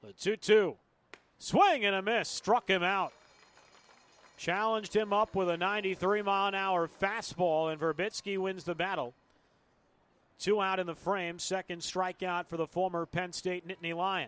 The 2-2. Swing and a miss. Struck him out. Challenged him up with a 93-mile-an-hour fastball, and Verbitsky wins the battle. 2 out in the frame. Second strikeout for the former Penn State Nittany Lion.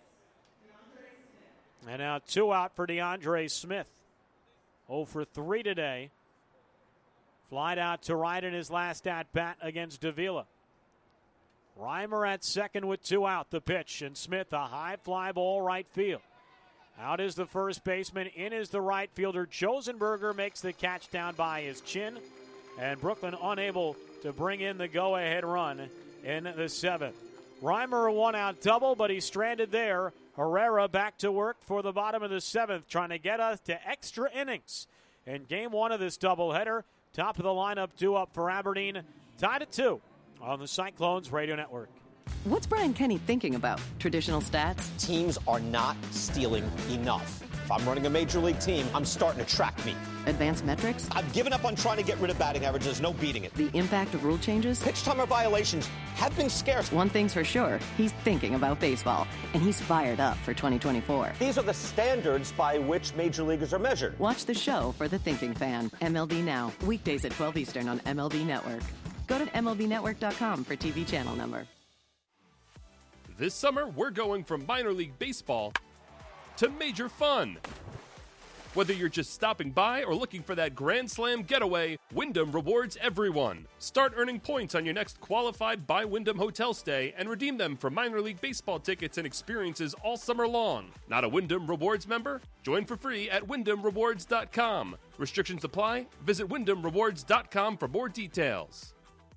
And now 2 out for DeAndre Smith. 0 for 3 today. Flied out to right in his last at-bat against Davila. Reimer at second with 2 out. The pitch, and Smith a high fly ball right field. Out is the first baseman. In is the right fielder. Josenberger makes the catch down by his chin. And Brooklyn unable to bring in the go-ahead run in the 7th. Reimer a 1-out double, but he's stranded there. Herrera back to work for the bottom of the 7th, trying to get us to extra innings in game 1 of this doubleheader. Top of the lineup, 2 up for Aberdeen. Tied at 2 on the Cyclones Radio Network. What's Brian Kenny thinking about? Traditional stats? Teams are not stealing enough. If I'm running a major league team, I'm starting to track me. Advanced metrics? I've given up on trying to get rid of batting averages. No beating it. The impact of rule changes? Pitch timer violations have been scarce. One thing's for sure, he's thinking about baseball, and he's fired up for 2024. These are the standards by which major leaguers are measured. Watch the show for the thinking fan. MLB Now, weekdays at 12 Eastern on MLB Network. Go to MLBNetwork.com for TV channel number. This summer, we're going from minor league baseball to major fun. Whether you're just stopping by or looking for that Grand Slam getaway, Wyndham rewards everyone. Start earning points on your next qualified by Wyndham hotel stay and redeem them for minor league baseball tickets and experiences all summer long. Not a Wyndham Rewards member? Join for free at WyndhamRewards.com. Restrictions apply. Visit WyndhamRewards.com for more details.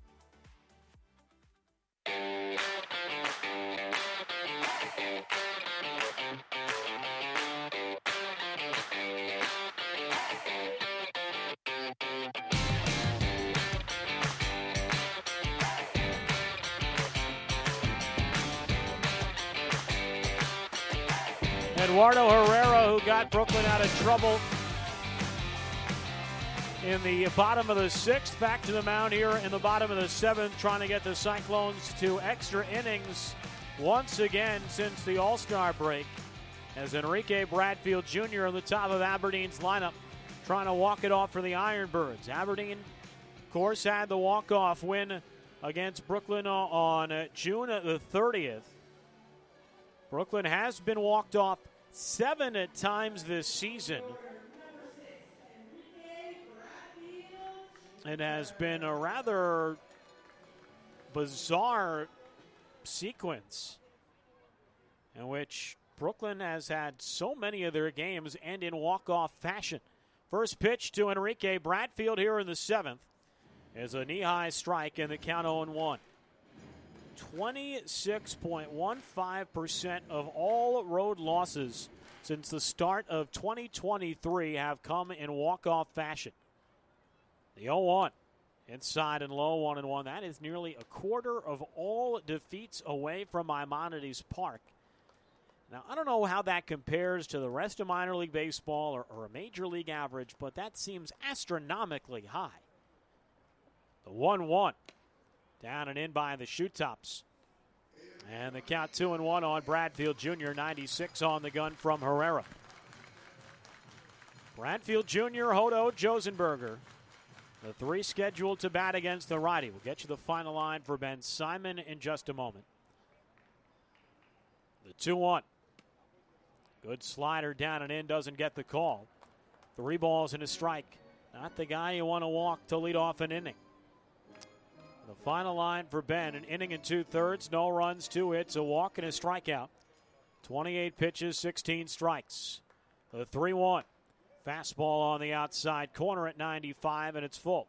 Eduardo Herrera, who got Brooklyn out of trouble in the bottom of the 6th, back to the mound here in the bottom of the 7th, trying to get the Cyclones to extra innings once again since the All-Star break, as Enrique Bradfield Jr. on the top of Aberdeen's lineup, trying to walk it off for the Ironbirds. Aberdeen, of course, had the walk-off win against Brooklyn on June the 30th. Brooklyn has been walked off 7 times this season. It has been a rather bizarre sequence in which Brooklyn has had so many of their games end in walk-off fashion. First pitch to Enrique Bradfield here in the 7th is a knee-high strike and the count 0-1. 26.15% of all road losses since the start of 2023 have come in walk-off fashion. The 0-1 inside and low, 1-1. That is nearly a quarter of all defeats away from Maimonides Park. Now, I don't know how that compares to the rest of minor league baseball or a major league average, but that seems astronomically high. The 1-1. Down and in by the Shoetops. And the count 2-1 on Bradfield Jr., 96 on the gun from Herrera. Bradfield Jr., Hodo, Josenberger. The 3 scheduled to bat against the righty. We'll get you the final line for Ben Simon in just a moment. The 2-1. Good slider down and in, doesn't get the call. 3 balls and a strike. Not the guy you want to walk to lead off an inning. The final line for Ben, an inning and 2/3, no runs, 2 hits, a walk, and a strikeout. 28 pitches, 16 strikes. The 3-1. Fastball on the outside corner at 95, and it's full.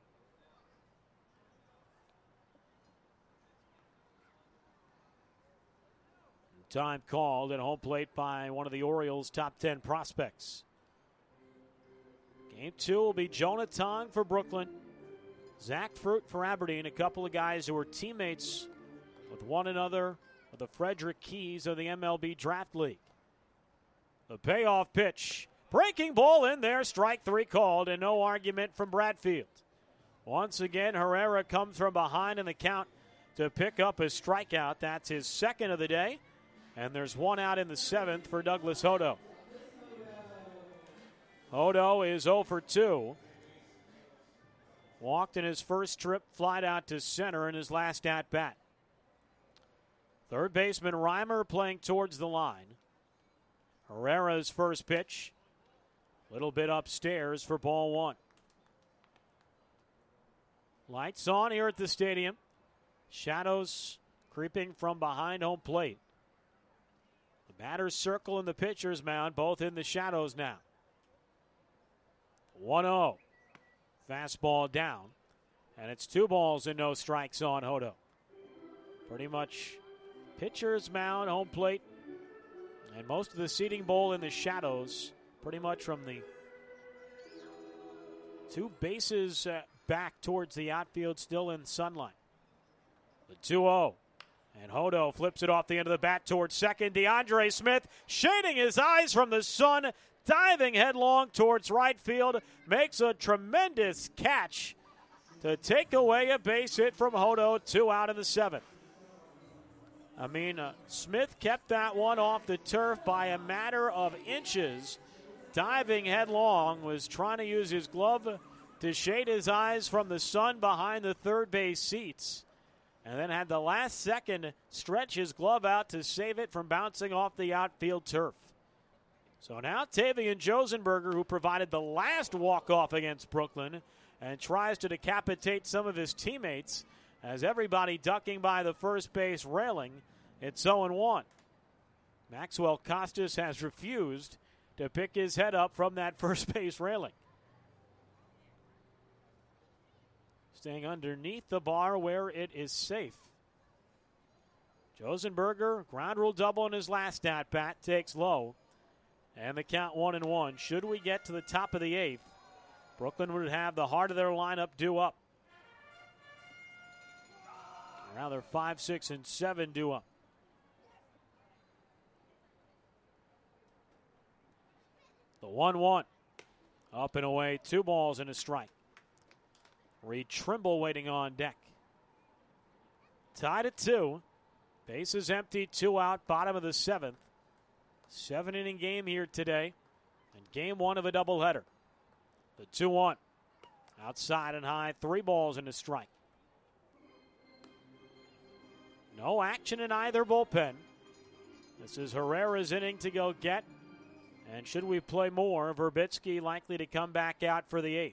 Time called at home plate by one of the Orioles' top 10 prospects. Game 2 will be Jonah Tong for Brooklyn. Zach Fruit for Aberdeen, a couple of guys who were teammates with one another with the Frederick Keys of the MLB Draft League. The payoff pitch. Breaking ball in there, strike 3 called, and no argument from Bradfield. Once again, Herrera comes from behind in the count to pick up a strikeout. That's his 2nd of the day. And there's one out in the 7th for Douglas Hodo. Hodo is 0 for 2. Walked in his first trip, flied out to center in his last at-bat. Third baseman Reimer playing towards the line. Herrera's first pitch. Little bit upstairs for ball 1. Lights on here at the stadium. Shadows creeping from behind home plate. The batter's circle and the pitcher's mound both in the shadows now. 1-0. Fastball down. And it's 2 balls and no strikes on Hodo. Pretty much pitcher's mound, home plate, and most of the seating bowl in the shadows. Pretty much from the 2 bases back towards the outfield, still in sunlight. The 2-0. And Hodo flips it off the end of the bat towards second. DeAndre Smith shading his eyes from the sun, diving headlong towards right field, makes a tremendous catch to take away a base hit from Hodo. 2 out in the 7th. Smith kept that one off the turf by a matter of inches. Diving headlong, was trying to use his glove to shade his eyes from the sun behind the third base seats, and then had the last second stretch his glove out to save it from bouncing off the outfield turf. So now Tavian Josenberger, who provided the last walk-off against Brooklyn, and tries to decapitate some of his teammates as everybody ducking by the first base railing. It's 0-1. Maxwell Costas has refused to pick his head up from that first base railing. Staying underneath the bar where it is safe. Josenberger, ground rule double in his last at-bat, takes low. And the count 1-1. Should we get to the top of the 8th, Brooklyn would have the heart of their lineup due up. Rather 5, 6, and 7 due up. The 1-1. Up and away, 2 balls and a strike. Reed Trimble waiting on deck. Tied at 2. Bases empty, 2 out, bottom of the 7th. 7-inning game here today. And game 1 of a doubleheader. The 2-1. Outside and high, 3 balls and a strike. No action in either bullpen. This is Herrera's inning to go get. And should we play more, Verbitsky likely to come back out for the 8th.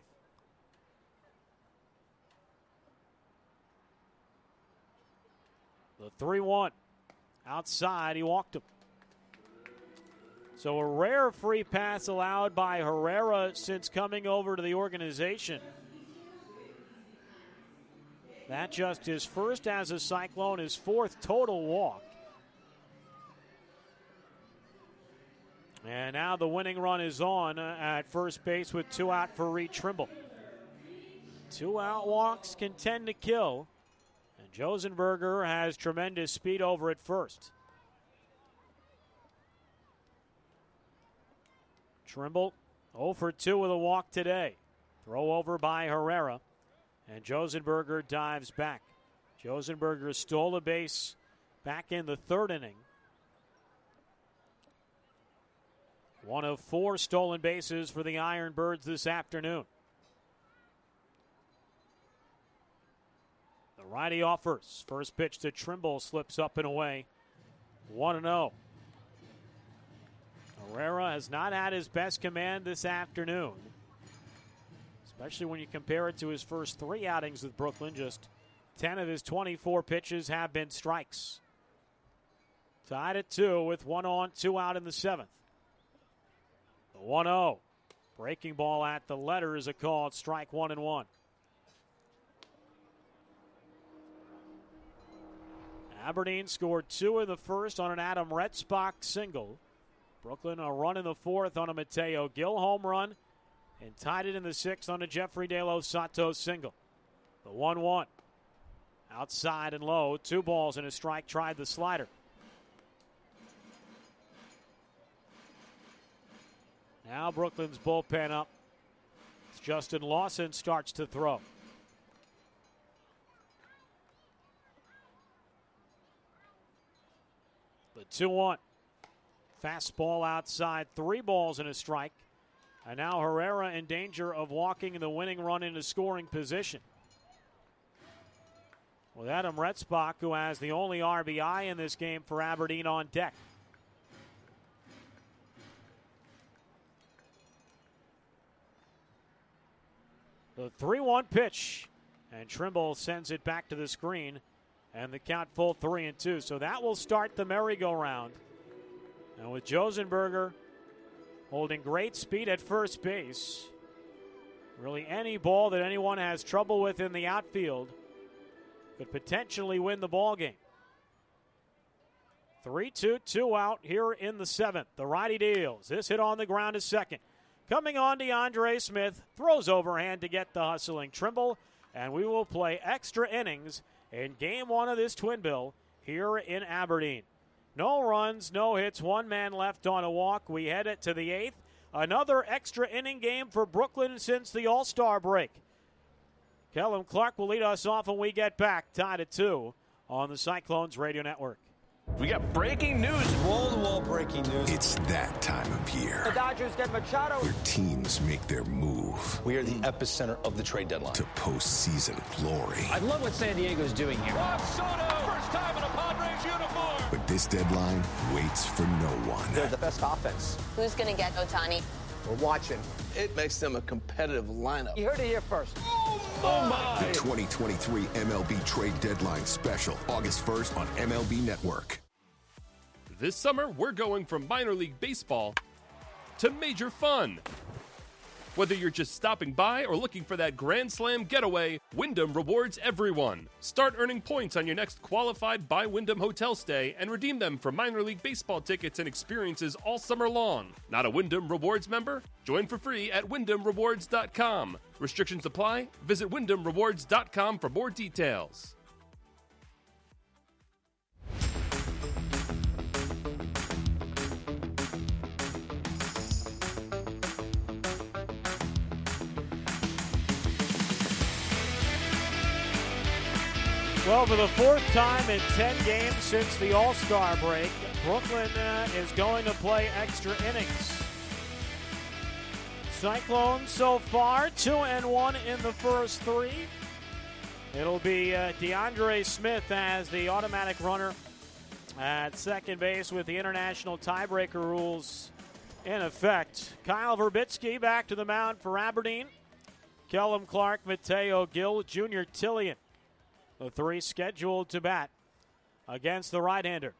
The 3-1. Outside, he walked him. So a rare free pass allowed by Herrera since coming over to the organization. That just his first as a Cyclone, his 4th total walk. And now the winning run is on at first base with 2 out for Reed Trimble. 2 out walks can tend to kill. And Josenberger has tremendous speed over at first. Trimble 0 for 2 with a walk today. Throw over by Herrera. And Josenberger dives back. Josenberger stole a base back in the 3rd inning. 1 of 4 stolen bases for the Ironbirds this afternoon. The righty offers. First pitch to Trimble slips up and away. 1-0. Herrera has not had his best command this afternoon, especially when you compare it to his first 3 outings with Brooklyn. Just 10 of his 24 pitches have been strikes. Tied at 2 with 1 on, 2 out in the 7th. The 1-0. Breaking ball at the letter is a call. It's strike 1-1. Aberdeen scored 2 in the first on an Adam Retzbach single. Brooklyn a run in the 4th on a Mateo Gil home run, and tied it in the 6th on a Jeffrey De Los Santos single. The 1-1. Outside and low. 2 balls and a strike. Tried the slider. Now Brooklyn's bullpen up. Justin Lawson starts to throw. The The 2-1. Fastball outside, 3 balls and a strike. And now Herrera in danger of walking the winning run into scoring position. With Adam Retzbach, who has the only RBI in this game for Aberdeen, on deck. The 3-1 pitch, and Trimble sends it back to the screen, and the count full 3-2. So that will start the merry-go-round. And with Josenberger holding great speed at first base, really any ball that anyone has trouble with in the outfield could potentially win the ball game. 3-2, 2 out here in the 7th. The righty deals. This hit on the ground is second. Coming on, DeAndre Smith throws overhand to get the hustling Trimble, and we will play extra innings in Game 1 of this twin bill here in Aberdeen. No runs, no hits, 1 man left on a walk. We head it to the 8th. Another extra inning game for Brooklyn since the All-Star break. Kellum Clark will lead us off when we get back, tied at 2 on the Cyclones Radio Network. We got breaking news. Wall-to-wall breaking news. It's that time of year. The Dodgers get Machado. Where teams make their move. We are the epicenter of the trade deadline. To postseason glory. I love what San Diego's doing here. Juan Soto, first time in a Padres uniform. But this deadline waits for no one. They're the best offense. Who's going to get Ohtani? We're watching. It makes them a competitive lineup. You heard it here first. Oh my! The 2023 MLB Trade Deadline Special, August 1st on MLB Network. This summer, we're going from minor league baseball to major fun. Whether you're just stopping by or looking for that Grand Slam getaway, Wyndham rewards everyone. Start earning points on your next qualified by Wyndham hotel stay and redeem them for minor league baseball tickets and experiences all summer long. Not a Wyndham Rewards member? Join for free at WyndhamRewards.com. Restrictions apply. Visit WyndhamRewards.com for more details. Well, for the 4th time in 10 games since the All-Star break, Brooklyn is going to play extra innings. Cyclones so far 2-1 in the first 3. It'll be DeAndre Smith as the automatic runner at second base with the international tiebreaker rules in effect. Kyle Verbitsky back to the mound for Aberdeen. Kellum Clark, Mateo Gil, Junior Tillian. The 3 scheduled to bat against the right-hander.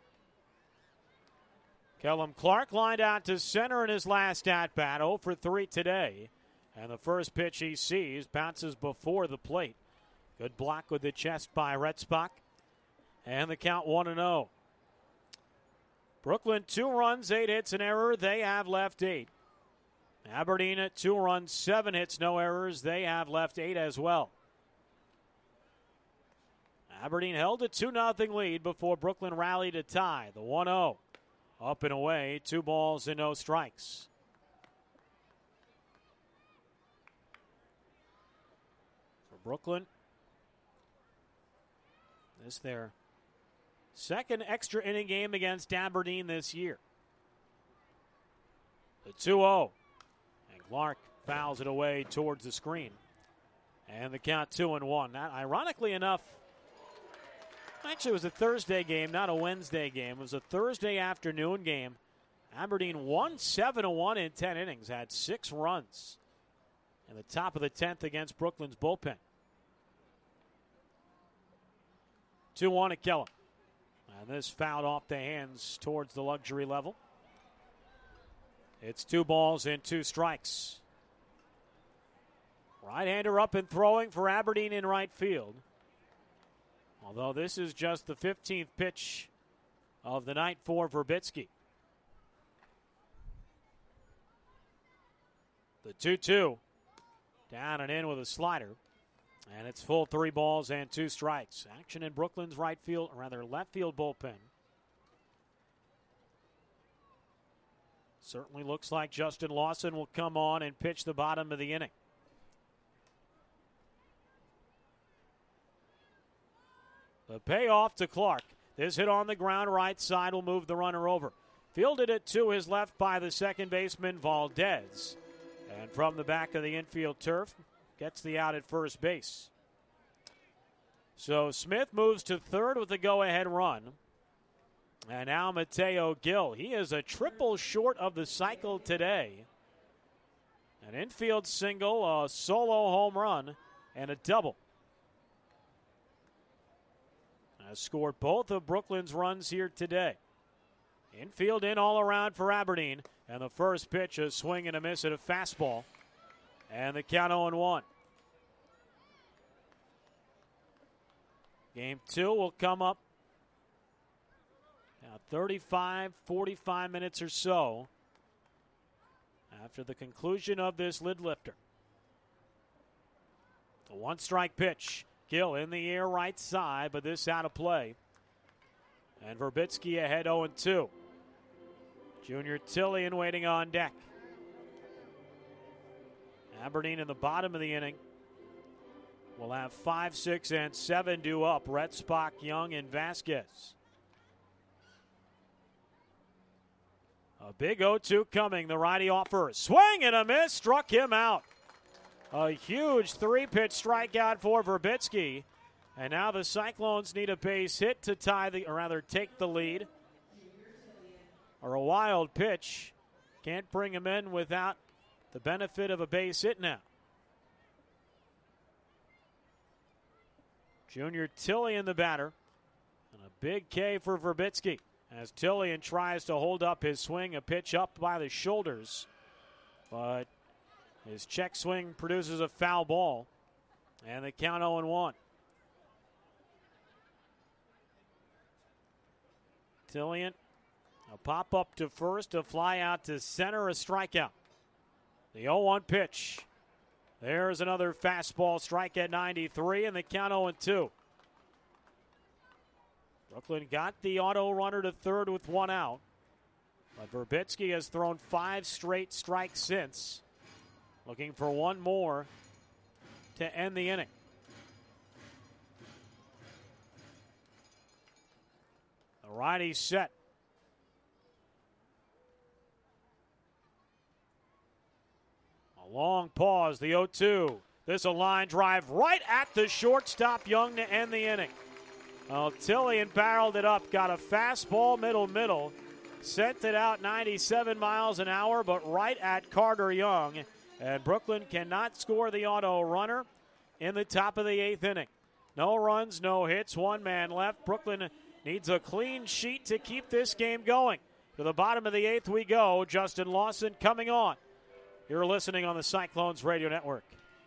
Kellum Clark lined out to center in his last at-bat, 0 for 3 today. And the first pitch he sees bounces before the plate. Good block with the chest by Retzbach. And the count 1-0. Brooklyn 2 runs, 8 hits, an error. They have left 8. Aberdeen at 2 runs, 7 hits, no errors. They have left 8 as well. Aberdeen held a 2-0 lead before Brooklyn rallied a tie. The 1-0 up and away, 2 balls and no strikes. For Brooklyn, this their second extra inning game against Aberdeen this year. The 2-0, and Clark fouls it away towards the screen. And the count 2-1. Now, ironically enough, actually, it was a Thursday game, not a Wednesday game. It was a Thursday afternoon game. Aberdeen won 7-1 in 10 innings, had 6 runs in the top of the 10th against Brooklyn's bullpen. 2-1 to Kellum. And this fouled off the hands towards the luxury level. It's 2 balls and 2 strikes. Right-hander up and throwing for Aberdeen in right field. Although this is just the 15th pitch of the night for Verbitsky. The 2-2. Down and in with a slider. And it's full 3 balls and 2 strikes. Action in Brooklyn's left field bullpen. Certainly looks like Justin Lawson will come on and pitch the bottom of the inning. The payoff to Clark. This hit on the ground right side will move the runner over. Fielded it to his left by the second baseman, Valdez. And from the back of the infield turf, gets the out at first base. So Smith moves to third with the go-ahead run. And now Mateo Gil. He is a triple short of the cycle today. An infield single, a solo home run, and a double. Has scored both of Brooklyn's runs here today. Infield in all around for Aberdeen. And the first pitch, a swing and a miss at a fastball. And the count 0-1. Game 2 will come up now 35, 45 minutes or so after the conclusion of this lid lifter. A one-strike pitch. Gill in the air right side, but this out of play. And Verbitsky ahead 0-2. Junior Tillian waiting on deck. Aberdeen in the bottom of the inning will have 5, 6, and 7 due up. Retzbach, Young, and Vasquez. A big 0-2 coming. The righty offers. Swing and a miss. Struck him out. A huge 3-pitch strikeout for Verbitsky. And now the Cyclones need a base hit to take the lead. Or a wild pitch. Can't bring him in without the benefit of a base hit now. Junior Tillian the batter. And a big K for Verbitsky as Tillian tries to hold up his swing, a pitch up by the shoulders. But his check swing produces a foul ball. And the count 0-1. Tillian, a pop up to first, a fly out to center, a strikeout. The 0-1 pitch. There's another fastball strike at 93, and the count 0-2. Brooklyn got the auto runner to third with one out. But Verbitsky has thrown 5 straight strikes since. Looking for one more to end the inning. The righty set. A long pause, the 0-2. This a line drive right at the shortstop, Young, to end the inning. Well, Tillian barreled it up, got a fastball middle, sent it out 97 miles an hour, but right at Carter Young. And Brooklyn cannot score the auto runner in the top of the 8th inning. No runs, no hits, one man left. Brooklyn needs a clean sheet to keep this game going. To the bottom of the 8th we go. Justin Lawson coming on. You're listening on the Cyclones Radio Network.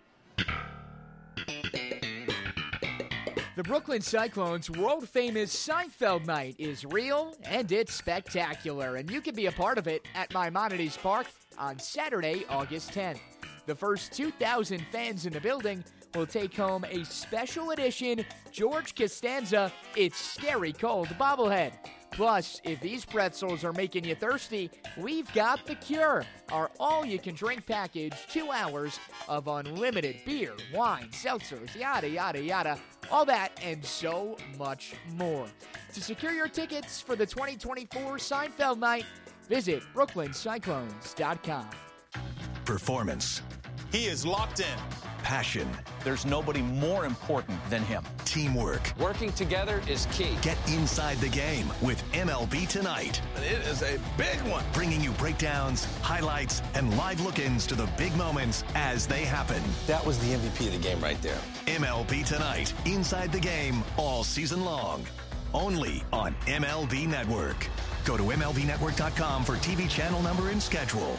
The Brooklyn Cyclones' world-famous Seinfeld Night is real and it's spectacular, and you can be a part of it at Maimonides Park on Saturday, August 10th. The first 2,000 fans in the building will take home a special edition George Costanza It's Scary Cold bobblehead. Plus, if these pretzels are making you thirsty, we've got the cure. Our all-you-can-drink package, 2 hours of unlimited beer, wine, seltzers, yada, yada, yada. All that and so much more. To secure your tickets for the 2024 Seinfeld Night, visit brooklyncyclones.com. Performance. He is locked in. Passion. There's nobody more important than him. Teamwork. Working together is key. Get inside the game with MLB Tonight. It is a big one. Bringing you breakdowns, highlights, and live look-ins to the big moments as they happen. That was the MVP of the game right there. MLB Tonight. Inside the game all season long. Only on MLB Network. Go to MLBNetwork.com for TV channel number and schedule.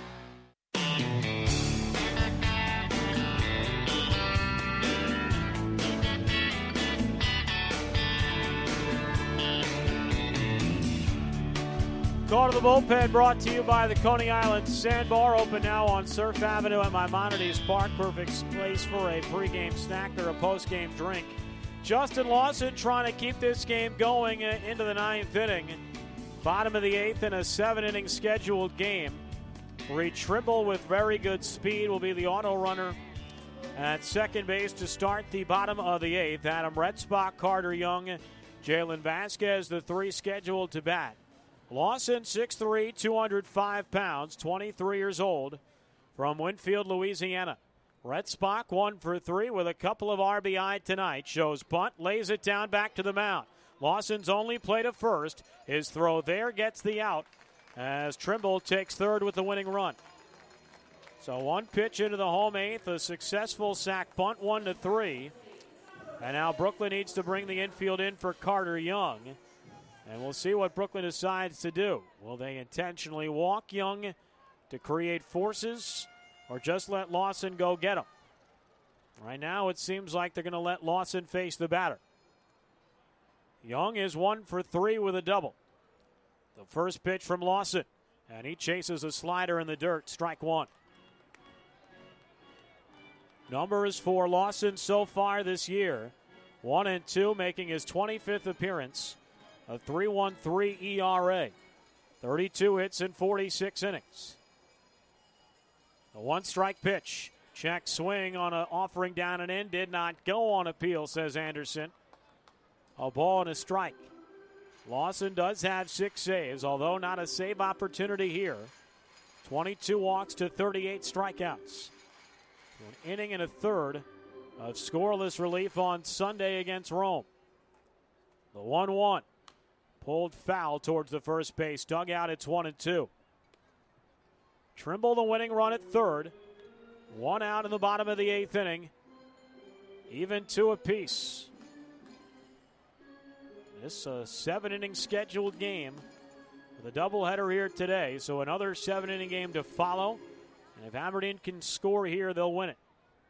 Call to the bullpen brought to you by the Coney Island Sandbar. Open now on Surf Avenue at Maimonides Park. Perfect place for a pregame snack or a postgame drink. Justin Lawson trying to keep this game going into the 9th inning. Bottom of the 8th in a 7-inning scheduled game. Reed Trimble with very good speed will be the auto runner at second base to start the bottom of the 8th. Adam Retzbach, Carter Young, Jalen Vasquez, the 3 scheduled to bat. Lawson, 6'3", 205 pounds, 23 years old, from Winfield, Louisiana. Rhett Spock, 1 for 3 with a couple of RBI tonight. Shows bunt, lays it down back to the mound. Lawson's only play to first. His throw there gets the out as Trimble takes third with the winning run. So 1 pitch into the home 8th, a successful sac bunt, 1-3. And now Brooklyn needs to bring the infield in for Carter Young. And we'll see what Brooklyn decides to do. Will they intentionally walk Young to create forces or just let Lawson go get him? Right now it seems like they're going to let Lawson face the batter. Young is 1 for 3 with a double. The first pitch from Lawson, and he chases a slider in the dirt, strike 1. Numbers for Lawson so far this year, 1-2, making his 25th appearance. A 3.13 ERA, 32 hits in 46 innings. A 1-strike pitch. Check swing on an offering down and in. Did not go on appeal, says Anderson. A ball and a strike. Lawson does have 6 saves, although not a save opportunity here. 22 walks to 38 strikeouts. An inning and a third of scoreless relief on Sunday against Rome. The 1-1. Pulled foul towards the first base dugout. It's 1-2. Trimble the winning run at third. 1 out in the bottom of the 8th inning. Even 2 apiece. This a 7-inning scheduled game with a doubleheader here today. So another 7-inning game to follow. And if Aberdeen can score here, they'll win it.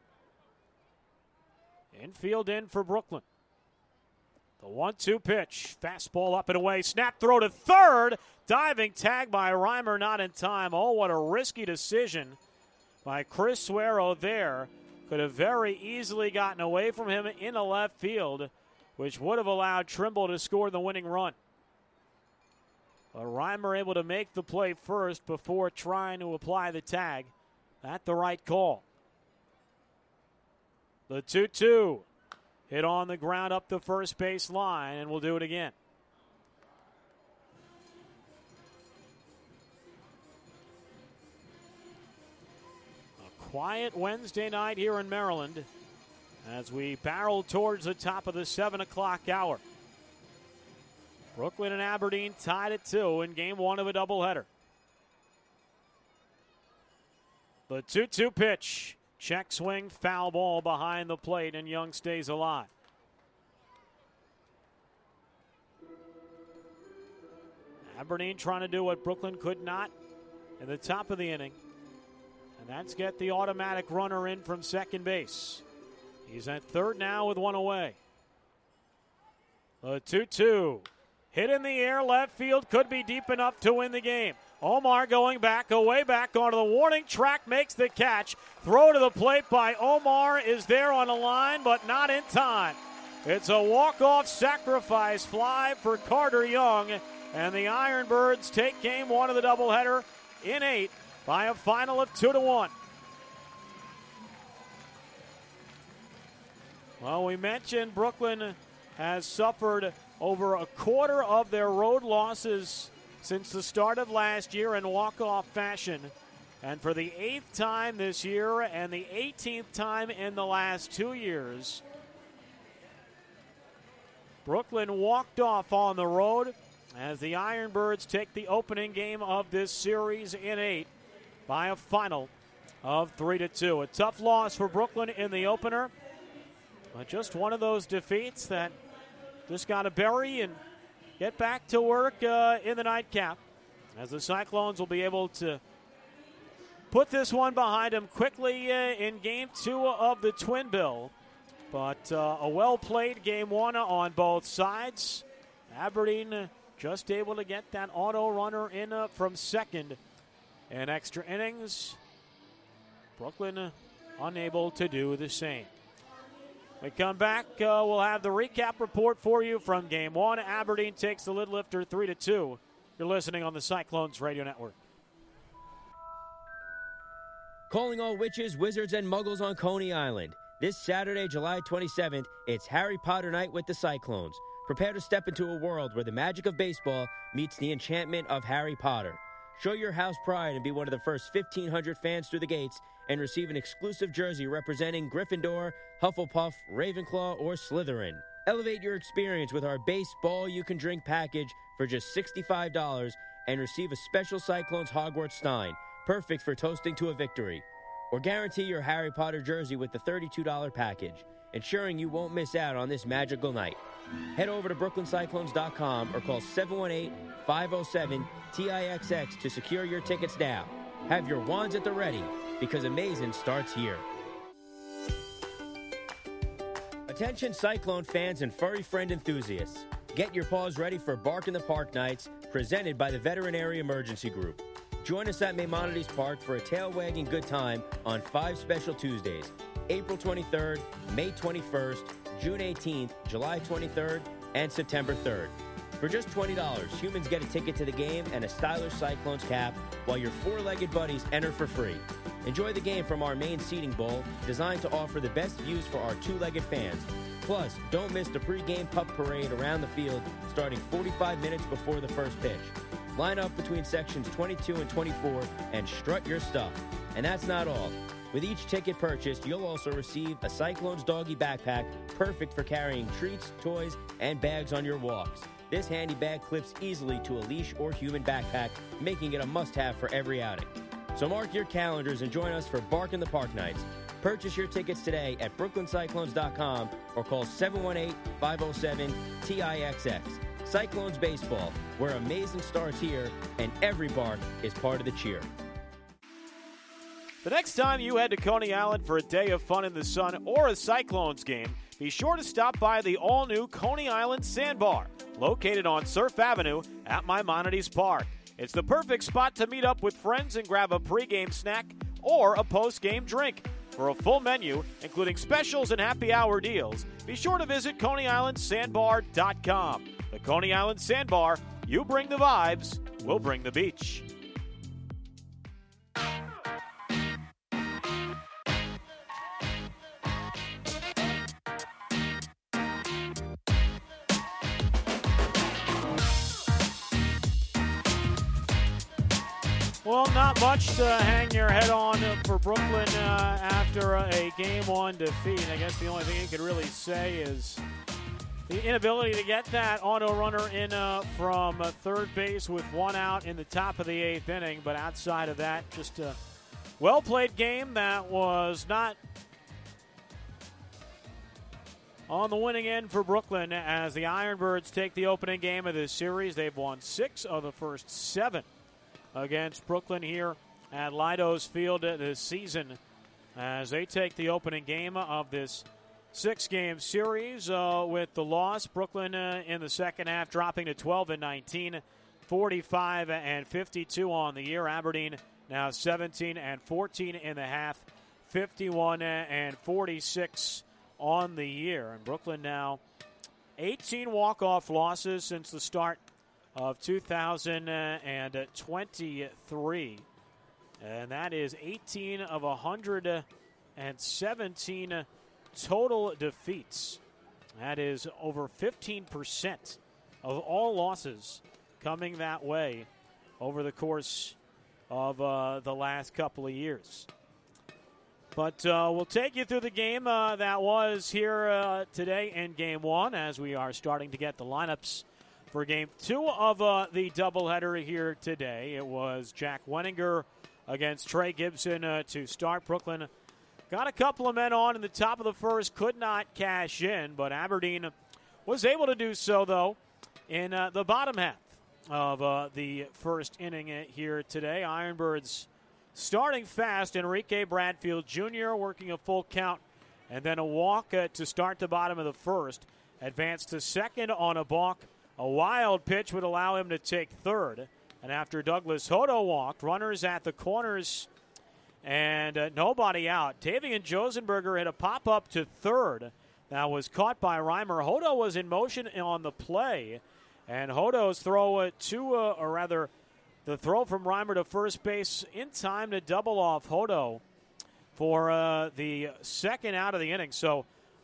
Infield in for Brooklyn. The 1-2 pitch. Fastball up and away. Snap throw to third. Diving tag by Reimer, not in time. Oh, what a risky decision by Chris Suero there. Could have very easily gotten away from him in the left field, which would have allowed Trimble to score the winning run. But Reimer able to make the play first before trying to apply the tag. At the right call. The 2-2. Hit on the ground up the first base line, and we'll do it again. A quiet Wednesday night here in Maryland as we barrel towards the top of the 7 o'clock hour. Brooklyn and Aberdeen tied at 2 in game 1 of a doubleheader. The 2-2 pitch. Check swing, foul ball behind the plate, and Young stays alive. Aberdeen trying to do what Brooklyn could not in the top of the inning, and that's get the automatic runner in from second base. He's at third now with 1 away. The 2-2. Hit in the air, left field, could be deep enough to win the game. Omar going back, away back onto the warning track, makes the catch. Throw to the plate by Omar is there on the line, but not in time. It's a walk-off sacrifice fly for Carter Young, and the Ironbirds take game 1 of the doubleheader in 8 by a final of 2-1. Well, we mentioned Brooklyn has suffered over a quarter of their road losses since the start of last year in walk-off fashion. And for the 8th time this year and the 18th time in the last 2 years, Brooklyn walked off on the road as the Ironbirds take the opening game of this series in 8 by a final of 3-2. A tough loss for Brooklyn in the opener, but just one of those defeats that just got to bury and get back to work in the nightcap, as the Cyclones will be able to put this one behind them quickly in Game 2 of the Twin Bill. But a well-played Game 1 on both sides. Aberdeen just able to get that auto runner in from second in extra innings. Brooklyn unable to do the same. We come back, we'll have the recap report for you from Game 1. Aberdeen takes the lid lifter 3-2. You're listening on the Cyclones Radio Network. Calling all witches, wizards, and muggles on Coney Island. This Saturday, July 27th, it's Harry Potter night with the Cyclones. Prepare to step into a world where the magic of baseball meets the enchantment of Harry Potter. Show your house pride and be one of the first 1,500 fans through the gates and receive an exclusive jersey representing Gryffindor, Hufflepuff, Ravenclaw, or Slytherin. Elevate your experience with our baseball you can drink package for just $65 and receive a special Cyclones Hogwarts Stein, perfect for toasting to a victory. Or guarantee your Harry Potter jersey with the $32 package, ensuring you won't miss out on this magical night. Head over to BrooklynCyclones.com or call 718-507-TIXX to secure your tickets now. Have your wands at the ready, because amazing starts here. Attention Cyclone fans and furry friend enthusiasts. Get your paws ready for Bark in the Park nights, presented by the Veterinary Emergency Group. Join us at Maimonides Park for a tail-wagging good time on 5 special Tuesdays, April 23rd, May 21st, June 18th, July 23rd, and September 3rd. For just $20, humans get a ticket to the game and a stylish Cyclones cap, while your 4-legged buddies enter for free. Enjoy the game from our main seating bowl, designed to offer the best views for our 2-legged fans. Plus, don't miss the pregame pup parade around the field starting 45 minutes before the first pitch. Line up between sections 22 and 24 and strut your stuff. And that's not all. With each ticket purchased, you'll also receive a Cyclones doggy backpack, perfect for carrying treats, toys, and bags on your walks. This handy bag clips easily to a leash or human backpack, making it a must-have for every outing. So mark your calendars and join us for Bark in the Park nights. Purchase your tickets today at BrooklynCyclones.com or call 718-507-TIXX. Cyclones Baseball, where amazing starts here and every bark is part of the cheer. The next time you head to Coney Island for a day of fun in the sun or a Cyclones game, be sure to stop by the all-new Coney Island Sandbar, located on Surf Avenue at Maimonides Park. It's the perfect spot to meet up with friends and grab a pregame snack or a postgame drink. For a full menu, including specials and happy hour deals, be sure to visit ConeyIslandSandbar.com. The Coney Island Sandbar, you bring the vibes, we'll bring the beach. Well, not much to hang your head on for Brooklyn after a Game 1 defeat. I guess the only thing you could really say is the inability to get that auto runner in from third base with one out in the top of the 8th inning. But outside of that, just a well-played game that was not on the winning end for Brooklyn as the Ironbirds take the opening game of this series. They've won 6 of the first 7 against Brooklyn here at Leidos Field this season as they take the opening game of this 6-game series with the loss. Brooklyn in the second half dropping to 12-19, 45-52 on the year. Aberdeen now 17-14 in the half, 51-46 on the year. And Brooklyn now 18 walk-off losses since the start of 2023. And that is 18 of 117 total defeats. That is over 15% of all losses coming that way over the course of the last couple of years. But we'll take you through the game that was here today in Game 1 as we are starting to get the lineups for Game 2 of the doubleheader here today. It was Jack Wenninger against Trey Gibson to start. Brooklyn got a couple of men on in the top of the first, could not cash in, but Aberdeen was able to do so, though, in the bottom half of the first inning here today. Ironbirds starting fast. Enrique Bradfield Jr. working a full count and then a walk to start the bottom of the first. Advanced to second on a balk. A wild pitch would allow him to take third. And after Douglas Hodo walked, runners at the corners and nobody out. Tavian Josenberger hit a pop-up to third that was caught by Reimer. Hodo was in motion on the play. And Hodo's throw the throw from Reimer to first base in time to double off Hodo for the second out of the inning. So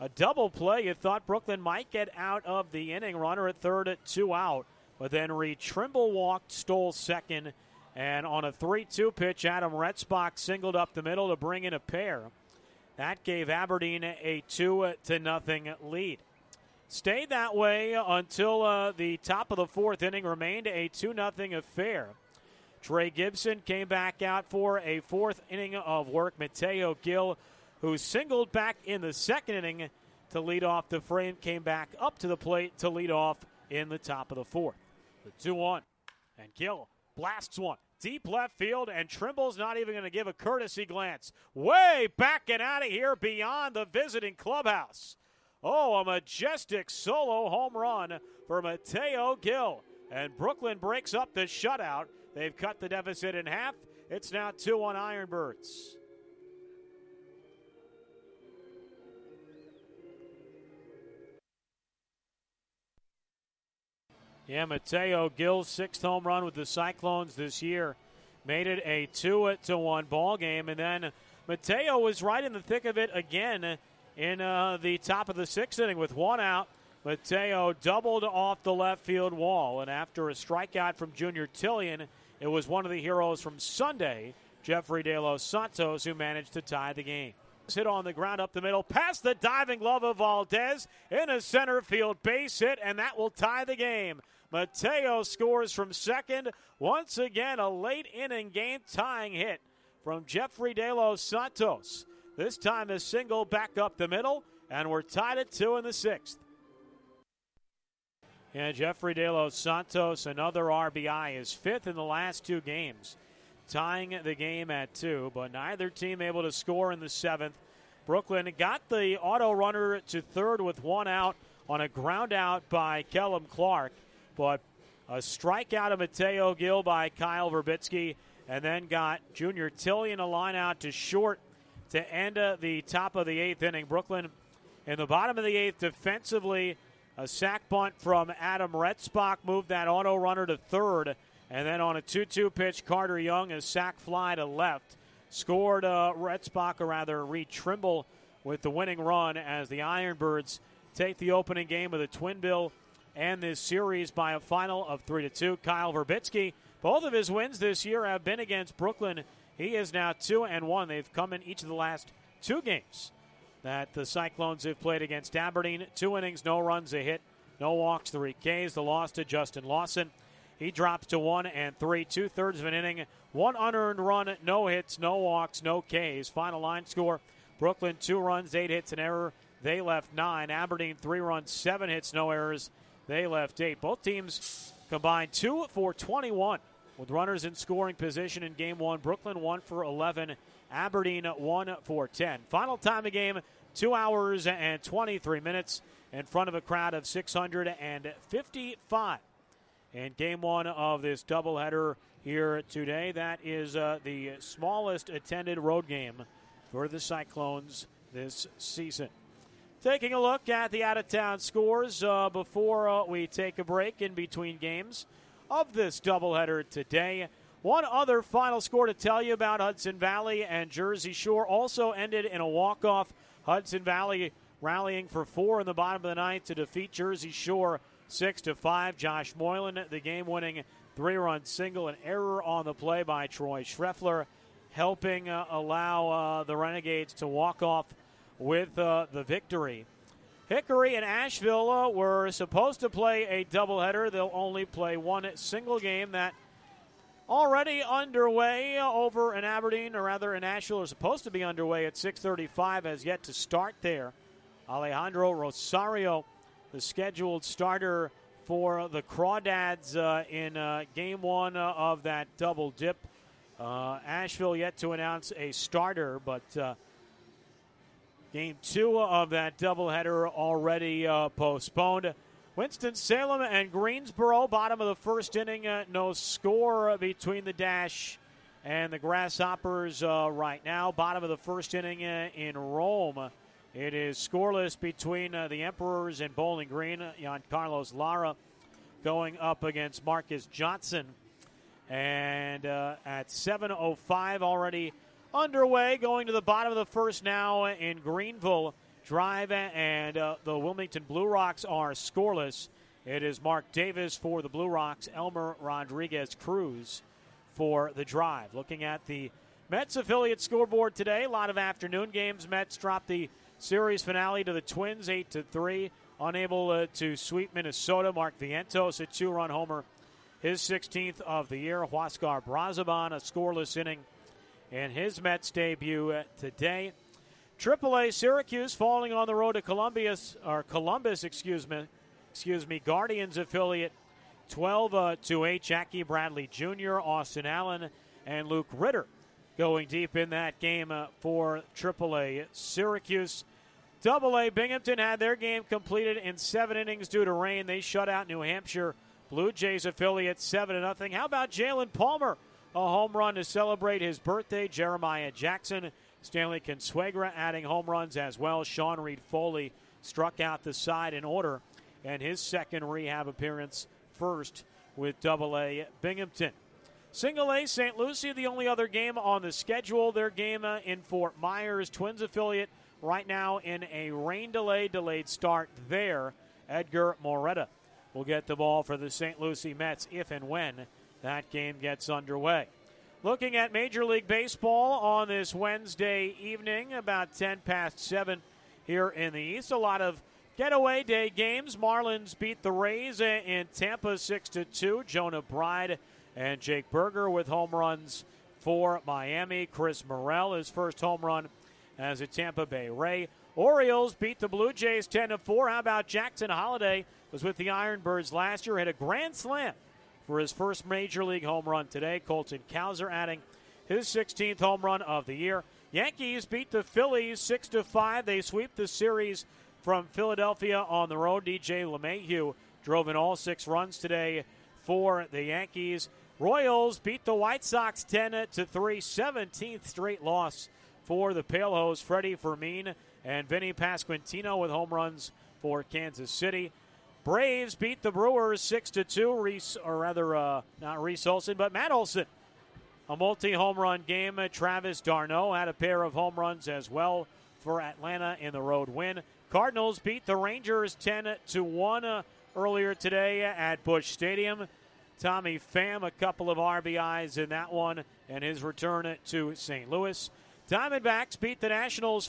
a double play. You thought Brooklyn might get out of the inning. Runner at third at 2 out. But then Reed Trimble walked, stole second. And on a 3-2 pitch, Adam Retzbach singled up the middle to bring in a pair. That gave Aberdeen a 2-0 lead. Stayed that way until the top of the fourth inning, remained a 2-0 affair. Trey Gibson came back out for a fourth inning of work. Mateo Gil, who singled back in the second inning to lead off the frame, came back up to the plate to lead off in the top of the fourth. The 2-1, and Gil blasts one deep left field, and Trimble's not even going to give a courtesy glance. Way back and out of here beyond the visiting clubhouse. Oh, a majestic solo home run for Mateo Gil. And Brooklyn breaks up the shutout. They've cut the deficit in half. It's now 2-1 Ironbirds. Yeah, Mateo Gil's sixth home run with the Cyclones this year made it a 2-1 ball game. And then Mateo was right in the thick of it again in the top of the sixth inning with one out. Mateo doubled off the left field wall. And after a strikeout from Junior Tillian, it was one of the heroes from Sunday, Jeffrey De Los Santos, who managed to tie the game. Hit on the ground up the middle, past the diving glove of Valdez, in a center field base hit, and that will tie the game. Mateo scores from second. Once again, a late inning game-tying hit from Jeffrey De Los Santos. This time a single back up the middle, and we're tied at 2 in the sixth. And Jeffrey De Los Santos, another RBI, is fifth in the last two games, tying the game at 2, but neither team able to score in the seventh. Brooklyn got the auto runner to third with one out on a ground out by Kellum Clark, but a strikeout of Mateo Gil by Kyle Verbitsky, and then got Junior Tillian a line out to short to end the top of the eighth inning. Brooklyn in the bottom of the eighth defensively, a sac bunt from Adam Retzbach moved that auto runner to third, and then on a 2-2 pitch, Carter Young, a sac fly to left, scored Retzbach, or rather Reed Trimble, with the winning run as the Ironbirds take the opening game of the Twin Bill and this series by a final of 3-2. Kyle Verbitsky, both of his wins this year have been against Brooklyn. He is now 2-1. They've come in each of the last two games that the Cyclones have played against Aberdeen. 2 innings, no runs, a hit, no walks, 3 Ks. The loss to Justin Lawson. He drops to 1-3, 2/3 of an inning, 1 unearned run, no hits, no walks, no Ks. Final line score: Brooklyn 2 runs, 8 hits, an error. They left 9. Aberdeen 3 runs, 7 hits, no errors. They left 8. Both teams combined 2 for 21 with runners in scoring position in game one. Brooklyn 1 for 11. Aberdeen 1 for 10. Final time of game, 2 hours and 23 minutes in front of a crowd of 655. In game one of this doubleheader here today, that is the smallest attended road game for the Cyclones this season. Taking a look at the out-of-town scores before we take a break in between games of this doubleheader today. One other final score to tell you about: Hudson Valley and Jersey Shore also ended in a walk-off. Hudson Valley rallying for 4 in the bottom of the ninth to defeat Jersey Shore 6-5. Josh Moylan, the game-winning 3-run single, an error on the play by Troy Schreffler, helping allow the Renegades to walk off with the victory. Hickory and Asheville were supposed to play a doubleheader. They'll only play one single game. That already underway over in Aberdeen, or rather in Asheville, is supposed to be underway at 6:35, has yet to start there. Alejandro Rosario, the scheduled starter for the Crawdads in game one of that double dip. Asheville yet to announce a starter, but game two of that doubleheader already postponed. Winston-Salem and Greensboro, bottom of the first inning, no score between the Dash and the Grasshoppers right now. Bottom of the first inning in Rome, it is scoreless between the Emperors and Bowling Green. Giancarlos Lara going up against Marcus Johnson. And at 7:05 already underway, going to the bottom of the first now in Greenville. drive, and the Wilmington Blue Rocks are scoreless. It is Mark Davis for the Blue Rocks, Elmer Rodriguez Cruz for the drive. Looking at the Mets affiliate scoreboard today, a lot of afternoon games. Mets dropped the series finale to the Twins 8-3, unable to sweep Minnesota. Mark Vientos, a 2-run homer, his 16th of the year. Huascar Brazoban, a scoreless inning in his Mets debut today. AAA Syracuse falling on the road to Columbus, Guardians affiliate 12-8. Jackie Bradley Jr., Austin Allen, and Luke Ritter going deep in that game for AAA Syracuse. AA Binghamton had their game completed in 7 innings due to rain. They shut out New Hampshire Blue Jays affiliate 7-0. How about Jalen Palmer? A home run to celebrate his birthday. Jeremiah Jackson, Stanley Consuegra adding home runs as well. Sean Reed Foley struck out the side in order, and his second rehab appearance, first with AA Binghamton. Single A, St. Lucie, the only other game on the schedule. Their game in Fort Myers, Twins affiliate, right now in a rain delayed start there. Edgar Moretta will get the ball for the St. Lucie Mets if and when that game gets underway. Looking at Major League Baseball on this Wednesday evening, about 10 past 7 here in the East. A lot of getaway day games. Marlins beat the Rays in Tampa 6-2. Jonah Bride and Jake Berger with home runs for Miami. Chris Morel, his first home run as a Tampa Bay Ray. Orioles beat the Blue Jays 10-4. How about Jackson Holliday? Was with the Ironbirds last year. Hit a grand slam for his first Major League home run today. Colton Cowser adding his 16th home run of the year. Yankees beat the Phillies 6-5. They sweep the series from Philadelphia on the road. DJ LeMahieu drove in all 6 runs today for the Yankees. Royals beat the White Sox 10-3, 17th straight loss for the Palehose. Freddie Fermin and Vinny Pasquantino with home runs for Kansas City. Braves beat the Brewers 6-2. Not Reese Olson, but Matt Olson. A multi-home run game. Travis d'Arnaud had a pair of home runs as well for Atlanta in the road win. Cardinals beat the Rangers 10-1 earlier today at Busch Stadium. Tommy Pham, a couple of RBIs in that one, and his return to St. Louis. Diamondbacks beat the Nationals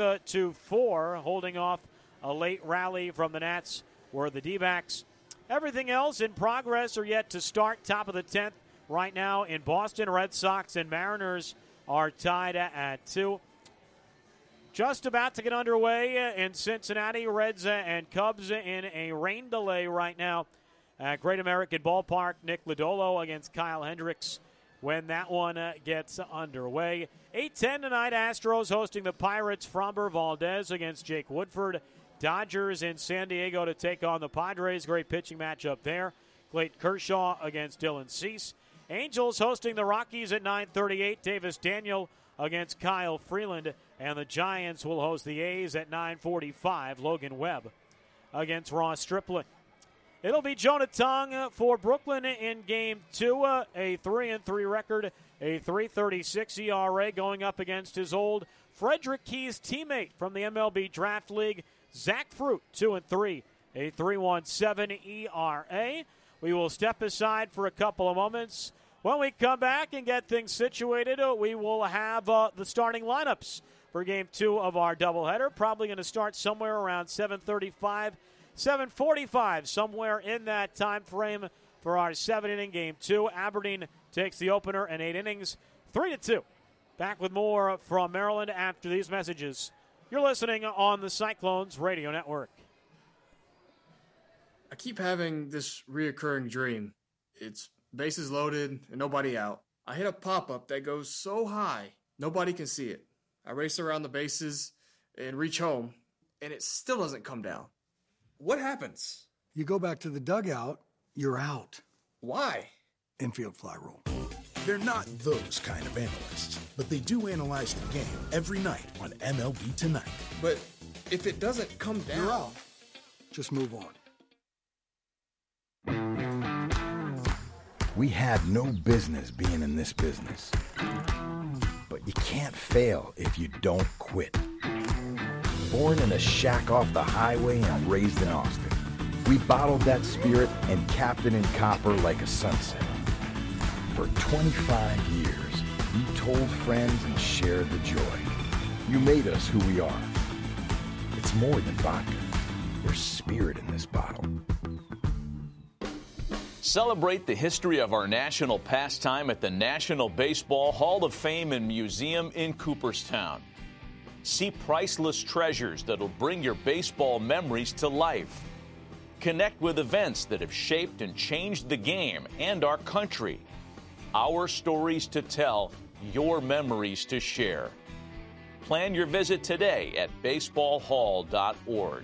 5-4, holding off a late rally from the Nats were the D-backs. Everything else in progress or yet to start. Top of the 10th right now in Boston. Red Sox and Mariners are tied at 2. Just about to get underway in Cincinnati. Reds and Cubs in a rain delay right now at Great American Ballpark. Nick Lodolo against Kyle Hendricks when that one gets underway. 8:10 tonight, Astros hosting the Pirates. Framber Valdez against Jake Woodford. Dodgers in San Diego to take on the Padres. Great pitching matchup there. Clayton Kershaw against Dylan Cease. Angels hosting the Rockies at 9:38. Davis Daniel against Kyle Freeland. And the Giants will host the A's at 9:45. Logan Webb against Ross Stripling. It'll be Jonah Tong for Brooklyn in Game 2. A 3-3 record, a 3.36 ERA going up against his old Frederick Keys teammate from the MLB Draft League, Zach Fruit, 2-3, a 3.17 ERA. We will step aside for a couple of moments. When we come back and get things situated, we will have the starting lineups for Game 2 of our doubleheader. Probably going to start somewhere around 7:35, 7:45, somewhere in that time frame for our 7-inning Game 2. Aberdeen takes the opener in 8 innings, 3-2. Back with more from Maryland after these messages. You're listening on the Cyclones Radio Network. I keep having this reoccurring dream. It's bases loaded and nobody out. I hit a pop-up that goes so high, nobody can see it. I race around the bases and reach home, and it still doesn't come down. What happens? You go back to the dugout, you're out. Why? Infield fly rule. They're not those kind of analysts, but they do analyze the game every night on MLB Tonight. But if it doesn't come down, you're out. Just move on. We have no business being in this business. But you can't fail if you don't quit. born in a shack off the highway and raised in Austin. We bottled that spirit and capped it in copper like a sunset. For 25 years, you told friends and shared the joy. You made us who we are. It's more than vodka. There's spirit in this bottle. Celebrate the history of our national pastime at the National Baseball Hall of Fame and Museum in Cooperstown. See priceless treasures that'll bring your baseball memories to life. Connect with events that have shaped and changed the game and our country. Our stories to tell, your memories to share. Plan your visit today at baseballhall.org.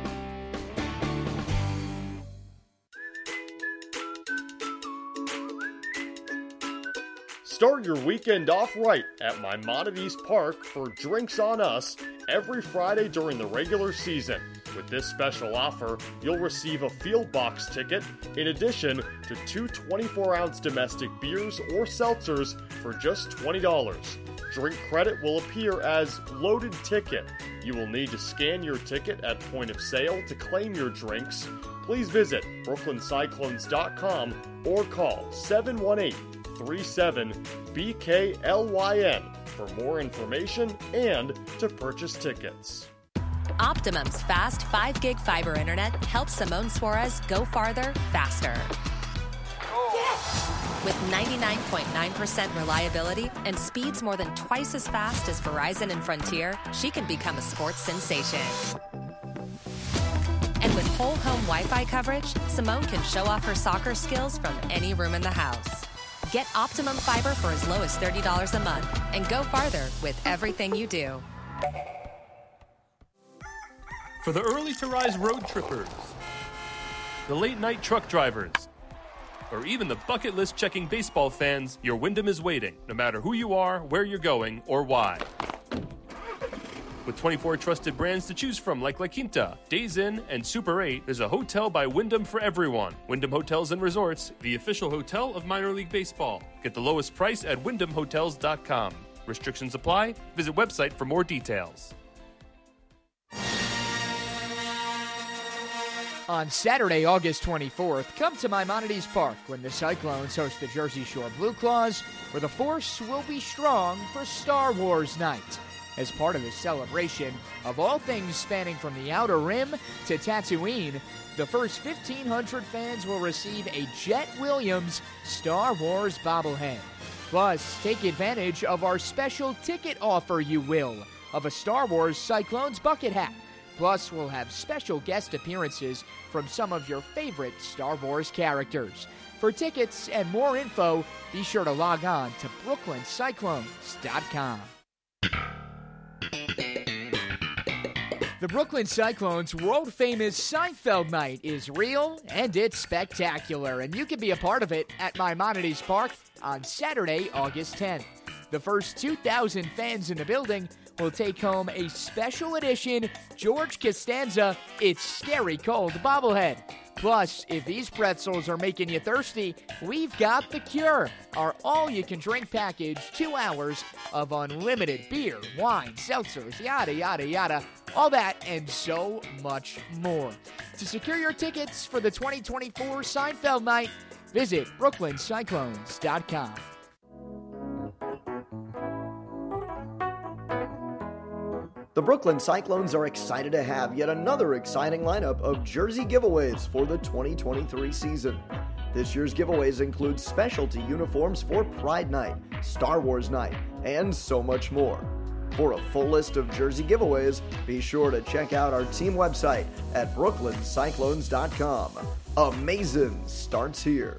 Start your weekend off right at Maimonides Park for Drinks on Us every Friday during the regular season. With this special offer, you'll receive a field box ticket in addition to 2 24-ounce domestic beers or seltzers for just $20. Drink credit will appear as loaded ticket. You will need to scan your ticket at point of sale to claim your drinks. Please visit BrooklynCyclones.com or call 718-37-BKLYN for more information and to purchase tickets. Optimum's fast 5-gig fiber internet helps Simone Suarez go farther, faster. Yes! With 99.9% reliability and speeds more than twice as fast as Verizon and Frontier, she can become a sports sensation. And with whole home Wi-Fi coverage, Simone can show off her soccer skills from any room in the house. Get Optimum Fiber for as low as $30 a month and go farther with everything you do. For the early-to-rise road trippers, the late-night truck drivers, or even the bucket list checking baseball fans, your Wyndham is waiting, no matter who you are, where you're going, or why. With 24 trusted brands to choose from like La Quinta, Days Inn, and Super 8, there's a hotel by Wyndham for everyone. Wyndham Hotels and Resorts, the official hotel of minor league baseball. Get the lowest price at WyndhamHotels.com. Restrictions apply. Visit website for more details. On Saturday, August 24th, come to Maimonides Park when the Cyclones host the Jersey Shore Blue Claws, where the force will be strong for Star Wars Night. As part of the celebration of all things spanning from the Outer Rim to Tatooine, the first 1,500 fans will receive a Jet Williams Star Wars bobblehead. Plus, take advantage of our special ticket offer, you will, of a Star Wars Cyclones bucket hat. Plus, we'll have special guest appearances from some of your favorite Star Wars characters. For tickets and more info, be sure to log on to BrooklynCyclones.com. The Brooklyn Cyclones' world-famous Seinfeld Night is real and it's spectacular, and you can be a part of it at Maimonides Park on Saturday, August 10th. The first 2,000 fans in the building will take home a special edition George Costanza It's Scary Cold bobblehead. Plus, if these pretzels are making you thirsty, we've got the cure. Our all-you-can-drink package, 2 hours of unlimited beer, wine, seltzers, yada, yada, yada, all that and so much more. To secure your tickets for the 2024 Seinfeld Night, visit BrooklynCyclones.com. The Brooklyn Cyclones are excited to have yet another exciting lineup of jersey giveaways for the 2023 season. This year's giveaways include specialty uniforms for Pride Night, Star Wars Night, and so much more. For a full list of jersey giveaways, be sure to check out our team website at BrooklynCyclones.com. Amazing starts here.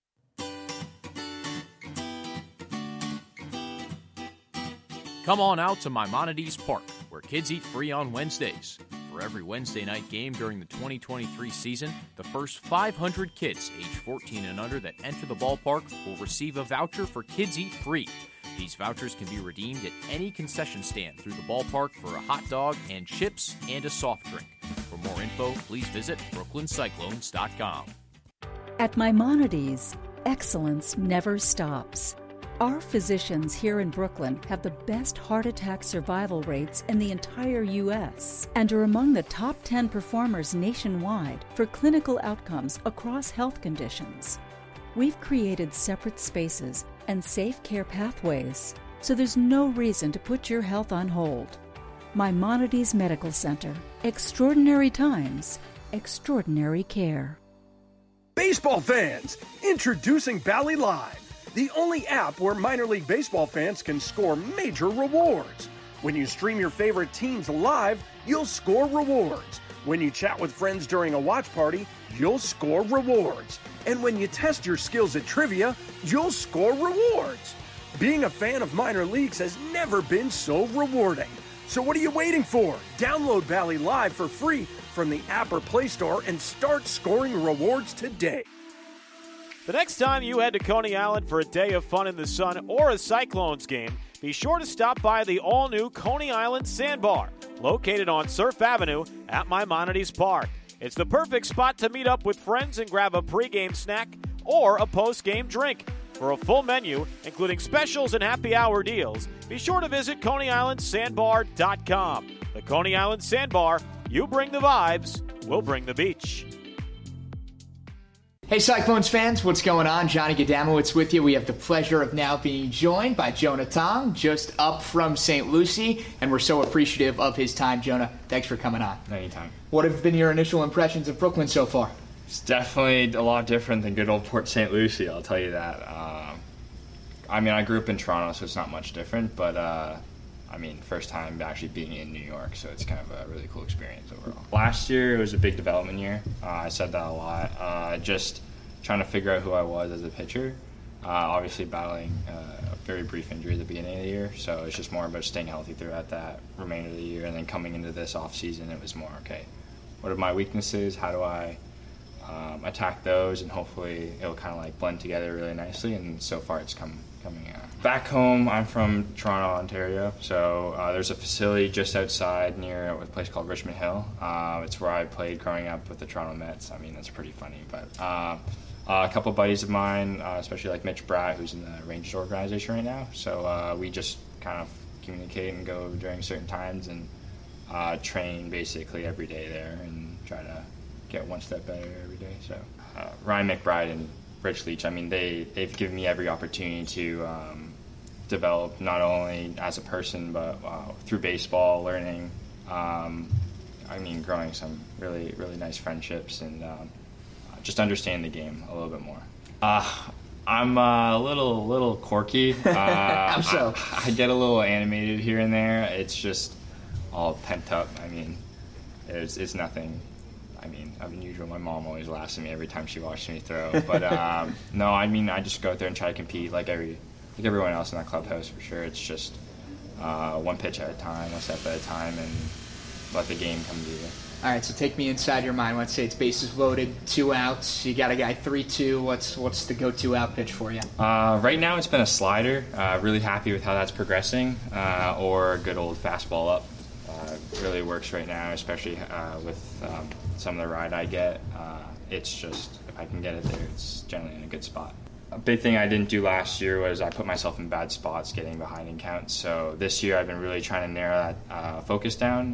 Come on out to Maimonides Park, where kids eat free on Wednesdays. For every Wednesday night game during the 2023 season, the first 500 kids age 14 and under that enter the ballpark will receive a voucher for Kids Eat Free. These vouchers can be redeemed at any concession stand through the ballpark for a hot dog and chips and a soft drink. For more info, please visit BrooklynCyclones.com. At Maimonides, excellence never stops. Our physicians here in Brooklyn have the best heart attack survival rates in the entire U.S. and are among the top 10 performers nationwide for clinical outcomes across health conditions. We've created separate spaces and safe care pathways, so there's no reason to put your health on hold. Maimonides Medical Center. Extraordinary times, extraordinary care. Baseball fans, introducing Bally Live, the only app where minor league baseball fans can score major rewards. When you stream your favorite teams live, you'll score rewards. When you chat with friends during a watch party, you'll score rewards. And when you test your skills at trivia, you'll score rewards. Being a fan of minor leagues has never been so rewarding. So what are you waiting for? Download Bally Live for free from the app or Play Store and start scoring rewards today. The next time you head to Coney Island for a day of fun in the sun or a Cyclones game, be sure to stop by the all-new Coney Island Sandbar, located on Surf Avenue at Maimonides Park. It's the perfect spot to meet up with friends and grab a pregame snack or a postgame drink. For a full menu, including specials and happy hour deals, be sure to visit ConeyIslandSandbar.com. The Coney Island Sandbar, you bring the vibes, we'll bring the beach. Hey Cyclones fans, what's going on? Johnny Gadamowitz with you. We have the pleasure of now being joined by Jonah Tong, just up from St. Lucie, and we're so appreciative of his time. Jonah, thanks for coming on. Anytime. What have been your initial impressions of Brooklyn so far? It's definitely a lot different than good old Port St. Lucie, I'll tell you that. I mean, I grew up in Toronto, so it's not much different, but I mean, first time actually being in New York, so it's kind of a really cool experience overall. Last year, it was a big development year. I said that a lot. Just trying to figure out who I was as a pitcher. Obviously battling a very brief injury at the beginning of the year, so it's just more about staying healthy throughout that remainder of the year. And then coming into this off season, it was more, okay, what are my weaknesses? How do I attack those? And hopefully it'll kind of like blend together really nicely. And so far it's coming out. Back home, I'm from Toronto, Ontario, so there's a facility just outside near a place called Richmond Hill. It's where I played growing up with the Toronto Mets. I mean, that's pretty funny, but a couple buddies of mine, especially like Mitch Bratt, who's in the Rangers organization right now, so we just kind of communicate and go during certain times and train basically every day there and try to get one step better every day. So Ryan McBride and Rich Leach, I mean, they've given me every opportunity to develop not only as a person but through baseball, learning, I mean, growing some really, really nice friendships and just understand the game a little bit more. I'm a little quirky. I'm so. I get a little animated here and there. It's just all pent up. I mean, it's nothing. I mean, unusual. My mom always laughs at me every time she watches me throw. But no, I mean, I just go out there and try to compete like everyone else in that clubhouse for sure. It's just one pitch at a time, one step at a time, and let the game come to you. All right, so take me inside your mind. Let's say it's bases loaded, 2 outs. You got a guy 3-2. What's the go-to out pitch for you? Right now, it's been a slider. Really happy with how that's progressing, or a good old fastball up. Really works right now, especially with some of the ride I get. It's just, if I can get it there, it's generally in a good spot. A big thing I didn't do last year was I put myself in bad spots getting behind in counts. So this year I've been really trying to narrow that focus down,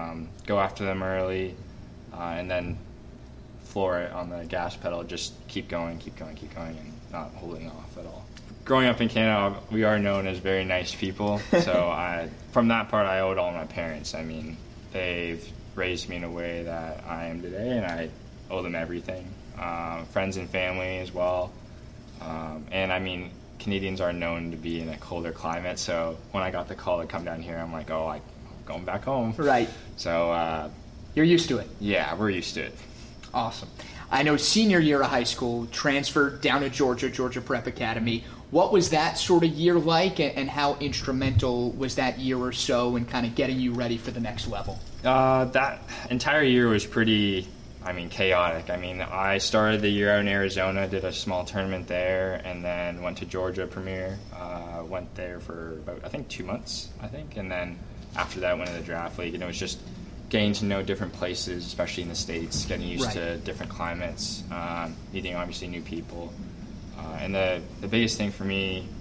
go after them early, and then floor it on the gas pedal, just keep going, and not holding off at all. Growing up in Canada, we are known as very nice people, so from that part I owe it all to my parents. I mean, they've raised me in a way that I am today, and I owe them everything. Friends and family as well. And I mean, Canadians are known to be in a colder climate, so when I got the call to come down here, I'm like, oh, I'm going back home. Right. So you're used to it. Yeah, we're used to it. Awesome. I know senior year of high school, transferred down to Georgia Prep Academy. What was that sort of year like, and how instrumental was that year or so in kind of getting you ready for the next level? That entire year was pretty, chaotic. I started the year out in Arizona, did a small tournament there, and then went to Georgia Premier. Went there for about, 2 months, and then after that went to the draft league, and it was just getting to know different places, especially in the States, getting used to different climates, meeting obviously new people. And the biggest thing for me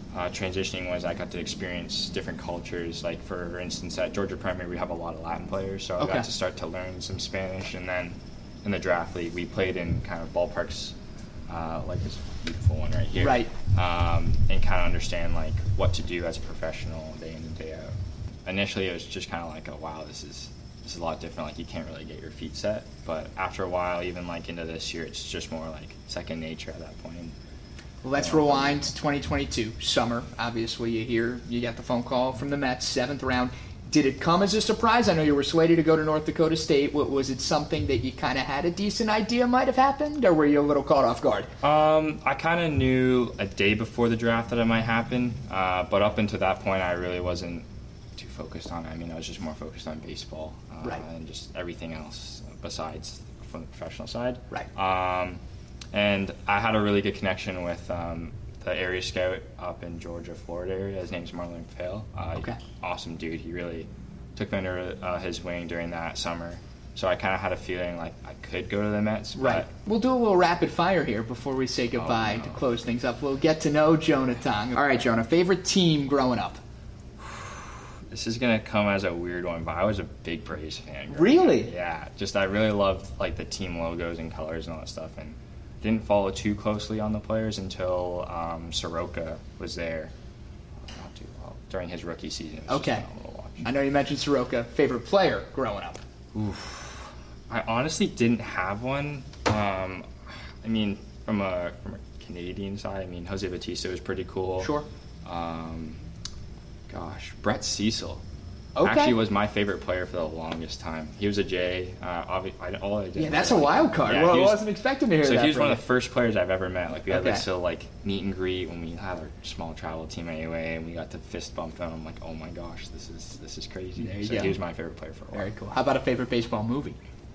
transitioning was I got to experience different cultures. Like, for instance, at Georgia Primary, we have a lot of Latin players, so I got to start to learn some Spanish. And then in the draft league, we played in kind of ballparks like this beautiful one right here. Right. And kind of understand, like, what to do as a professional day in and day out. Initially, it was just kind of like, oh, wow, this is a lot different. Like, you can't really get your feet set. But after a while, even, like, into this year, it's just more, like, second nature at that point. Well, let's rewind to 2022, summer. Obviously, you got the phone call from the Mets, 7th round. Did it come as a surprise? I know you were slated to go to North Dakota State. Was it something that you kind of had a decent idea might have happened, or were you a little caught off guard? I kind of knew a day before the draft that it might happen, but up until that point, I really wasn't too focused on it. I mean, I was just more focused on baseball and just everything else besides from the professional side. Right. And I had a really good connection with the area scout up in Georgia, Florida area. His name's Marlon Pfeil. Awesome dude. He really took me under his wing during that summer. So I kind of had a feeling like I could go to the Mets. Right. We'll do a little rapid fire here before we say goodbye to close things up. We'll get to know Jonah Tong. All right, Jonah, favorite team growing up? This is going to come as a weird one, but I was a big Braves fan. Really? Up. Yeah. Just I really loved, like, the team logos and colors and all that stuff. And didn't follow too closely on the players until Soroka was there not too well, during his rookie season. Okay. I know you mentioned Soroka. Favorite player growing up? Oof. I honestly didn't have one. I mean, from a Canadian side, I mean, Jose Bautista was pretty cool. Sure. Brett Cecil. Okay. Actually was my favorite player for the longest time. He was a J. That's a wild card. Yeah, I wasn't expecting to hear that. So he was one of the first players I've ever met. Like, we had this little, like, meet and greet when we had our small travel team anyway, and we got to fist bump him. I'm like, oh my gosh, this is crazy. So he was my favorite player for a while. Very cool. How about a favorite baseball movie?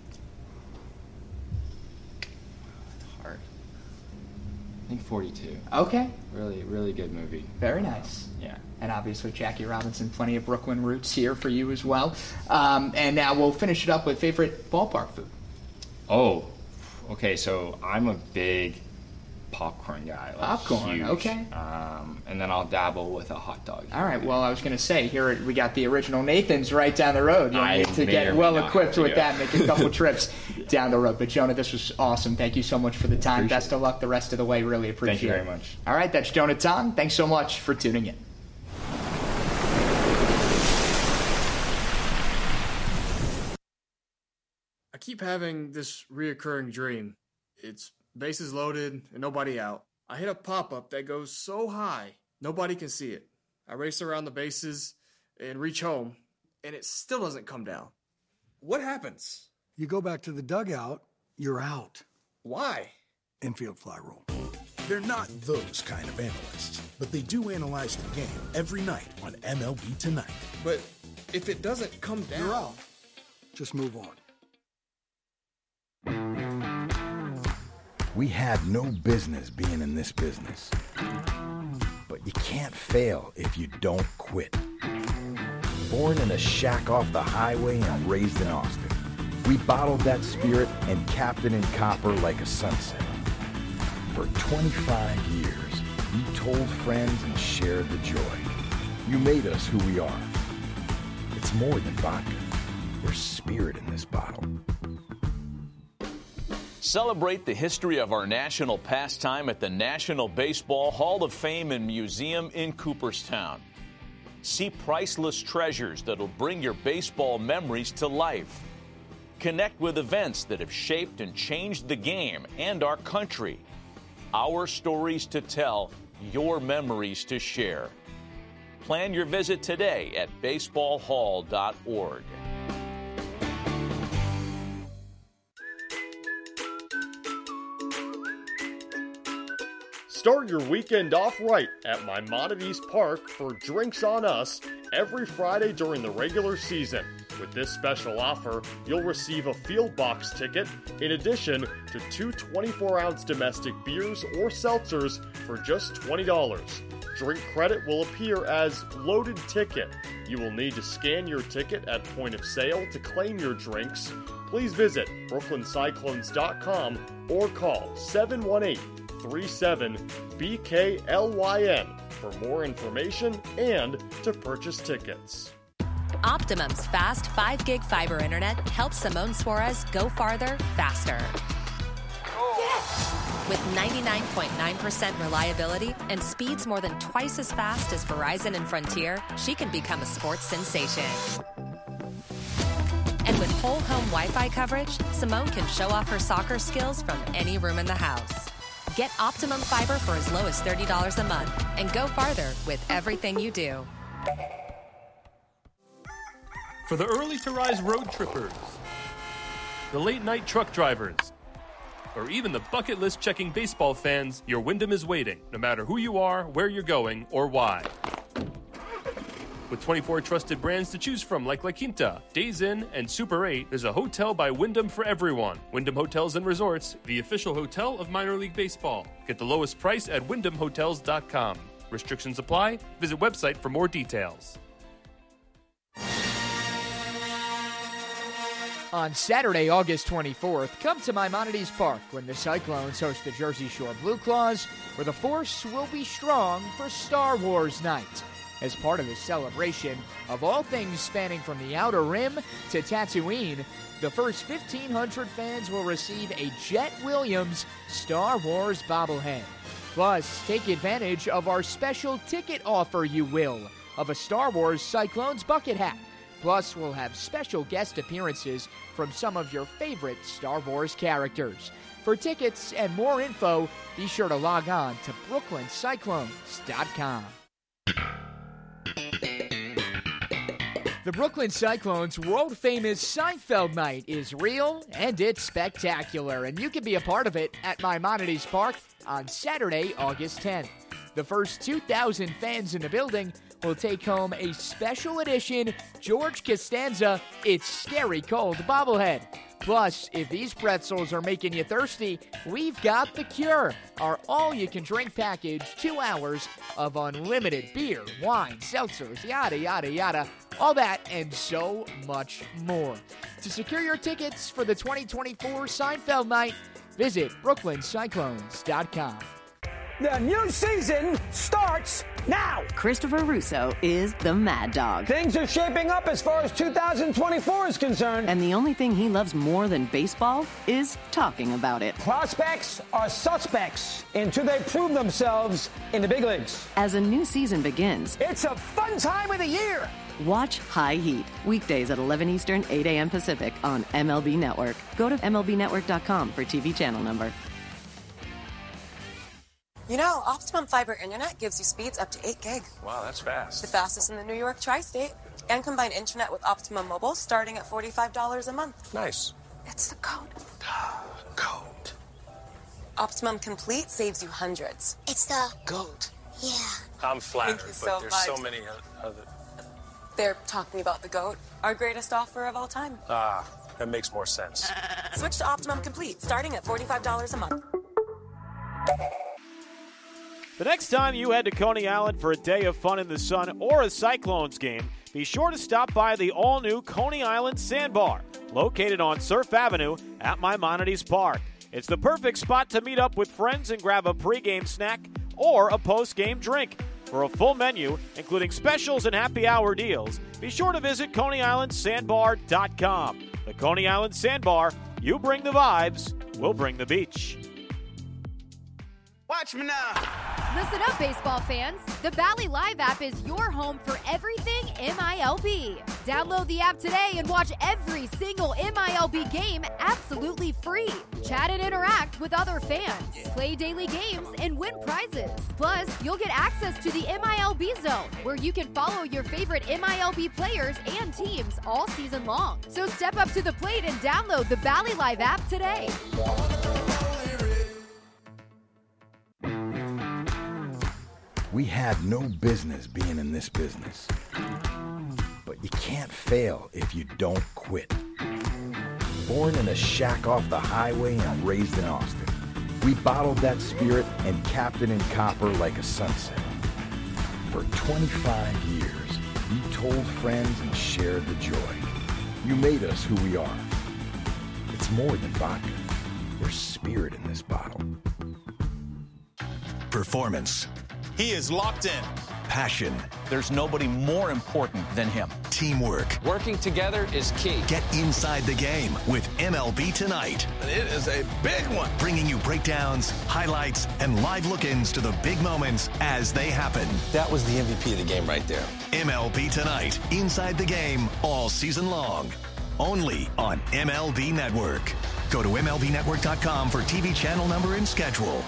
Hard. I think 42. Okay. Really, really good movie. Very nice. Yeah. And obviously, Jackie Robinson, plenty of Brooklyn roots here for you as well. And now we'll finish it up with favorite ballpark food. Oh, okay. So I'm a big popcorn guy. Like, popcorn, huge. Okay. And then I'll dabble with a hot dog. All right. Well, I was going to say, here we got the original Nathan's right down the road. You'll need to get well equipped with that, make a couple trips down the road. But Jonah, this was awesome. Thank you so much for the time. Best of luck the rest of the way. Really appreciate it. Thank you very much. All right. That's Jonah Tong. Thanks so much for tuning in. I keep having this reoccurring dream. It's bases loaded and nobody out. I hit a pop-up that goes so high, nobody can see it. I race around the bases and reach home, and it still doesn't come down. What happens? You go back to the dugout, you're out. Why? Infield fly rule. They're not those kind of analysts, but they do analyze the game every night on MLB Tonight. But if it doesn't come down, you're out. Just move on. We had no business being in this business. But you can't fail if you don't quit. Born in a shack off the highway and raised in Austin, we bottled that spirit and capped it in copper like a sunset. For 25 years, we told friends and shared the joy. You made us who we are. It's more than vodka. There's spirit in this bottle. Celebrate the history of our national pastime at the National Baseball Hall of Fame and Museum in Cooperstown. See priceless treasures that'll bring your baseball memories to life. Connect with events that have shaped and changed the game and our country. Our stories to tell, your memories to share. Plan your visit today at baseballhall.org. Start your weekend off right at Maimonides Park for Drinks on Us every Friday during the regular season. With this special offer, you'll receive a field box ticket in addition to 2 24-ounce domestic beers or seltzers for just $20. Drink credit will appear as loaded ticket. You will need to scan your ticket at point of sale to claim your drinks. Please visit BrooklynCyclones.com or call 718-37-BKLYN for more information and to purchase tickets. Optimum's fast 5 gig fiber internet helps Simone Suarez go farther, faster. With 99.9% reliability and speeds more than twice as fast as Verizon and Frontier, she can become a sports sensation. And with whole home Wi-Fi coverage, Simone can show off her soccer skills from any room in the house. Get Optimum Fiber for as low as $30 a month and go farther with everything you do. For the early to rise road trippers, the late night truck drivers, or even the bucket list checking baseball fans, your Wyndham is waiting, no matter who you are, where you're going, or why. With 24 trusted brands to choose from like La Quinta, Days Inn, and Super 8, there's a hotel by Wyndham for everyone. Wyndham Hotels and Resorts, the official hotel of minor league baseball. Get the lowest price at wyndhamhotels.com. Restrictions apply. Visit website for more details. On Saturday, August 24th, come to Maimonides Park when the Cyclones host the Jersey Shore Blue Claws, where the force will be strong for Star Wars Night. As part of the celebration of all things spanning from the Outer Rim to Tatooine, the first 1,500 fans will receive a Jet Williams Star Wars bobblehead. Plus, take advantage of our special ticket offer, you will, of a Star Wars Cyclones bucket hat. Plus, we'll have special guest appearances from some of your favorite Star Wars characters. For tickets and more info, be sure to log on to BrooklynCyclones.com. The Brooklyn Cyclones' world-famous Seinfeld Night is real and it's spectacular, and you can be a part of it at Maimonides Park on Saturday, August 10th. The first 2,000 fans in the building will take home a special edition George Costanza It's Scary Cold bobblehead. Plus, if these pretzels are making you thirsty, we've got The Cure, our all-you-can-drink package, 2 hours of unlimited beer, wine, seltzers, yada, yada, yada, all that and so much more. To secure your tickets for the 2024 Seinfeld Night, visit BrooklynCyclones.com. The new season starts now. Christopher Russo is the Mad Dog. Things are shaping up as far as 2024 is concerned. And the only thing he loves more than baseball is talking about it. Prospects are suspects until they prove themselves in the big leagues. As a new season begins, it's a fun time of the year. Watch High Heat, weekdays at 11 Eastern, 8 a.m. Pacific on MLB Network. Go to MLBnetwork.com for TV channel number. You know, Optimum Fiber Internet gives you speeds up to 8 gig. Wow, that's fast. The fastest in the New York tri-state. And combine internet with Optimum Mobile starting at $45 a month. Nice. It's the code. Code. Optimum Complete saves you hundreds. It's the GOAT. Yeah. I'm flattered, Thank you but so there's much. so many other... They're talking about the GOAT, our greatest offer of all time. Ah, that makes more sense. Switch to Optimum Complete starting at $45 a month. The next time you head to Coney Island for a day of fun in the sun or a Cyclones game, be sure to stop by the all-new Coney Island Sandbar, located on Surf Avenue at Maimonides Park. It's the perfect spot to meet up with friends and grab a pregame snack or a postgame drink. For a full menu, including specials and happy hour deals, be sure to visit ConeyIslandSandbar.com. The Coney Island Sandbar, you bring the vibes, we'll bring the beach. Watch me now. Listen up, baseball fans. The Bally Live app is your home for everything MILB. Download the app today and watch every single MILB game absolutely free. Chat and interact with other fans. Play daily games and win prizes. Plus, you'll get access to the MILB Zone, where you can follow your favorite MILB players and teams all season long. So step up to the plate and download the Bally Live app today. We had no business being in this business. But you can't fail if you don't quit. Born in a shack off the highway and raised in Austin, we bottled that spirit and capped it in copper like a sunset. For 25 years, you told friends and shared the joy. You made us who we are. It's more than vodka. There's spirit in this bottle. Performance, He is locked in. Passion. There's nobody more important than him. Teamwork. Working together is key. Get inside the game with MLB Tonight. It is a big one. Bringing you breakdowns, highlights, and live look-ins to the big moments as they happen. That was the MVP of the game right there. MLB Tonight. Inside the game all season long. Only on MLB Network. Go to MLBNetwork.com for TV channel number and schedule.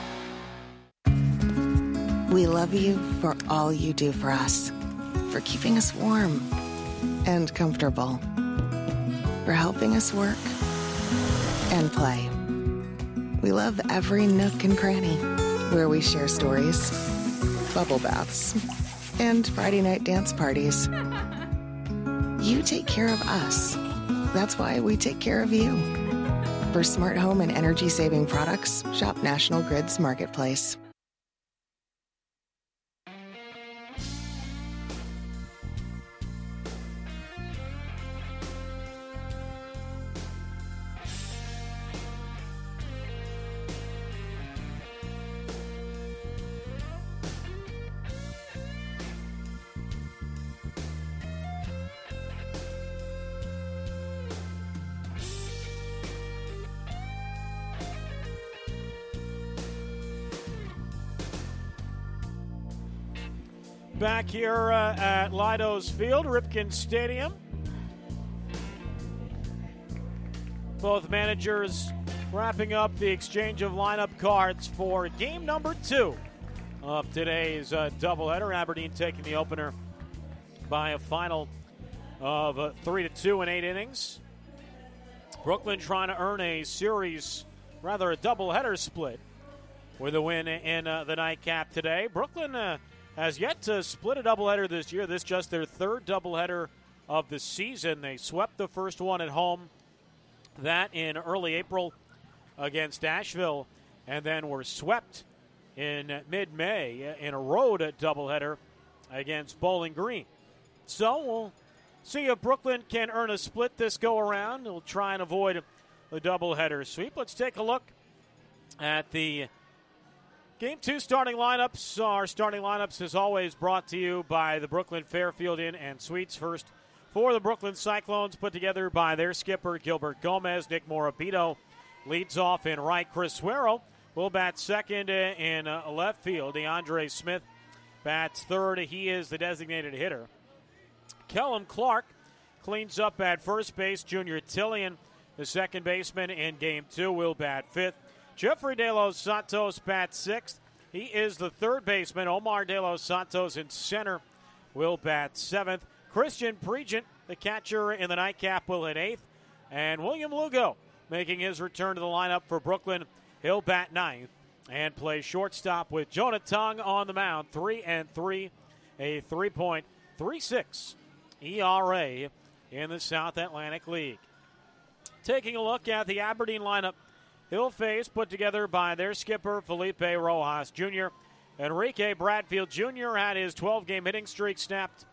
We love you for all you do for us, for keeping us warm and comfortable, for helping us work and play. We love every nook and cranny where we share stories, bubble baths, and Friday night dance parties. You take care of us. That's why we take care of you. For smart home and energy-saving products, shop National Grid's Marketplace. Back here at Leidos Field, Ripken Stadium. Both managers wrapping up the exchange of lineup cards for game number 2 of today's doubleheader. Aberdeen taking the opener by a final of 3-2 in 8 innings. Brooklyn trying to earn a series, rather a doubleheader split, with a win in the nightcap today. Brooklyn has yet to split a doubleheader this year. This just their 3rd doubleheader of the season. They swept the first one at home, that in early April against Asheville, and then were swept in mid-May in a road doubleheader against Bowling Green. So we'll see if Brooklyn can earn a split this go-around. We'll try and avoid the doubleheader sweep. Let's take a look at the Game 2 starting lineups. Our starting lineups, as always, brought to you by the Brooklyn Fairfield Inn and Suites. First for the Brooklyn Cyclones, put together by their skipper, Gilbert Gomez. Nick Morabito leads off in right. Chris Suero will bat second in left field. DeAndre Smith bats third. He is the designated hitter. Kellum Clark cleans up at first base. Junior Tillian, the second baseman in Game 2, will bat fifth. Jeffrey De Los Santos bats sixth. He is the third baseman. Omar De Los Santos in center will bat seventh. Christian Pregent, the catcher in the nightcap, will hit eighth. And William Lugo making his return to the lineup for Brooklyn. He'll bat ninth and play shortstop with Jonah Tung on the mound. 3-3, a 3.36 ERA in the South Atlantic League. Taking a look at the Aberdeen lineup, he'll face, put together by their skipper, Felipe Rojas Jr. Enrique Bradfield Jr. had his 12-game hitting streak snapped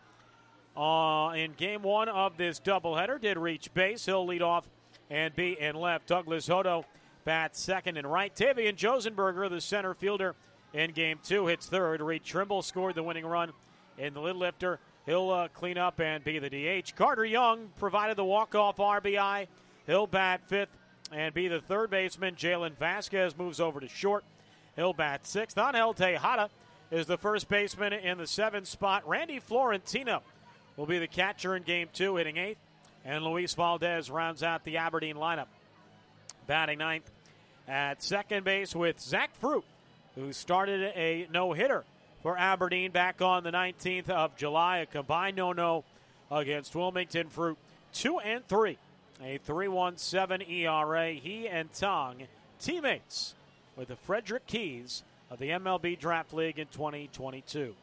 in Game 1 of this doubleheader. Did reach base. He'll lead off and be in left. Douglas Hodo bats second and right. Tavian Josenberger, the center fielder, in Game 2, hits third. Reed Trimble scored the winning run in the lid lifter. He'll clean up and be the DH. Carter Young provided the walk-off RBI. He'll bat fifth and be the third baseman. Jalen Vasquez moves over to short. He'll bat sixth. Angel Tejada is the first baseman in the seventh spot. Randy Florentino will be the catcher in Game 2, hitting eighth. And Luis Valdez rounds out the Aberdeen lineup, batting ninth at second base with Zach Fruit, who started a no-hitter for Aberdeen back on the 19th of July. A combined no-no against Wilmington. Fruit 2-3. A 3.17 ERA. He and Tong, teammates with the Frederick Keys of the MLB Draft League in 2022.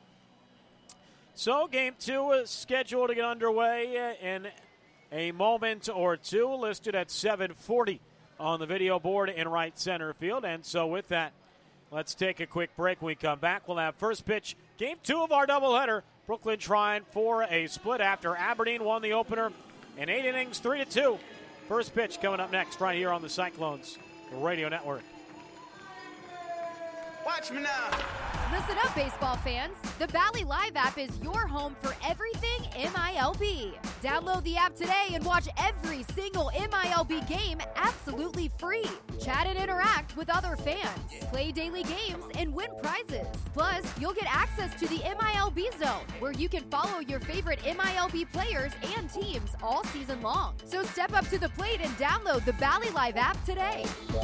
So Game 2 is scheduled to get underway in a moment or two, listed at 7:40 on the video board in right center field. And so with that, let's take a quick break. When we come back, we'll have first pitch, Game 2 of our doubleheader. Brooklyn trying for a split after Aberdeen won the opener in 8 innings, 3-2. First pitch coming up next right here on the Cyclones Radio Network. Watch me now. Listen up, baseball fans. The Bally Live app is your home for everything MILB. Download the app today and watch every single MILB game absolutely free. Chat and interact with other fans. Play daily games and win prizes. Plus, you'll get access to the MILB Zone, where you can follow your favorite MILB players and teams all season long. So step up to the plate and download the Bally Live app today.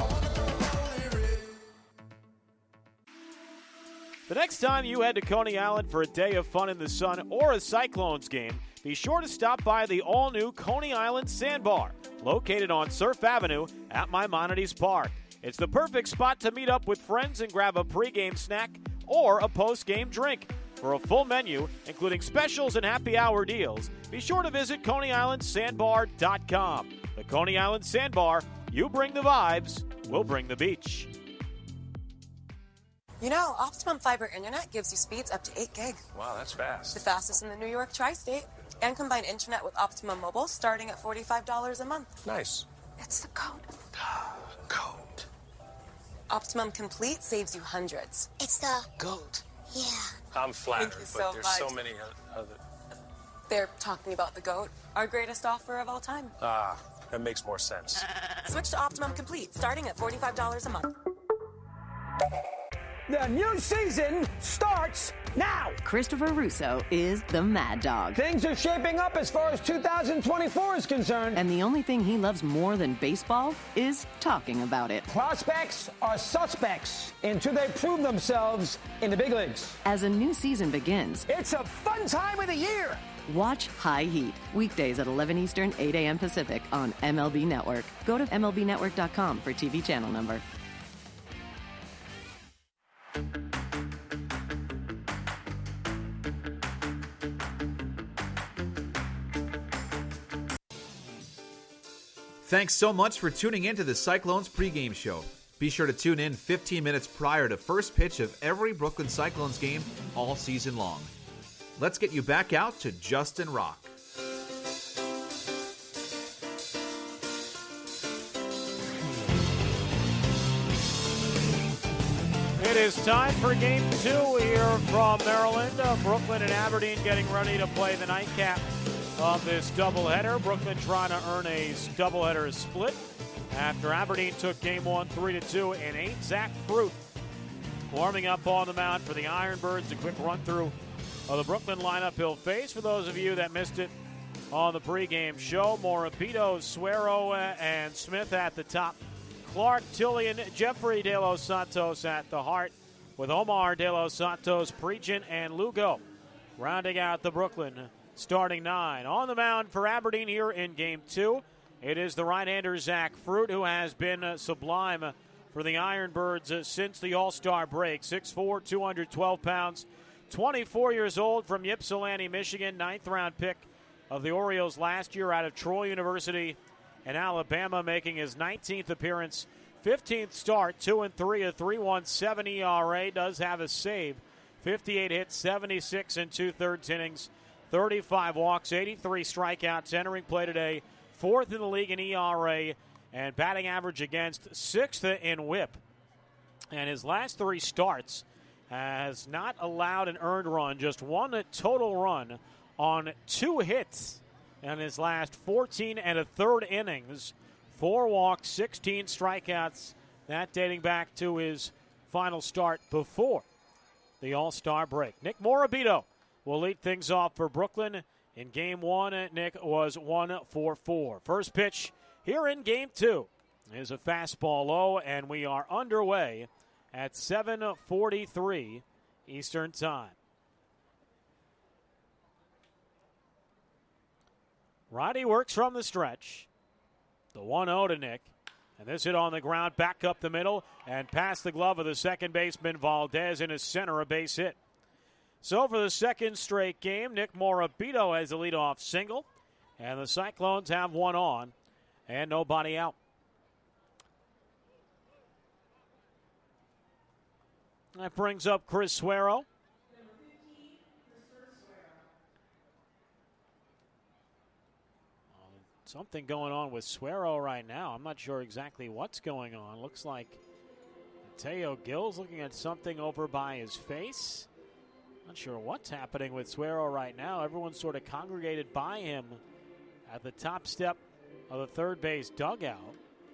The next time you head to Coney Island for a day of fun in the sun or a Cyclones game, be sure to stop by the all-new Coney Island Sandbar, located on Surf Avenue at Maimonides Park. It's the perfect spot to meet up with friends and grab a pregame snack or a postgame drink. For a full menu, including specials and happy hour deals, be sure to visit ConeyIslandSandbar.com. The Coney Island Sandbar, you bring the vibes, we'll bring the beach. You know, Optimum Fiber Internet gives you speeds up to 8 gig. Wow, that's fast. The fastest in the New York tri-state. And combine internet with Optimum Mobile starting at $45 a month. Nice. It's the code. Code. Optimum Complete saves you hundreds. It's the GOAT. Yeah. I'm flattered, Thank you but so there's much. so many other... They're talking about the GOAT, our greatest offer of all time. Ah, that makes more sense. Switch to Optimum Complete starting at $45 a month. The new season starts now. Christopher Russo is the Mad Dog. Things are shaping up as far as 2024 is concerned. And the only thing he loves more than baseball is talking about it. Prospects are suspects until they prove themselves in the big leagues. As a new season begins, it's a fun time of the year. Watch High Heat, weekdays at 11 Eastern, 8 a.m. Pacific on MLB Network. Go to MLBnetwork.com for TV channel number. Thanks so much for tuning in to the Cyclones pregame show. Be sure to tune in 15 minutes prior to first pitch of every Brooklyn Cyclones game all season long. Let's get you back out to Justin Rock. It is time for Game 2 here from Maryland. Brooklyn and Aberdeen getting ready to play the nightcap of this doubleheader. Brooklyn trying to earn a doubleheader split after Aberdeen took Game 1 3-2 in 8. Zach Fruit warming up on the mound for the Ironbirds. A quick run-through of the Brooklyn lineup he'll face. For those of you that missed it on the pregame show, Morabito, Suero, and Smith at the top. Clark, Tillian, Jeffrey De Los Santos at the heart, with Omar De Los Santos, Preachant, and Lugo rounding out the Brooklyn starting 9. On the mound for Aberdeen here in Game 2, it is the right-hander Zach Fruit, who has been sublime for the Ironbirds since the All-Star break. 6'4", 212 pounds, 24 years old, from Ypsilanti, Michigan, 9th-round pick of the Orioles last year out of Troy University in Alabama, making his 19th appearance, 15th start, 2-3, a 3.17 ERA, does have a save, 58 hits, 76 and 2/3 innings, 35 walks, 83 strikeouts, entering play today, 4th in the league in ERA, and batting average against, 6th in WHIP. And his last 3 starts has not allowed an earned run, just 1 total run on 2 hits in his last 14 and a third innings. 4 walks, 16 strikeouts, that dating back to his final start before the All-Star break. Nick Morabito will lead things off for Brooklyn. In Game 1, Nick was 1 for 4. First pitch here in Game 2 is a fastball low, and we are underway at 7:43 Eastern Time. Roddy works from the stretch. The 1-0 to Nick. And this hit on the ground, back up the middle, and past the glove of the second baseman Valdez in his center, a base hit. So for the second straight game, Nick Morabito has a leadoff single, and the Cyclones have 1 on and nobody out. That brings up Chris Suero. Something going on with Suero right now. I'm not sure exactly what's going on. Looks like Mateo Gills looking at something over by his face. Not sure what's happening with Suero right now. Everyone's sort of congregated by him at the top step of the third base dugout.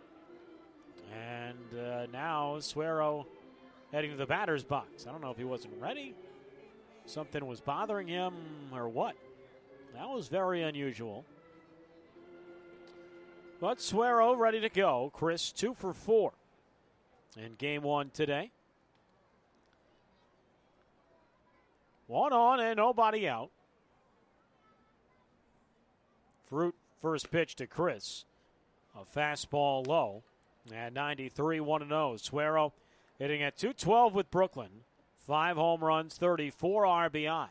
And now Suero heading to the batter's box. I don't know if he wasn't ready, something was bothering him, or what. That was very unusual. But Suero ready to go. Chris 2 for 4 in game one today. 1 on and nobody out. Fruit first pitch to Chris. A fastball low. At 93, 1-0. Suero hitting at .212 with Brooklyn. 5 home runs, 34 RBI.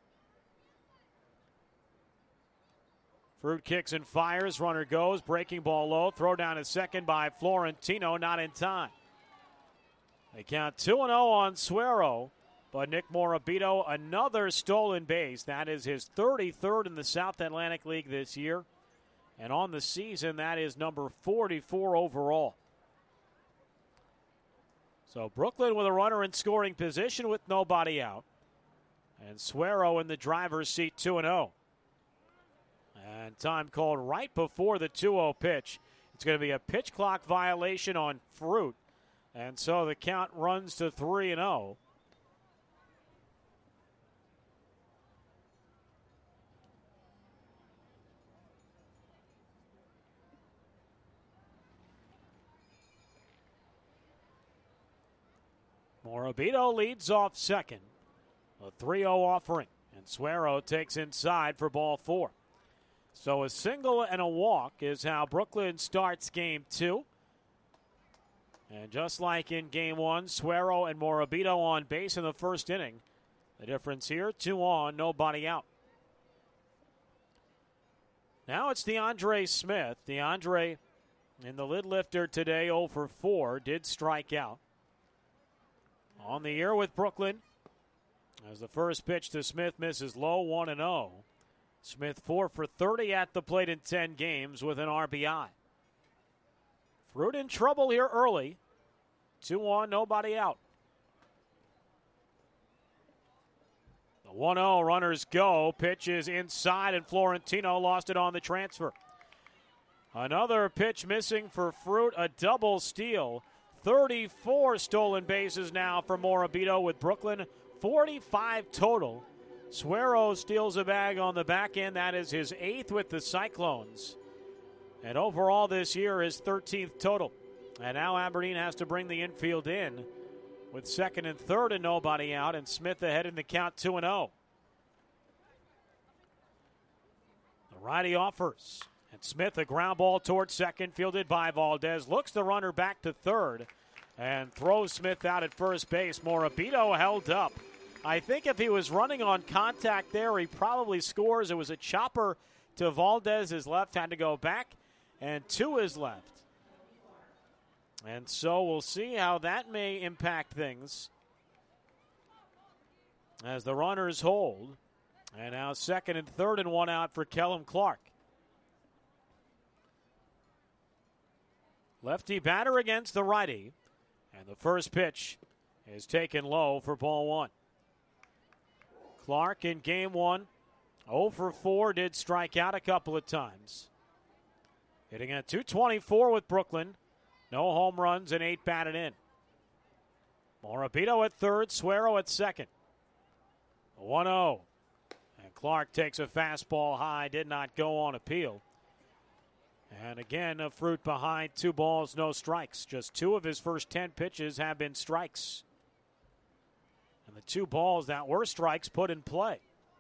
Fruit kicks and fires. Runner goes. Breaking ball low. Throw down to second by Florentino. Not in time. They count 2-0 on Suero. But Nick Morabito, another stolen base. That is his 33rd in the South Atlantic League this year. And on the season, that is number 44 overall. So Brooklyn with a runner in scoring position with nobody out. And Suero in the driver's seat 2-0. And time called right before the 2-0 pitch. It's going to be a pitch clock violation on Fruit. And so the count runs to 3-0. Morabito leads off second. A 3-0 offering. And Suero takes inside for ball 4. So a single and a walk is how Brooklyn starts game 2. And just like in game 1, Suero and Morabito on base in the first inning. The difference here, 2 on, nobody out. Now it's DeAndre Smith. DeAndre in the lid lifter today, 0 for 4, did strike out. On the year with Brooklyn, as the first pitch to Smith misses low, 1-0. Smith 4 for 30 at the plate in 10 games with an RBI. Fruit in trouble here early. 2 on, nobody out. The 1-0 runners go. Pitch is inside, and Florentino lost it on the transfer. Another pitch missing for Fruit, a double steal. 34 stolen bases now for Morabito with Brooklyn. 45 total. Suero steals a bag on the back end. That is his 8th with the Cyclones. And overall this year, his 13th total. And now Aberdeen has to bring the infield in with second and third and nobody out. And Smith ahead in the count 2-0. The righty offers. And Smith, a ground ball towards second, fielded by Valdez. Looks the runner back to third and throws Smith out at first base. Morabito held up. I think if he was running on contact there, he probably scores. It was a chopper to Valdez. His left had to go back and to his left. And so we'll see how that may impact things as the runners hold. And now second and third and 1 out for Kellum Clark. Lefty batter against the righty. And the first pitch is taken low for ball 1. Clark in game 1, 0 for 4, did strike out a couple of times. Hitting at .224 with Brooklyn. No home runs and 8 batted in. Morabito at third, Suero at second. 1-0. And Clark takes a fastball high, did not go on appeal. And again, a Fruit behind, 2 balls, no strikes. Just 2 of his first 10 pitches have been strikes. And the 2 balls that were strikes put in play.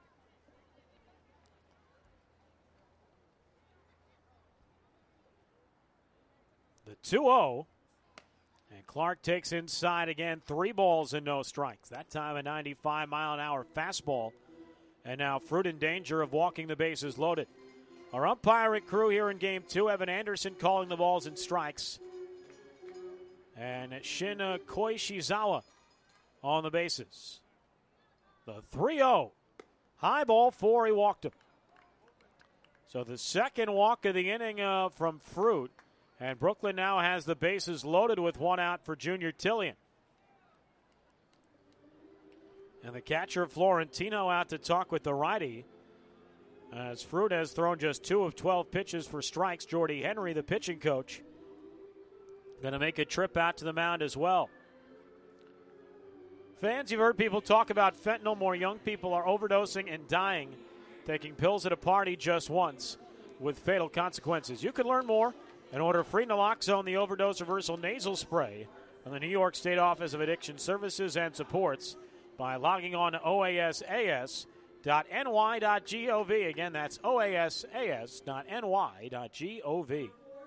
The 2-0. And Clark takes inside again, 3 balls and no strikes. That time a 95-mile-an-hour fastball. And now Fruit in danger of walking the bases loaded. Our umpiring crew here in game 2, Evan Anderson calling the balls and strikes. And Shin Koishizawa on the bases. The 3-0. High ball 4, he walked him. So the second walk of the inning from Fruit. And Brooklyn now has the bases loaded with 1 out for Junior Tillian. And the catcher, Florentino, out to talk with the righty. As Fruit has thrown just 2 of 12 pitches for strikes. Jordy Henry, the pitching coach, going to make a trip out to the mound as well. Fans, you've heard people talk about fentanyl. More young people are overdosing and dying, taking pills at a party just once with fatal consequences. You can learn more and order free naloxone, the overdose reversal nasal spray, from the New York State Office of Addiction Services and Supports by logging on to oasas.ny.gov. Again, that's oasas.ny.gov.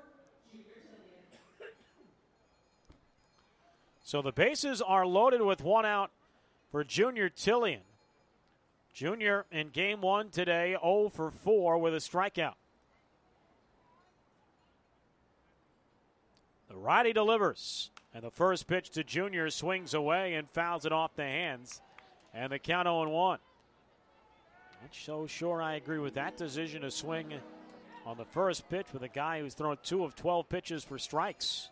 So the bases are loaded with 1 out for Junior Tillian. Junior in game 1 today, 0 for 4 with a strikeout. The righty delivers, and the first pitch to Junior swings away and fouls it off the hands, and the count 0-1. Not so sure I agree with that decision to swing on the first pitch with a guy who's thrown 2 of 12 pitches for strikes.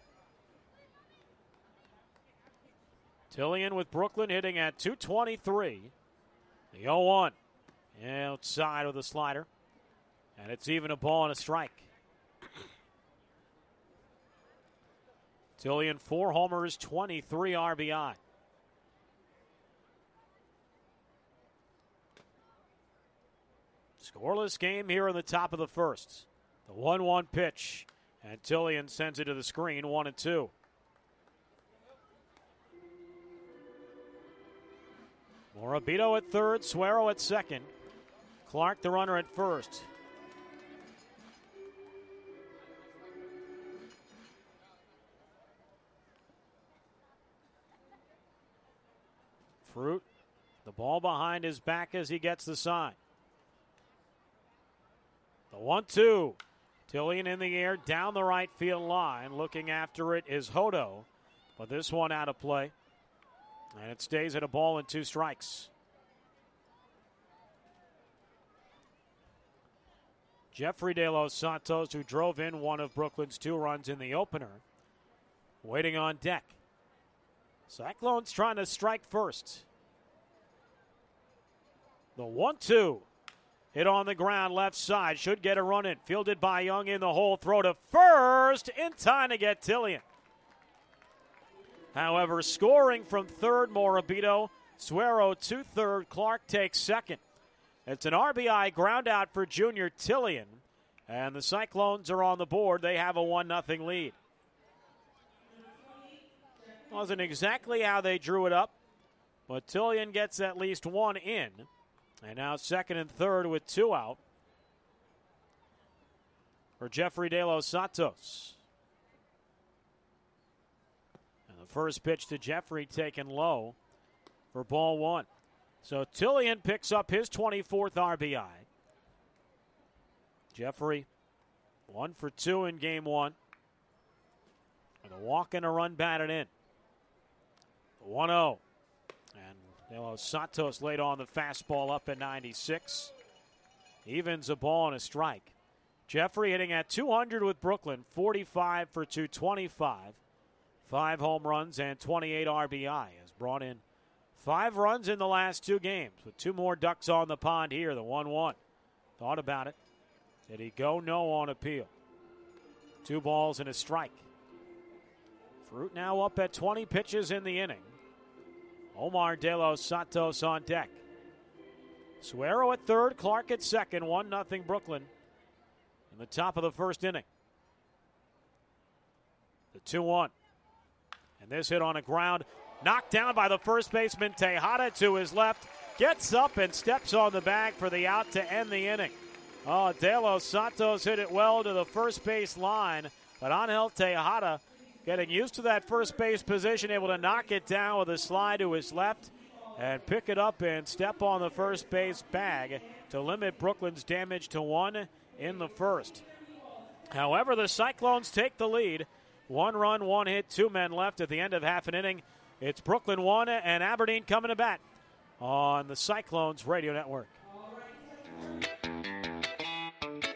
Tillian with Brooklyn hitting at .223. The 0-1 outside with a slider, and it's even a ball and a strike. Tillian 4 homers, 23 RBI. Scoreless game here in the top of the first. The 1-1 pitch, and Tillian sends it to the screen, 1-2. Morabito at third, Suero at second. Clark, the runner, at first. Fruit, the ball behind his back as he gets the sign. The 1-2. Tillian in the air, down the right field line. Looking after it is Hodo, but this one out of play. And it stays at a ball and 2 strikes. Jeffrey De Los Santos, who drove in one of Brooklyn's 2 runs in the opener, waiting on deck. Cyclones trying to strike first. The 1-2. Hit on the ground, left side. Should get a run in. Fielded by Young in the hole. Throw to first. In time to get Tillian. However, scoring from third, Morabito. Suero to third. Clark takes second. It's an RBI ground out for Junior Tillian. And the Cyclones are on the board. They have a 1-0 lead. Wasn't exactly how they drew it up, but Tillian gets at least 1 in. And now second and third with 2 out for Jeffrey De Los Santos. And the first pitch to Jeffrey taken low for ball 1. So Tillian picks up his 24th RBI. Jeffrey 1 for 2 in game 1. And a walk and a run batted in. 1-0. And De Los Santos laid on the fastball up at 96. Evens a ball and a strike. Jeffrey hitting at .200 with Brooklyn, 45 for .225. 5 home runs and 28 RBI. Has brought in 5 runs in the last 2 games with 2 more ducks on the pond here. The 1-1. Thought about it. Did he go? No on appeal. 2 balls and a strike. Fruit now up at 20 pitches in the inning. Omar De Los Santos on deck. Suero at third, Clark at second. 1-0 Brooklyn in the top of the first inning. The 2-1. And this hit on a ground. Knocked down by the first baseman Tejada to his left. Gets up and steps on the bag for the out to end the inning. Oh, De Los Santos hit it well to the first base line. But Angel Tejada, getting used to that first base position, able to knock it down with a slide to his left and pick it up and step on the first base bag to limit Brooklyn's damage to 1 in the first. However, the Cyclones take the lead. 1 run, 1 hit, 2 men left at the end of half an inning. It's Brooklyn 1 and Aberdeen coming to bat on the Cyclones Radio Network.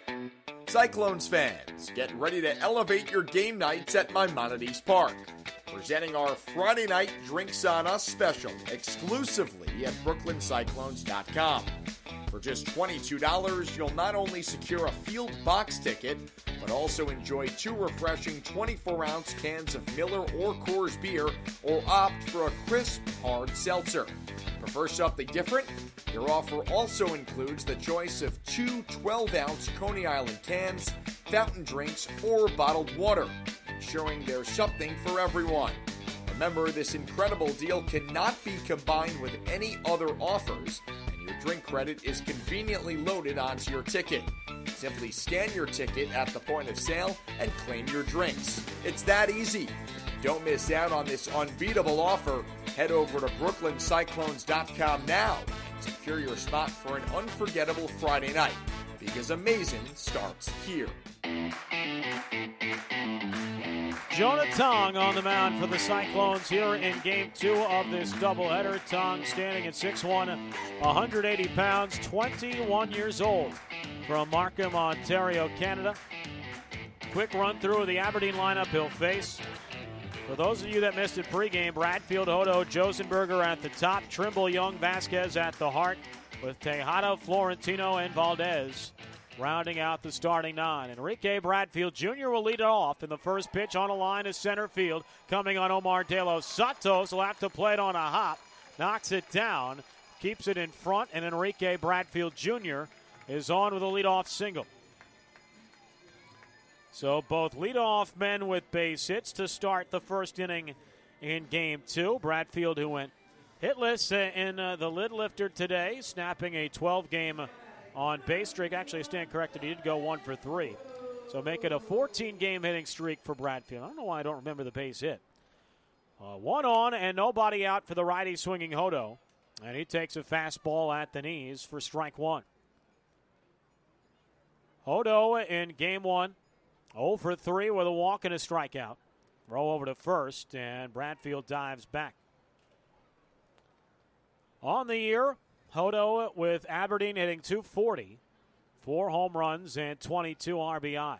Cyclones fans, get ready to elevate your game nights at Maimonides Park. presenting our Friday night Drinks on Us special exclusively at BrooklynCyclones.com. For just $22, you'll not only secure a field box ticket, but also enjoy 2 refreshing 24-ounce cans of Miller or Coors beer, or opt for a crisp, hard seltzer. Prefer something different? Your offer also includes the choice of 2 12-ounce Coney Island cans, fountain drinks, or bottled water, ensuring there's something for everyone. Remember, this incredible deal cannot be combined with any other offers, and your drink credit is conveniently loaded onto your ticket. Simply scan your ticket at the point of sale and claim your drinks. It's that easy. Don't miss out on this unbeatable offer. Head over to BrooklynCyclones.com now and secure your spot for an unforgettable Friday night, because amazing starts here. Jonah Tong on the mound for the Cyclones here in Game 2 of this doubleheader. Tong standing at 6'1", 180 pounds, 21 years old, from Markham, Ontario, Canada. Quick run through of the Aberdeen lineup he'll face. For those of you that missed it pregame, Bradfield, Hodo, Josenberger at the top, Trimble, Young, Vasquez at the heart, with Tejada, Florentino, and Valdez rounding out the starting 9. Enrique Bradfield Jr. will lead it off in the first pitch on a line to center field. Coming on Omar De Los Santos will have to play it on a hop. Knocks it down, keeps it in front, and Enrique Bradfield Jr. is on with a leadoff single. So both leadoff men with base hits to start the first inning in Game 2. Bradfield, who went hitless in the lid lifter today, snapping a 12-game on base streak. Actually, I stand corrected. He did go 1 for 3. So make it a 14-game hitting streak for Bradfield. I don't know why I don't remember the base hit. 1 on and nobody out for the righty swinging Hodo. And he takes a fastball at the knees for strike 1. Hodo in Game 1, 0 for 3 with a walk and a strikeout. Roll over to first, and Bradfield dives back. On the year, Hodo with Aberdeen hitting .240, 4 home runs and 22 RBI.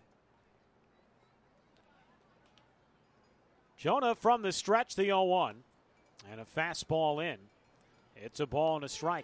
Jonah from the stretch, the 0-1, and a fastball in. It's a ball and a strike.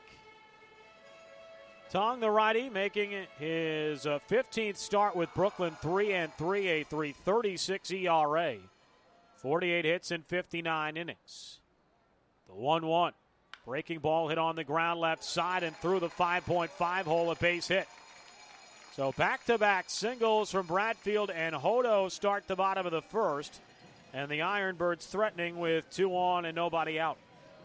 Tong, the righty, making his 15th start with Brooklyn, 3-3, a .336 ERA, 48 hits in 59 innings. The 1-1. Breaking ball hit on the ground left side and through the 5.5 hole, a base hit. So back-to-back singles from Bradfield and Hodo start the bottom of the first. And the Ironbirds threatening with 2 on and nobody out.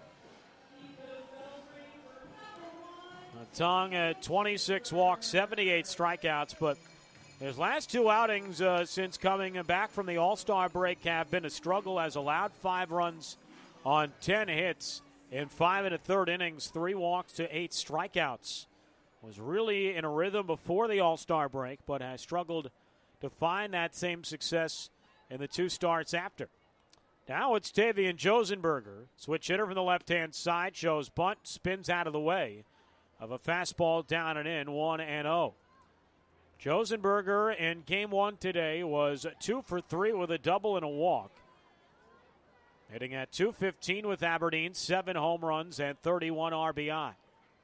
Tong at 26 walks, 78 strikeouts, but his last 2 outings since coming back from the All-Star break have been a struggle, as allowed 5 runs on 10 hits. In 5 1/3 innings, 3 walks to 8 strikeouts. Was really in a rhythm before the All-Star break, but has struggled to find that same success in the 2 starts after. Now it's Tavian Josenberger. Switch hitter from the left-hand side, shows bunt, spins out of the way of a fastball down and in, 1-0. Josenberger in Game 1 today was 2 for 3 with a double and a walk. Hitting at .215 with Aberdeen, 7 home runs and 31 RBI.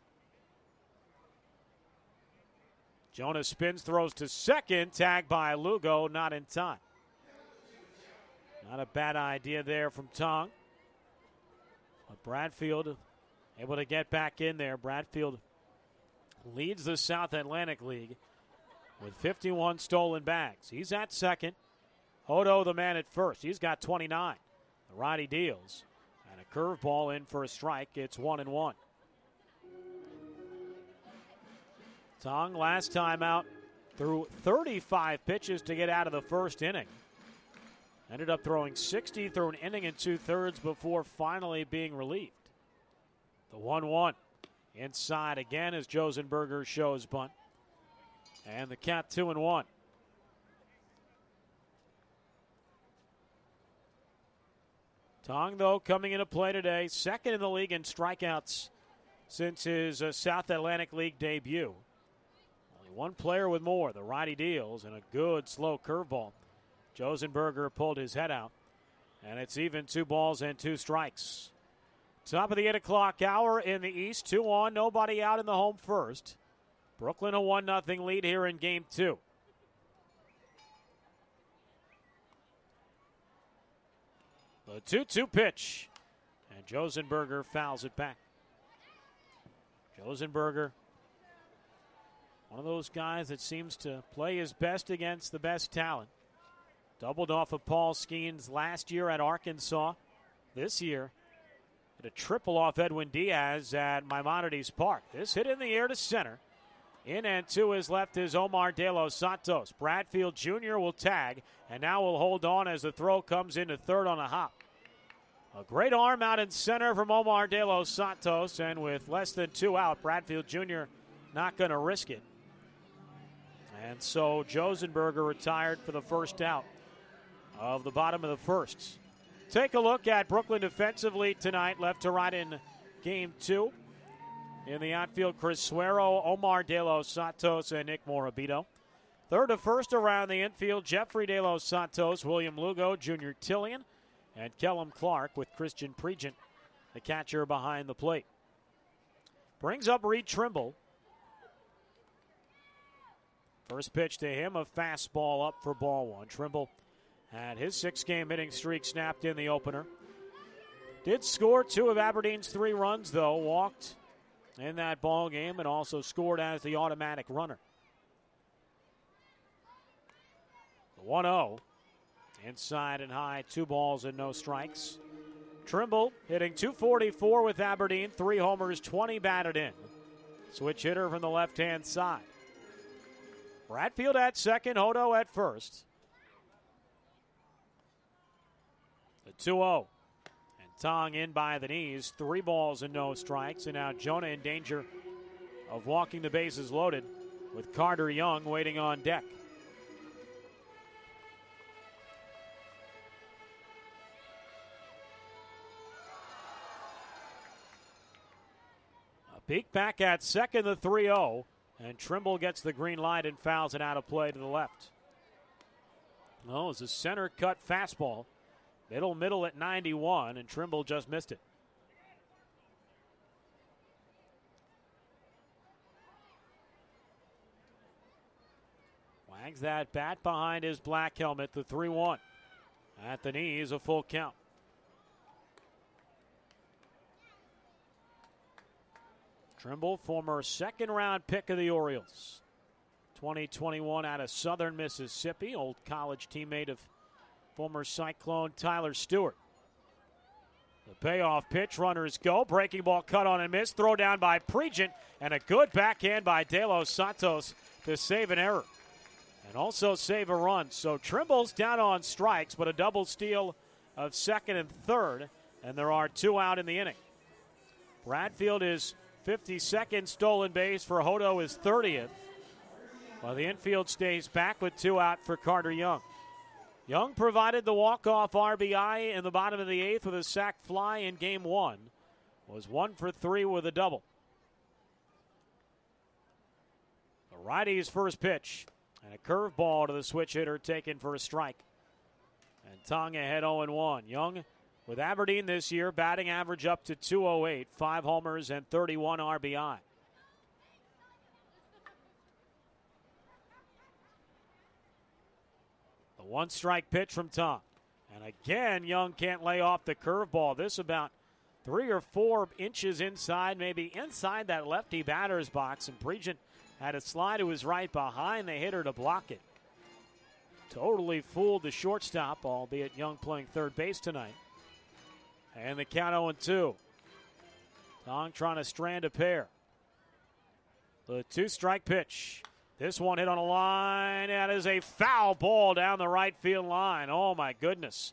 Jonah spins, throws to second, tagged by Lugo, not in time. Not a bad idea there from Tong. But Bradfield able to get back in there. Bradfield leads the South Atlantic League with 51 stolen bags. He's at second. Hodo, the man at first. He's got 29. The righty deals. And a curveball in for a strike. It's 1-1. Tong, last time out, threw 35 pitches to get out of the first inning. Ended up throwing 60 through an inning and 2/3 before finally being relieved. The 1-1. Inside again as Josenberger shows bunt. And the count 2-1. Tong, though, coming into play today, second in the league in strikeouts since his South Atlantic League debut. Only one player with more. The righty deals and a good slow curveball. Josenberger pulled his head out. And it's even 2 balls and 2 strikes. Top of the 8 o'clock hour in the East. 2 on, nobody out in the home first. Brooklyn a 1-0 lead here in Game 2. The 2-2 pitch. And Josenberger fouls it back. Josenberger, one of those guys that seems to play his best against the best talent. Doubled off of Paul Skeens last year at Arkansas. This year, hit a triple off Edwin Diaz at Maimonides Park. This hit in the air to center. In and to his left is Omar De Los Santos. Bradfield Jr. will tag, and now will hold on as the throw comes into third on a hop. A great arm out in center from Omar De Los Santos, and with less than 2 out, Bradfield Jr. not going to risk it. And so Josenberger retired for the first out of the bottom of the first. Take a look at Brooklyn defensively tonight, left to right in Game 2. In the outfield, Chris Suero, Omar De Los Santos, and Nick Morabito. Third to first around the infield, Jeffrey De Los Santos, William Lugo, Junior Tillian, and Kellum Clark with Christian Pregent, the catcher behind the plate. Brings up Reed Trimble. First pitch to him, a fastball up for ball 1. Trimble had his 6-game hitting streak snapped in the opener. Did score 2 of Aberdeen's 3 runs, though. Walked in that ball game and also scored as the automatic runner. The 1-0. Inside and high, 2 balls and no strikes. Trimble hitting .244 with Aberdeen, 3 homers, 20 batted in. Switch hitter from the left-hand side. Bradfield at second, Hodo at first. The 2-0. And Tong in by the knees, 3 balls and no strikes. And now Jonah in danger of walking the bases loaded with Carter Young waiting on deck. Peek back at second, the 3-0, and Trimble gets the green light and fouls it out of play to the left. Oh, it's a center cut fastball. Middle at 91, and Trimble just missed it. Wags that bat behind his black helmet, the 3-1. At the knees, a full count. Trimble, former second-round pick of the Orioles. 2021 out of Southern Mississippi, old college teammate of former Cyclone Tyler Stewart. The payoff pitch, runners go. Breaking ball cut on and missed. Throw down by Pregent, and a good backhand by De Los Santos to save an error. And also save a run. So Trimble's down on strikes, but a double steal of second and third, and there are 2 out in the inning. Bradfield is 52nd stolen base for Hodo is 30th. While the infield stays back with 2 out for Carter Young. Young provided the walk-off RBI in the bottom of the 8th with a sac fly in Game 1. Was 1 for 3 with a double. The righty's first pitch. And a curveball to the switch hitter taken for a strike. And Tong ahead 0-1. Young with Aberdeen this year, batting average up to .208, 5 homers and 31 RBI. The 1-strike pitch from Tong. And again, Young can't lay off the curveball. This about 3 or 4 inches inside, maybe inside that lefty batter's box. And Pregent had a slide to his right behind the hitter to block it. Totally fooled the shortstop, albeit Young playing third base tonight. And the count 0-2. Tong trying to strand a pair. The 2-strike pitch. This one hit on a line. That is a foul ball down the right field line. Oh, my goodness.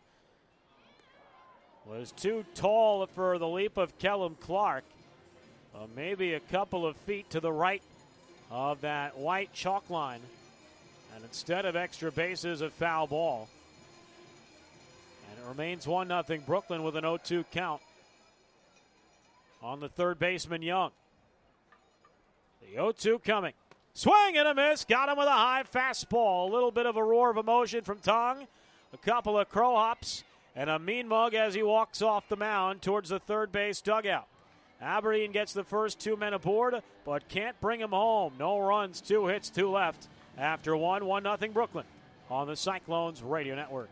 Was too tall for the leap of Kellum Clark. Maybe a couple of feet to the right of that white chalk line. And instead of extra bases, a foul ball. And it remains 1-0 Brooklyn with an 0-2 count on the third baseman Young. The 0-2 coming. Swing and a miss. Got him with a high fastball. A little bit of a roar of emotion from Tong. A couple of crow hops. And a mean mug as he walks off the mound towards the third base dugout. Aberdeen gets the first 2 men aboard, but can't bring him home. No runs, 2 hits, 2 left. After 1-0 Brooklyn on the Cyclones Radio Network.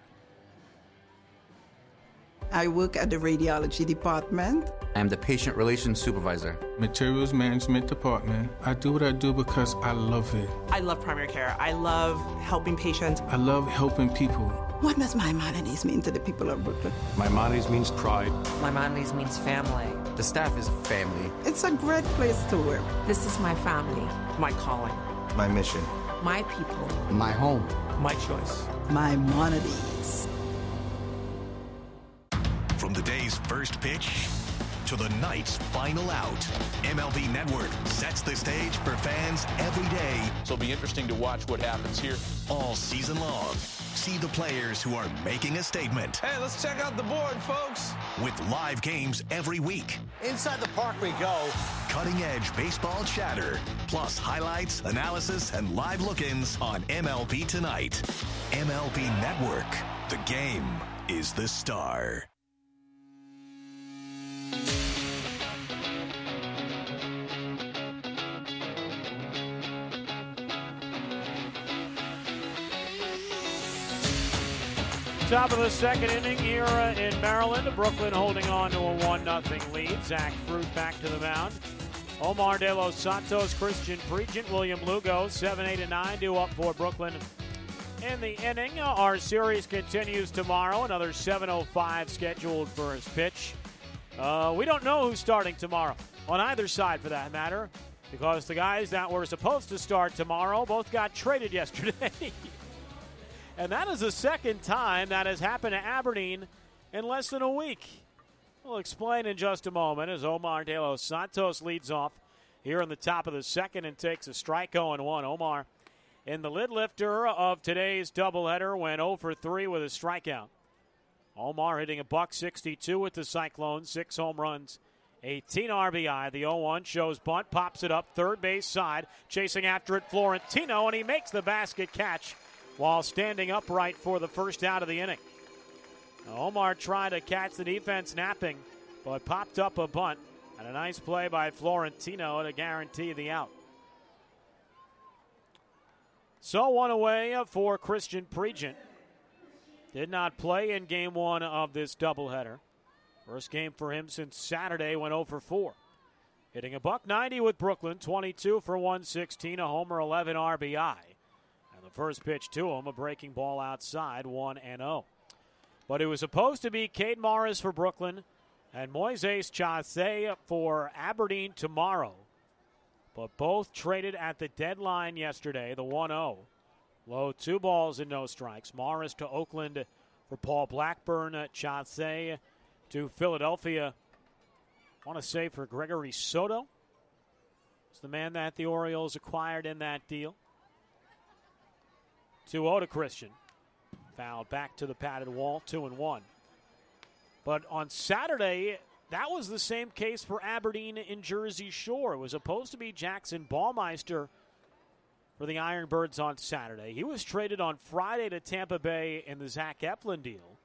I work at the radiology department. I'm the patient relations supervisor. Materials management department. I do what I do because I love it. I love primary care. I love helping patients. I love helping people. What does Maimonides mean to the people of Brooklyn? Maimonides means pride. Maimonides means family. The staff is family. It's a great place to work. This is my family. My calling. My mission. My people. My home. My choice. Maimonides. From the day's first pitch to the night's final out, MLB Network sets the stage for fans every day. So it'll be interesting to watch what happens here. All season long. See the players who are making a statement. Hey, let's check out the board, folks. With live games every week. Inside the park we go. Cutting-edge baseball chatter. Plus highlights, analysis, and live look-ins on MLB Tonight. MLB Network. The game is the star. Top of the second inning here in Maryland. Brooklyn holding on to a 1-0 lead. Zach Fruit back to the mound. Omar De Los Santos, Christian Pregent, William Lugo, 7, 8, and 9 due up for Brooklyn in the inning. Our series continues tomorrow. Another 7:05 scheduled first pitch. We don't know who's starting tomorrow, on either side for that matter, because the guys that were supposed to start tomorrow both got traded yesterday. And that is the second time that has happened to Aberdeen in less than a week. We'll explain in just a moment as Omar De Los Santos leads off here in the top of the second and takes a strike 0-1. Omar in the lid lifter of today's doubleheader went 0 for 3 with a strikeout. Omar hitting a .162 with the Cyclones, 6 home runs, 18 RBI. The 0-1 shows bunt, pops it up, third base side, chasing after it Florentino, and he makes the basket catch while standing upright for the first out of the inning. Now, Omar tried to catch the defense napping, but popped up a bunt, and a nice play by Florentino to guarantee the out. So one away for Christian Pregent. Did not play in game one of this doubleheader. First game for him since Saturday, went 0 for 4. Hitting a .190 with Brooklyn, 22 for 116, a homer, 11 RBI. And the first pitch to him, a breaking ball outside, 1-0. But it was supposed to be Cade Morris for Brooklyn and Moises Chassé for Aberdeen tomorrow. But both traded at the deadline yesterday, the 1-0. Low 2 balls and no strikes. Morris to Oakland for Paul Blackburn. Chassé to Philadelphia. I want to say for Gregory Soto. It's the man that the Orioles acquired in that deal. 2-0 to Christian. Fouled back to the padded wall, 2-1. But on Saturday, that was the same case for Aberdeen in Jersey Shore. It was supposed to be Jackson Ballmeister for the Ironbirds on Saturday. He was traded on Friday to Tampa Bay in the Zach Eflin deal.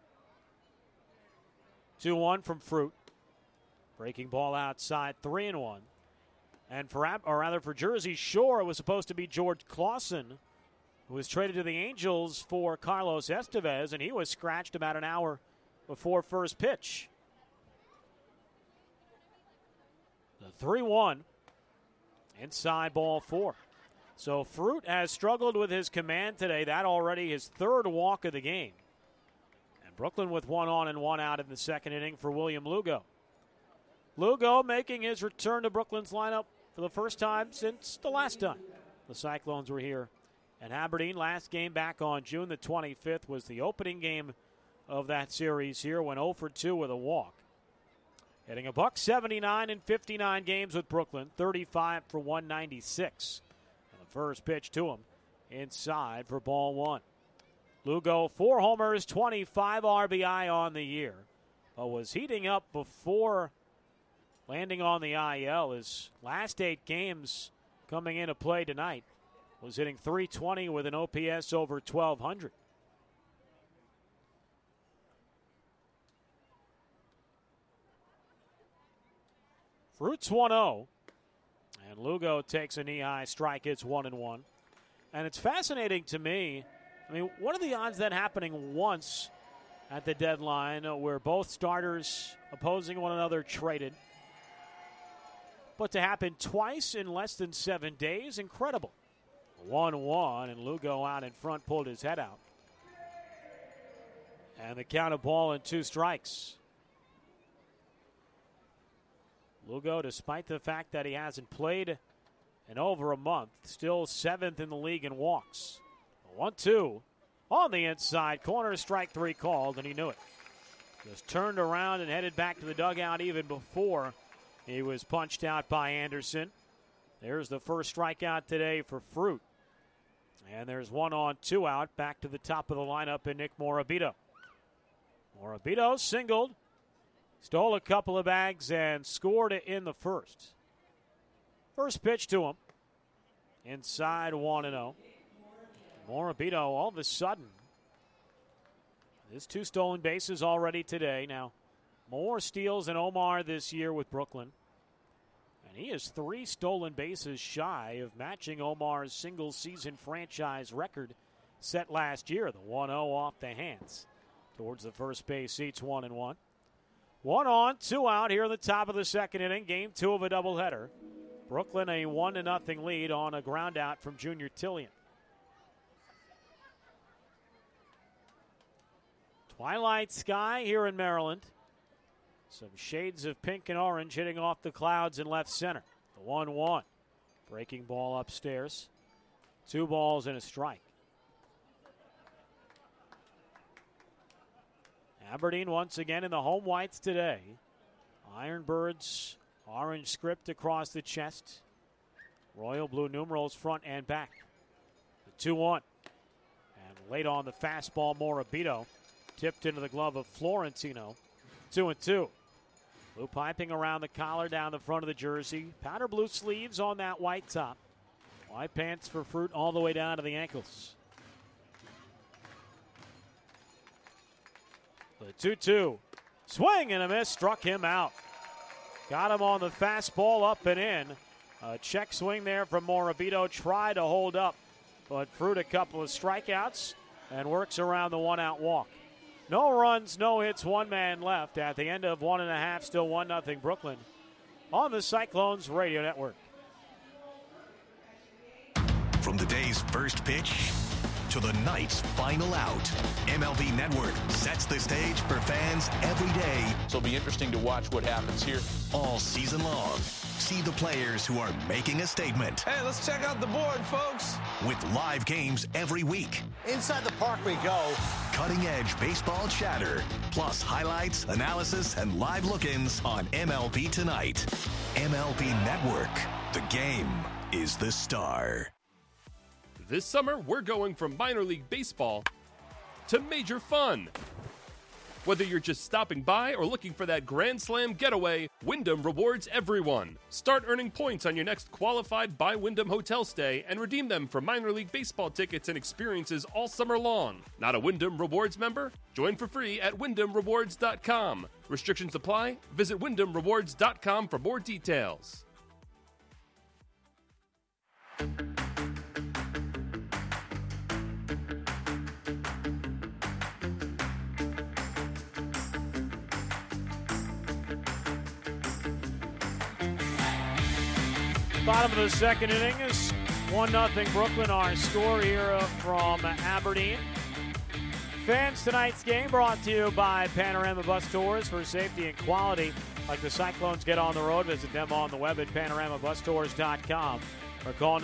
2-1 from Fruit. Breaking ball outside, 3-1. And for Jersey Shore, it was supposed to be George Clausen, who was traded to the Angels for Carlos Estevez, and he was scratched about an hour before first pitch. The 3-1, inside ball 4. So Fruit has struggled with his command today. That already his third walk of the game. And Brooklyn with 1 on and 1 out in the second inning for William Lugo. Lugo making his return to Brooklyn's lineup for the first time since the last time the Cyclones were here. And Aberdeen, last game back on June the 25th, was the opening game of that series here, went 0 for 2 with a walk. Hitting a .179 in 59 games with Brooklyn, 35 for 196. And the first pitch to him inside for ball 1. Lugo, 4 homers, 25 RBI on the year, but was heating up before landing on the IL. His last 8 games coming into play tonight was hitting .320 with an OPS over 1,200. Fruit's 1-0. And Lugo takes a knee-high strike. It's 1-1. And it's fascinating to me. I mean, what are the odds that happening once at the deadline where both starters opposing one another traded? But to happen twice in less than 7 days, incredible. 1-1, and Lugo out in front pulled his head out. And the count of ball and 2 strikes. Lugo, despite the fact that he hasn't played in over a month, still 7th in the league in walks. 1-2 on the inside corner, strike 3 called, and he knew it. Just turned around and headed back to the dugout even before he was punched out by Anderson. There's the first strikeout today for Fruit. And there's 1-2 out, back to the top of the lineup in Nick Morabito. Morabito singled, stole a couple of bags, and scored it in the first. First pitch to him. Inside 1-0. Morabito all of a sudden. There's 2 stolen bases already today. Now, more steals than Omar this year with Brooklyn. And he is 3 stolen bases shy of matching Omar's single-season franchise record set last year. The 1-0 off the hands towards the first base seats, 1-1. 1-2 out here in the top of the second inning. Game 2 of a doubleheader. Brooklyn a 1-0 lead on a ground out from Junior Tillian. Twilight sky here in Maryland. Some shades of pink and orange hitting off the clouds in left center. The 1-1. Breaking ball upstairs. 2 balls and a strike. Aberdeen once again in the home whites today. Ironbirds, orange script across the chest. Royal blue numerals front and back. The 2-1. And late on the fastball, Morabito. Tipped into the glove of Florentino. 2-2. Blue piping around the collar down the front of the jersey. Powder blue sleeves on that white top. White pants for Fruit all the way down to the ankles. The 2-2. Swing and a miss. Struck him out. Got him on the fastball up and in. A check swing there from Morabito. Tried to hold up, but Fruit a couple of strikeouts and works around the 1-out walk. No runs, no hits, 1 man left at the end of 1.5, still 1-0 Brooklyn on the Cyclones Radio Network. From the day's first pitch to the night's final out, MLB Network sets the stage for fans every day. So it'll be interesting to watch what happens here. All season long. See the players who are making a statement. Hey, let's check out the board, folks. With live games every week. Inside the park we go. Cutting-edge baseball chatter. Plus highlights, analysis, and live look-ins on MLB Tonight. MLB Network. The game is the star. This summer, we're going from minor league baseball to major fun. Whether you're just stopping by or looking for that Grand Slam getaway, Wyndham rewards everyone. Start earning points on your next qualified by Wyndham hotel stay and redeem them for minor league baseball tickets and experiences all summer long. Not a Wyndham Rewards member? Join for free at WyndhamRewards.com. Restrictions apply. Visit WyndhamRewards.com for more details. Bottom of the second inning is 1-0 Brooklyn. Our score here from Aberdeen. Fans, tonight's game brought to you by Panorama Bus Tours. For safety and quality, like the Cyclones get on the road, visit them on the web at PanoramaBusTours.com or call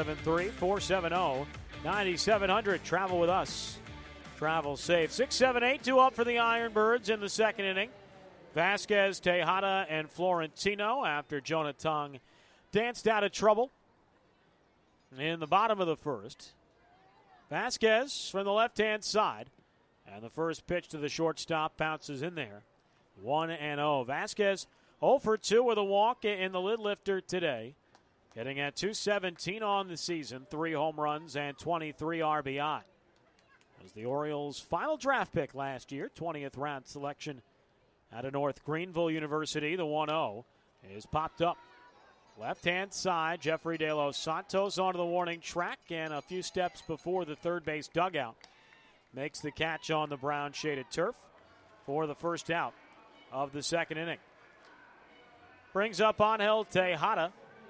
973-470-9700. Travel with us. Travel safe. 6-7-8, 2 up for the Ironbirds in the second inning. Vasquez, Tejada, and Florentino after Jonah Tung danced out of trouble in the bottom of the first. Vasquez from the left-hand side. And the first pitch to the shortstop bounces in there. 1-0. Vasquez 0 for 2 with a walk in the lid lifter today. Hitting at .217 on the season. 3 home runs and 23 RBI. Was the Orioles' final draft pick last year. 20th round selection out of North Greenville University. The 1-0. is popped up. Left-hand side, Jeffrey De Los Santos onto the warning track, and a few steps before the third base dugout. Makes the catch on the brown-shaded turf for the first out of the second inning. Brings up Angel Tejada.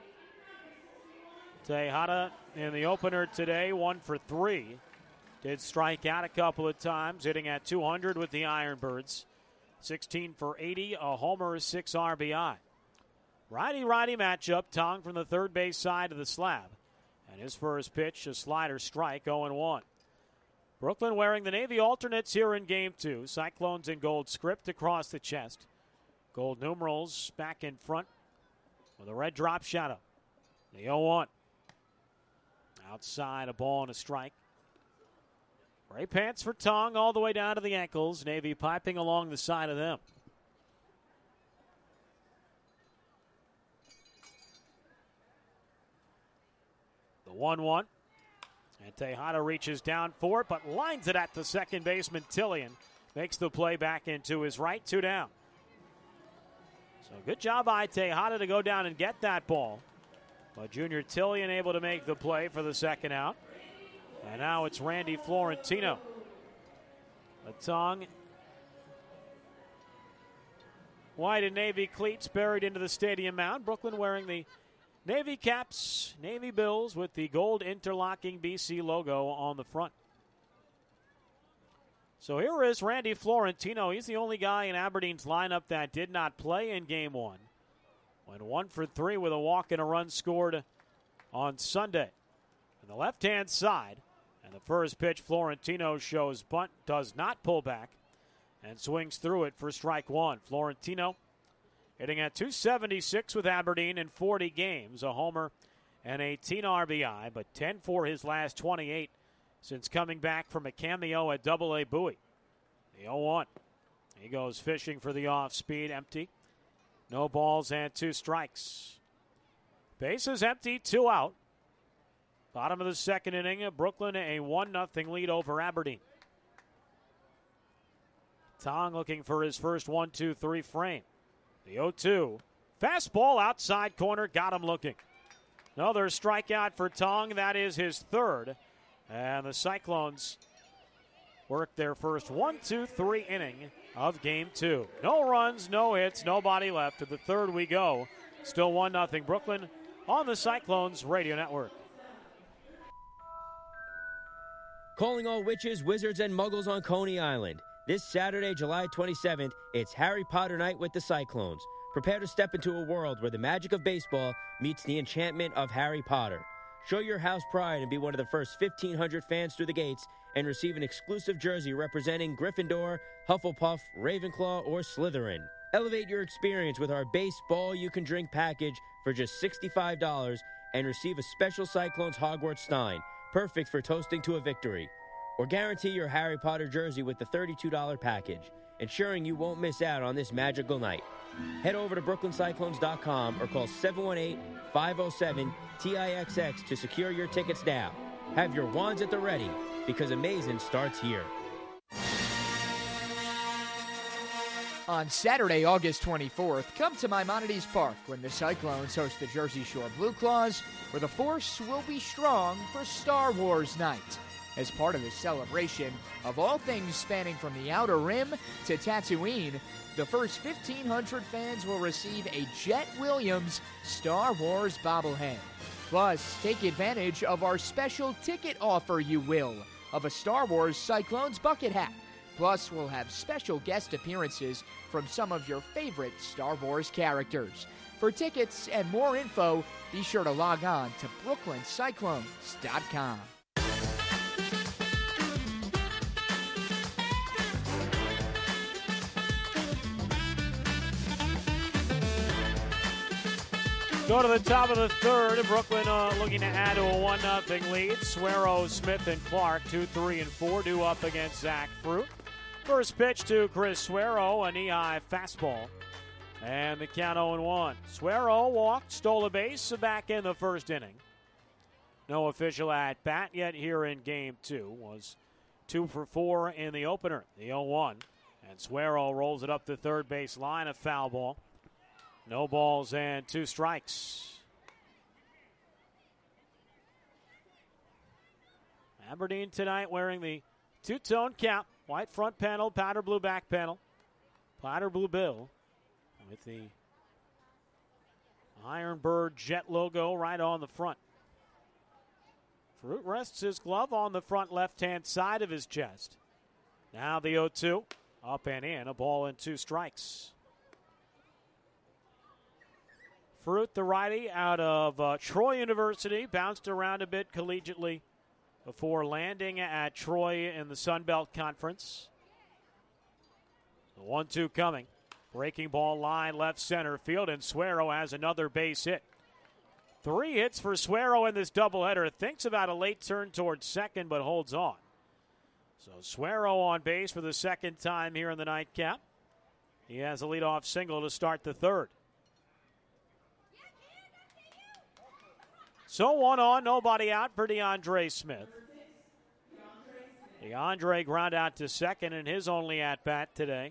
Tejada in the opener today, 1 for 3. Did strike out a couple of times, hitting at 200 with the Ironbirds. 16 for 80, a homer, 6 RBI. Righty-righty matchup, Tong from the third base side of the slab. And his first pitch, a slider strike, 0-1. Brooklyn wearing the Navy alternates here in Game 2. Cyclones in gold script across the chest. Gold numerals back in front with a red drop shadow. The 0-1. Outside, a ball and a strike. Gray pants for Tong all the way down to the ankles. Navy piping along the side of them. The 1-1. And Tejada reaches down for it, but lines it at the second baseman, Tillian. Makes the play back into his right, 2 down. So good job by Tejada to go down and get that ball. But Junior Tillian able to make the play for the second out. And now it's Randy Florentino. The Tong white and Navy cleats buried into the stadium mound. Brooklyn wearing the Navy caps, Navy bills with the gold interlocking BC logo on the front. So here is Randy Florentino. He's the only guy in Aberdeen's lineup that did not play in Game 1. Went 1 for 3 with a walk and a run scored on Sunday. On the left-hand side, and the first pitch, Florentino shows bunt, does not pull back, and swings through it for strike 1. Florentino hitting at .276 with Aberdeen in 40 games, a homer and 18 RBI, but 10 for his last 28 since coming back from a cameo at Double-A Bowie. The 0-1. He goes fishing for the off-speed, empty. No balls and 2 strikes. Bases empty, 2 out. Bottom of the second inning, Brooklyn a 1-0 lead over Aberdeen. Tong looking for his first 1-2-3 frame. The 0-2. Fastball outside corner, got him looking. Another strikeout for Tong, that is his third. And the Cyclones work their first 1-2-3 inning of Game 2. No runs, no hits, nobody left. To the third we go. Still 1-0 Brooklyn on the Cyclones Radio Network. Calling all witches, wizards, and muggles on Coney Island. This Saturday, July 27th, it's Harry Potter night with the Cyclones. Prepare to step into a world where the magic of baseball meets the enchantment of Harry Potter. Show your house pride and be one of the first 1,500 fans through the gates and receive an exclusive jersey representing Gryffindor, Hufflepuff, Ravenclaw, or Slytherin. Elevate your experience with our baseball you can drink package for just $65 and receive a special Cyclones Hogwarts Stein, perfect for toasting to a victory. Or guarantee your Harry Potter jersey with the $32 package, ensuring you won't miss out on this magical night. Head over to brooklyncyclones.com or call 718-507-TIXX to secure your tickets now. Have your wands at the ready, because amazing starts here. On Saturday, August 24th, come to Maimonides Park when the Cyclones host the Jersey Shore Blue Claws, where the force will be strong for Star Wars Night. As part of the celebration of all things spanning from the Outer Rim to Tatooine, the first 1,500 fans will receive a Jet Williams Star Wars bobblehead. Plus, take advantage of our special ticket offer, you will, of a Star Wars Cyclones bucket hat. Plus, we'll have special guest appearances from some of your favorite Star Wars characters. For tickets and more info, be sure to log on to brooklyncyclones.com. Go to the top of the third. Brooklyn looking to add to a 1-0 lead. Suero, Smith, and Clark, 2, 3, and 4, due up against Zach Fruit. First pitch to Chris Suero, a knee-high fastball. And the count 0-1. Suero walked, stole a base back in the first inning. No official at-bat yet here in Game 2. Was 2 for 4 in the opener, the 0-1. And Suero rolls it up the third base line, a foul ball. No balls and 2 strikes. Aberdeen tonight wearing the two-tone cap, white front panel, powder blue back panel, powder blue bill with the Ironbird Jet logo right on the front. Fruit rests his glove on the front left-hand side of his chest. Now the 0-2, up and in, a ball and 2 strikes. Fruit, the righty, out of Troy University, bounced around a bit collegiately before landing at Troy in the Sun Belt Conference. The 1-2 coming. Breaking ball line left center field, and Suero has another base hit. 3 hits for Suero in this doubleheader. Thinks about a late turn towards second, but holds on. So Suero on base for the second time here in the nightcap. He has a leadoff single to start the third. So 1 on, nobody out for DeAndre Smith. DeAndre ground out to second in his only at-bat today.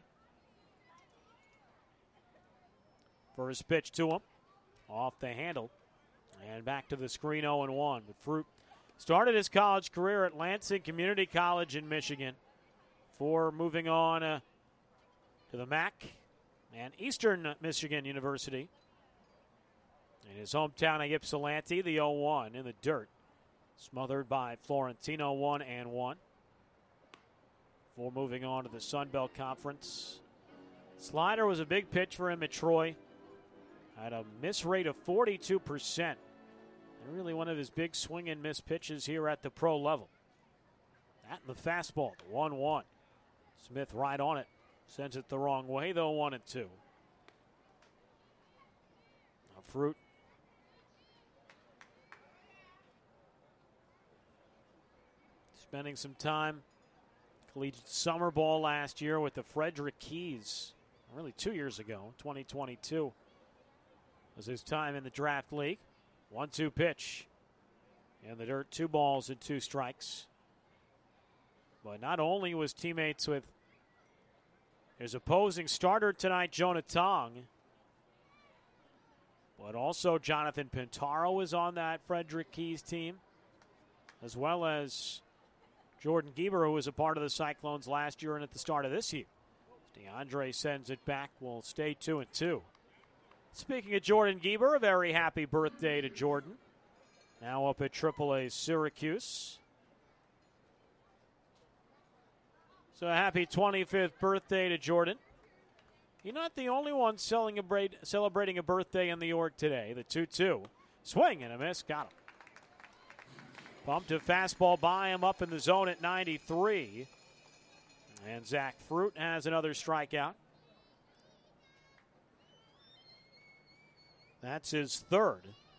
First pitch to him, off the handle, and back to the screen 0-1. But Fruit started his college career at Lansing Community College in Michigan before moving on to the MAC and Eastern Michigan University. In his hometown of Ypsilanti, the 0-1 in the dirt, smothered by Florentino 1-1. Before moving on to the Sun Belt Conference. Slider was a big pitch for him at Troy. Had a miss rate of 42%. And really one of his big swing and miss pitches here at the pro level. That and the fastball, the 1-1. Smith right on it. Sends it the wrong way, though, 1-2. Now Fruit. Spending some time collegiate summer ball last year with the Frederick Keys. Really 2 years ago, 2022. Was his time in the draft league. 1-2 pitch. In the dirt, 2 balls and 2 strikes. But not only was teammates with his opposing starter tonight, Jonah Tong, but also Jonathan Pintaro was on that Frederick Keys team, as well as Jordan Gieber, who was a part of the Cyclones last year and at the start of this year. DeAndre sends it back. Will stay 2-2. Speaking of Jordan Gieber, a very happy birthday to Jordan. Now up at AAA Syracuse. So a happy 25th birthday to Jordan. You're not the only one celebrating a birthday in the York today. The 2-2. Swing and a miss. Got him. Bumped a fastball by him up in the zone at 93. And Zach Fruit has another strikeout. That's his third.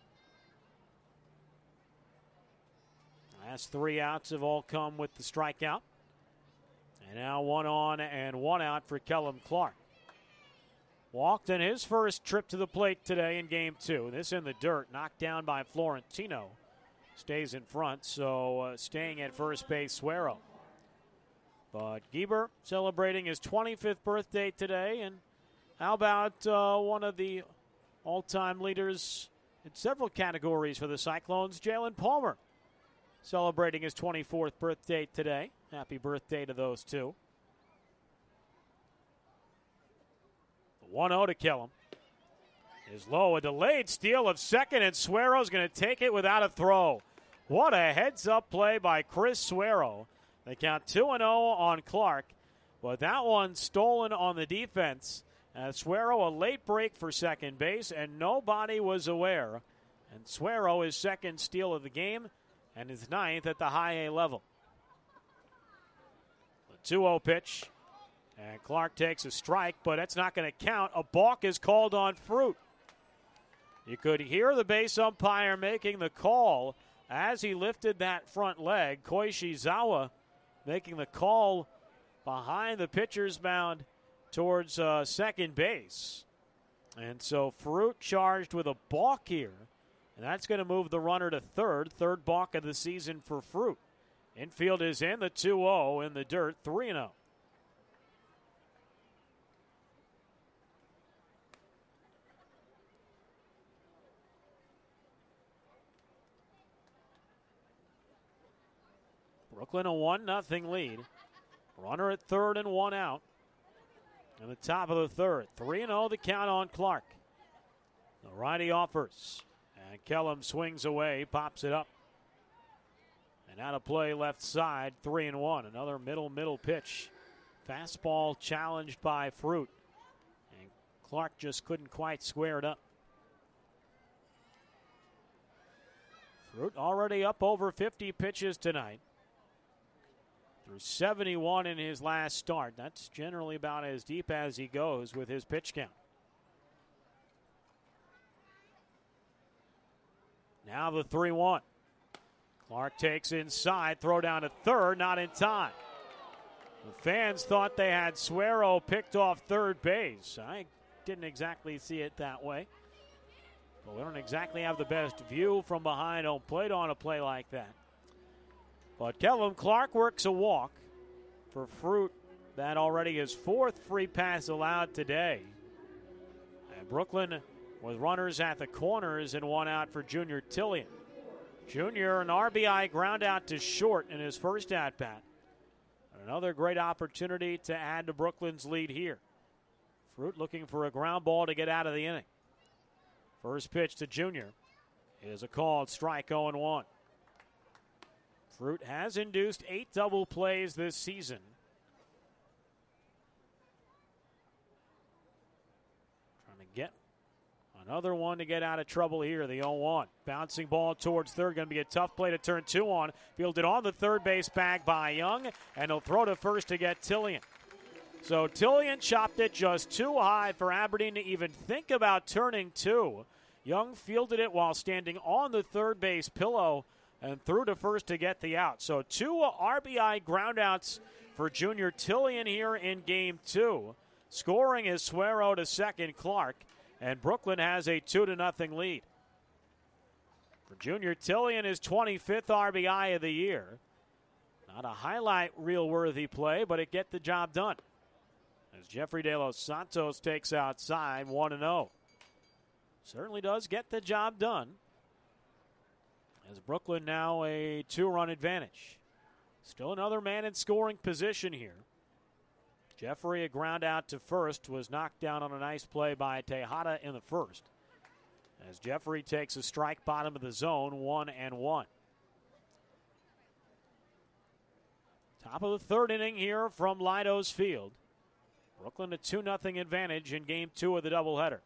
Last 3 outs have all come with the strikeout. And now 1 on and 1 out for Kellum Clark. Walked in his first trip to the plate today in Game 2. This in the dirt, knocked down by Florentino. Stays in front, so staying at first base, Suero. But Gieber celebrating his 25th birthday today. And how about one of the all-time leaders in several categories for the Cyclones, Jalen Palmer, celebrating his 24th birthday today. Happy birthday to those two. 1-0 to Kellum. Is low, a delayed steal of second, and Suero's going to take it without a throw. What a heads-up play by Chris Suero. They count 2-0 on Clark, but that one stolen on the defense. Suero, a late break for second base, and nobody was aware. And Suero, his second steal of the game, and his 9th at the high A level. The 2-0 pitch, and Clark takes a strike, but that's not going to count. A balk is called on Fruit. You could hear the base umpire making the call as he lifted that front leg. Koishizawa making the call behind the pitcher's mound towards second base. And so Fruit charged with a balk here. And that's going to move the runner to third. Third balk of the season for Fruit. Infield is in, the 2-0 in the dirt, 3-0. Brooklyn a 1-0 lead. Runner at third and one out. In the top of the third. 3-0 the count on Clark. The righty offers. And Kellum swings away, pops it up. And out of play left side, 3-1. Another middle pitch. Fastball challenged by Fruit. And Clark just couldn't quite square it up. Fruit already up over 50 pitches tonight. Through 71 in his last start. That's generally about as deep as he goes with his pitch count. Now the 3-1. Clark takes inside, throw down to third, not in time. The fans thought they had Suero picked off third base. I didn't exactly see it that way. But we don't exactly have the best view from behind home plate on a play like that. But Kellum Clark works a walk for Fruit. That already his fourth free pass allowed today. And Brooklyn with runners at the corners and one out for Junior Tillian. Junior, an RBI ground out to short in his first at-bat. Another great opportunity to add to Brooklyn's lead here. Fruit looking for a ground ball to get out of the inning. First pitch to Junior is a called strike, 0-1. Fruit has induced 8 double plays this season. Trying to get another one to get out of trouble here, the 0-1. Bouncing ball towards third, going to be a tough play to turn 2 on. Fielded on the third base bag by Young, and he'll throw to first to get Tillian. So Tillian chopped it just too high for Aberdeen to even think about turning 2. Young fielded it while standing on the third base pillow and threw to first to get the out. So 2 RBI groundouts for Junior Tillian here in Game 2. Scoring is Suero to second, Clark, and Brooklyn has a 2-0 lead. For Junior Tillian, his 25th RBI of the year. Not a highlight reel-worthy play, but it get the job done. As Jeffrey De Los Santos takes outside, 1-0. Certainly does get the job done. As Brooklyn now a 2-run advantage. Still another man in scoring position here. Jeffrey, a ground out to first, was knocked down on a nice play by Tejada in the first. As Jeffrey takes a strike, bottom of the zone, 1-1. Top of the third inning here from Lido's Field. Brooklyn a 2-0 advantage in Game 2 of the doubleheader.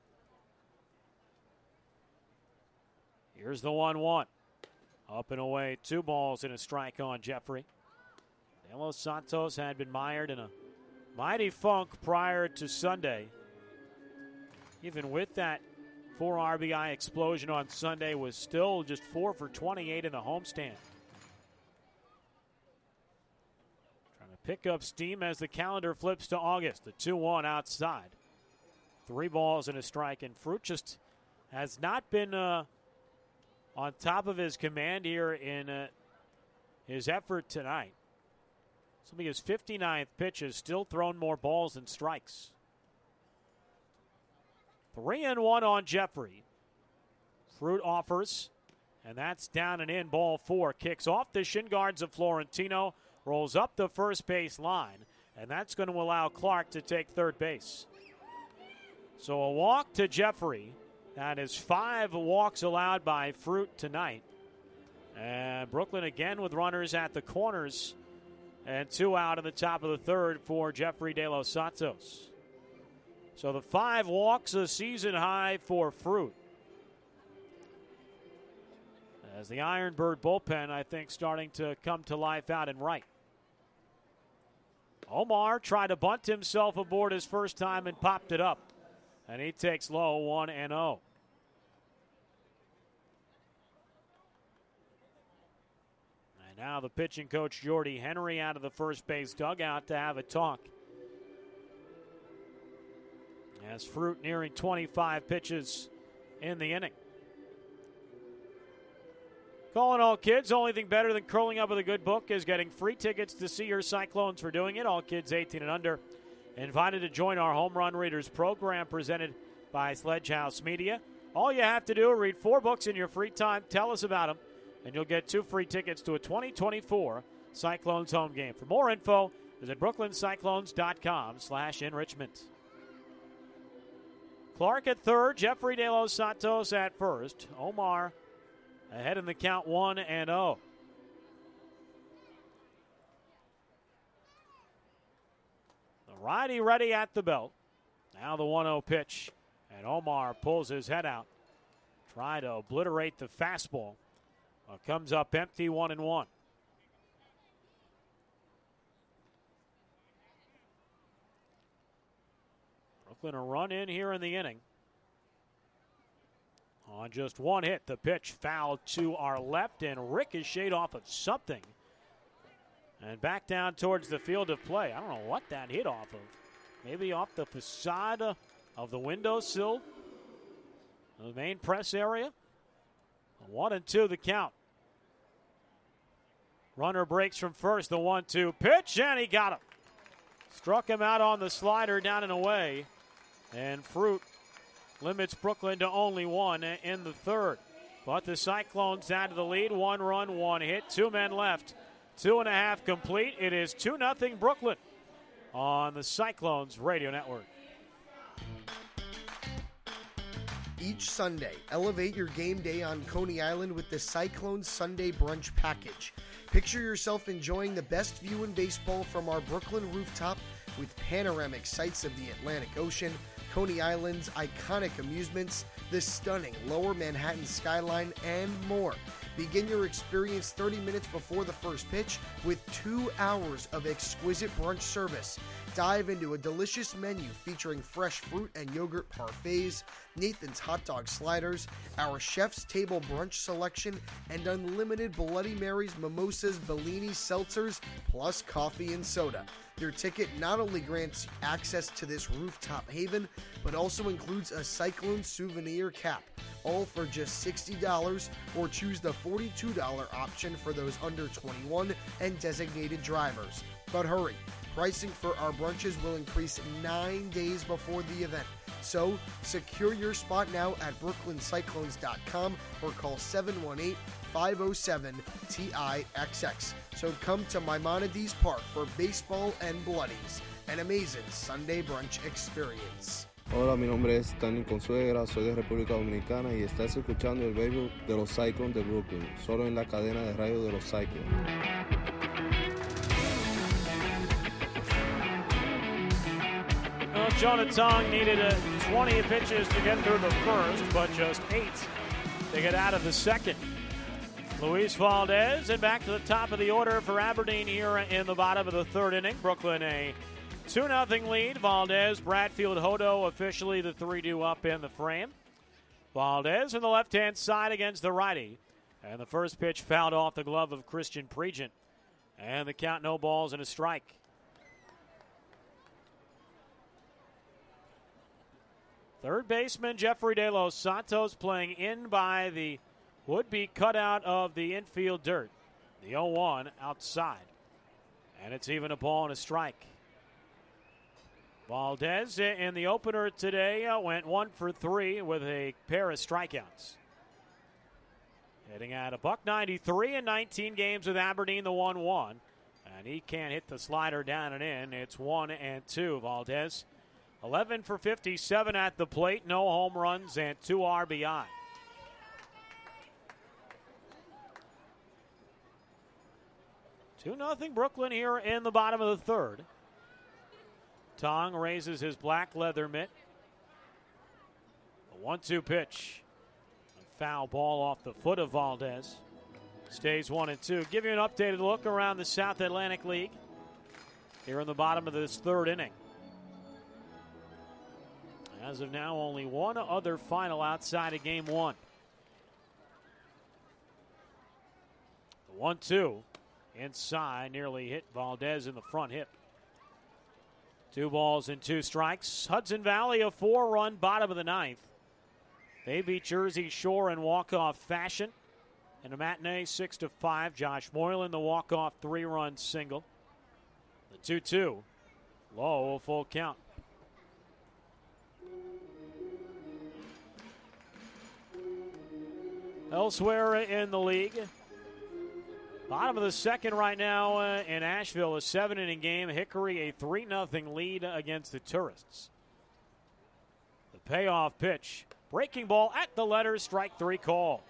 Here's the 1-1. Up and away, 2 balls and a strike on Jeffrey. De Los Santos had been mired in a mighty funk prior to Sunday. Even with that 4 RBI explosion on Sunday, was still just 4 for 28 in the homestand. Trying to pick up steam as the calendar flips to August. The 2-1 outside. 3 balls and a strike, and Fruit just has not been on top of his command here in his effort tonight. This will be his 59th pitch, has still thrown more balls than strikes. 3-1 on Jeffrey. Fruit offers, and that's down and in, ball 4. Kicks off the shin guards of Florentino, rolls up the first base line, and that's going to allow Clark to take third base. So a walk to Jeffrey. That is 5 walks allowed by Fruit tonight. And Brooklyn again with runners at the corners. And 2 out in the top of the third for Jeffrey De Los Santos. So the 5 walks, a season high for Fruit. As the Ironbird bullpen, I think, starting to come to life out and right. Omar tried to bunt himself aboard his first time and popped it up. And he takes low, 1-0. And now the pitching coach, Jordy Henry, out of the first base dugout to have a talk. As Fruit nearing 25 pitches in the inning. Calling all kids, only thing better than curling up with a good book is getting free tickets to see your Cyclones for doing it. All kids 18 and under invited to join our Home Run Readers program presented by Sledgehouse Media. All you have to do is read 4 books in your free time, tell us about them, and you'll get 2 free tickets to a 2024 Cyclones home game. For more info, visit brooklyncyclones.com/enrichment. Clark at third, Jeffrey De Los Santos at first. Omar ahead in the count 1-0. The righty ready at the belt. Now the 1-0 pitch, and Omar pulls his head out. Try to obliterate the fastball. Comes up empty, 1-1. Brooklyn a run in here in the inning. On just one hit, the pitch fouled to our left and ricocheted off of something. And back down towards the field of play. I don't know what that hit off of. Maybe off the facade of the windowsill. The main press area. 1-2 the count. Runner breaks from first. The 1-2 pitch, and he got him. Struck him out on the slider down and away. And Fruit limits Brooklyn to only one in the third. But the Cyclones out of the lead. 1 run, 1 hit, 2 men left. 2.5 complete. It is 2-0 Brooklyn on the Cyclones Radio Network. Each Sunday, elevate your game day on Coney Island with the Cyclones Sunday Brunch Package. Picture yourself enjoying the best view in baseball from our Brooklyn rooftop with panoramic sights of the Atlantic Ocean, Coney Island's iconic amusements, the stunning Lower Manhattan skyline, and more. Begin your experience 30 minutes before the first pitch with 2 hours of exquisite brunch service. Dive into a delicious menu featuring fresh fruit and yogurt parfaits, Nathan's hot dog sliders, our chef's table brunch selection, and unlimited Bloody Marys, mimosas, Bellinis, seltzers, plus coffee and soda. Your ticket not only grants access to this rooftop haven, but also includes a Cyclone souvenir cap, all for just $60, or choose the $42 option for those under 21 and designated drivers. But hurry, pricing for our brunches will increase 9 days before the event. So, secure your spot now at brooklyncyclones.com or call 718-507-TIXX. So come to Maimonides Park for baseball and bloodies, an amazing Sunday brunch experience. Hola, mi nombre es Dani Consuegra, soy de República Dominicana y estás escuchando el béisbol de los Cyclones de Brooklyn, solo en la cadena de radio de los Cyclones. Well, Jonah Tong needed 20 pitches to get through the first, but just 8 to get out of the second. Luis Valdez, and back to the top of the order for Aberdeen here in the bottom of the third inning. Brooklyn a 2-0 lead. Valdez, Bradfield, Hodo officially the 3-2 up in the frame. Valdez on the left-hand side against the righty. And the first pitch fouled off the glove of Christian Pregent. And the count, no balls and a strike. Third baseman Jeffrey De Los Santos playing in by the would-be cutout of the infield dirt. The 0-1 outside. And it's even a ball and a strike. Valdez in the opener today went 1 for 3 with a pair of strikeouts. Hitting at $193 in 19 games with Aberdeen, the 1-1. And he can't hit the slider down and in. It's 1-2. Valdez 11 for 57 at the plate, no home runs and 2 RBI. Two 2-0 Brooklyn here in the bottom of the third. Tong raises his black leather mitt. A 1-2 pitch. A foul ball off the foot of Valdez. Stays 1-2. Give you an updated look around the South Atlantic League here in the bottom of this third inning. As of now, only one other final outside of game one. The 1-2 inside nearly hit Valdez in the front hip. 2 balls and 2 strikes. Hudson Valley a 4-run bottom of the ninth. They beat Jersey Shore in walk-off fashion. In a matinee 6-5. Josh Moylan the walk-off 3-run single. The 2-2 low, a full count. Elsewhere in the league, Bottom of the second right now in Asheville, a 7-inning game. Hickory a 3-0 lead against the Tourists. The payoff pitch. Breaking ball at the letters, strike 3 called.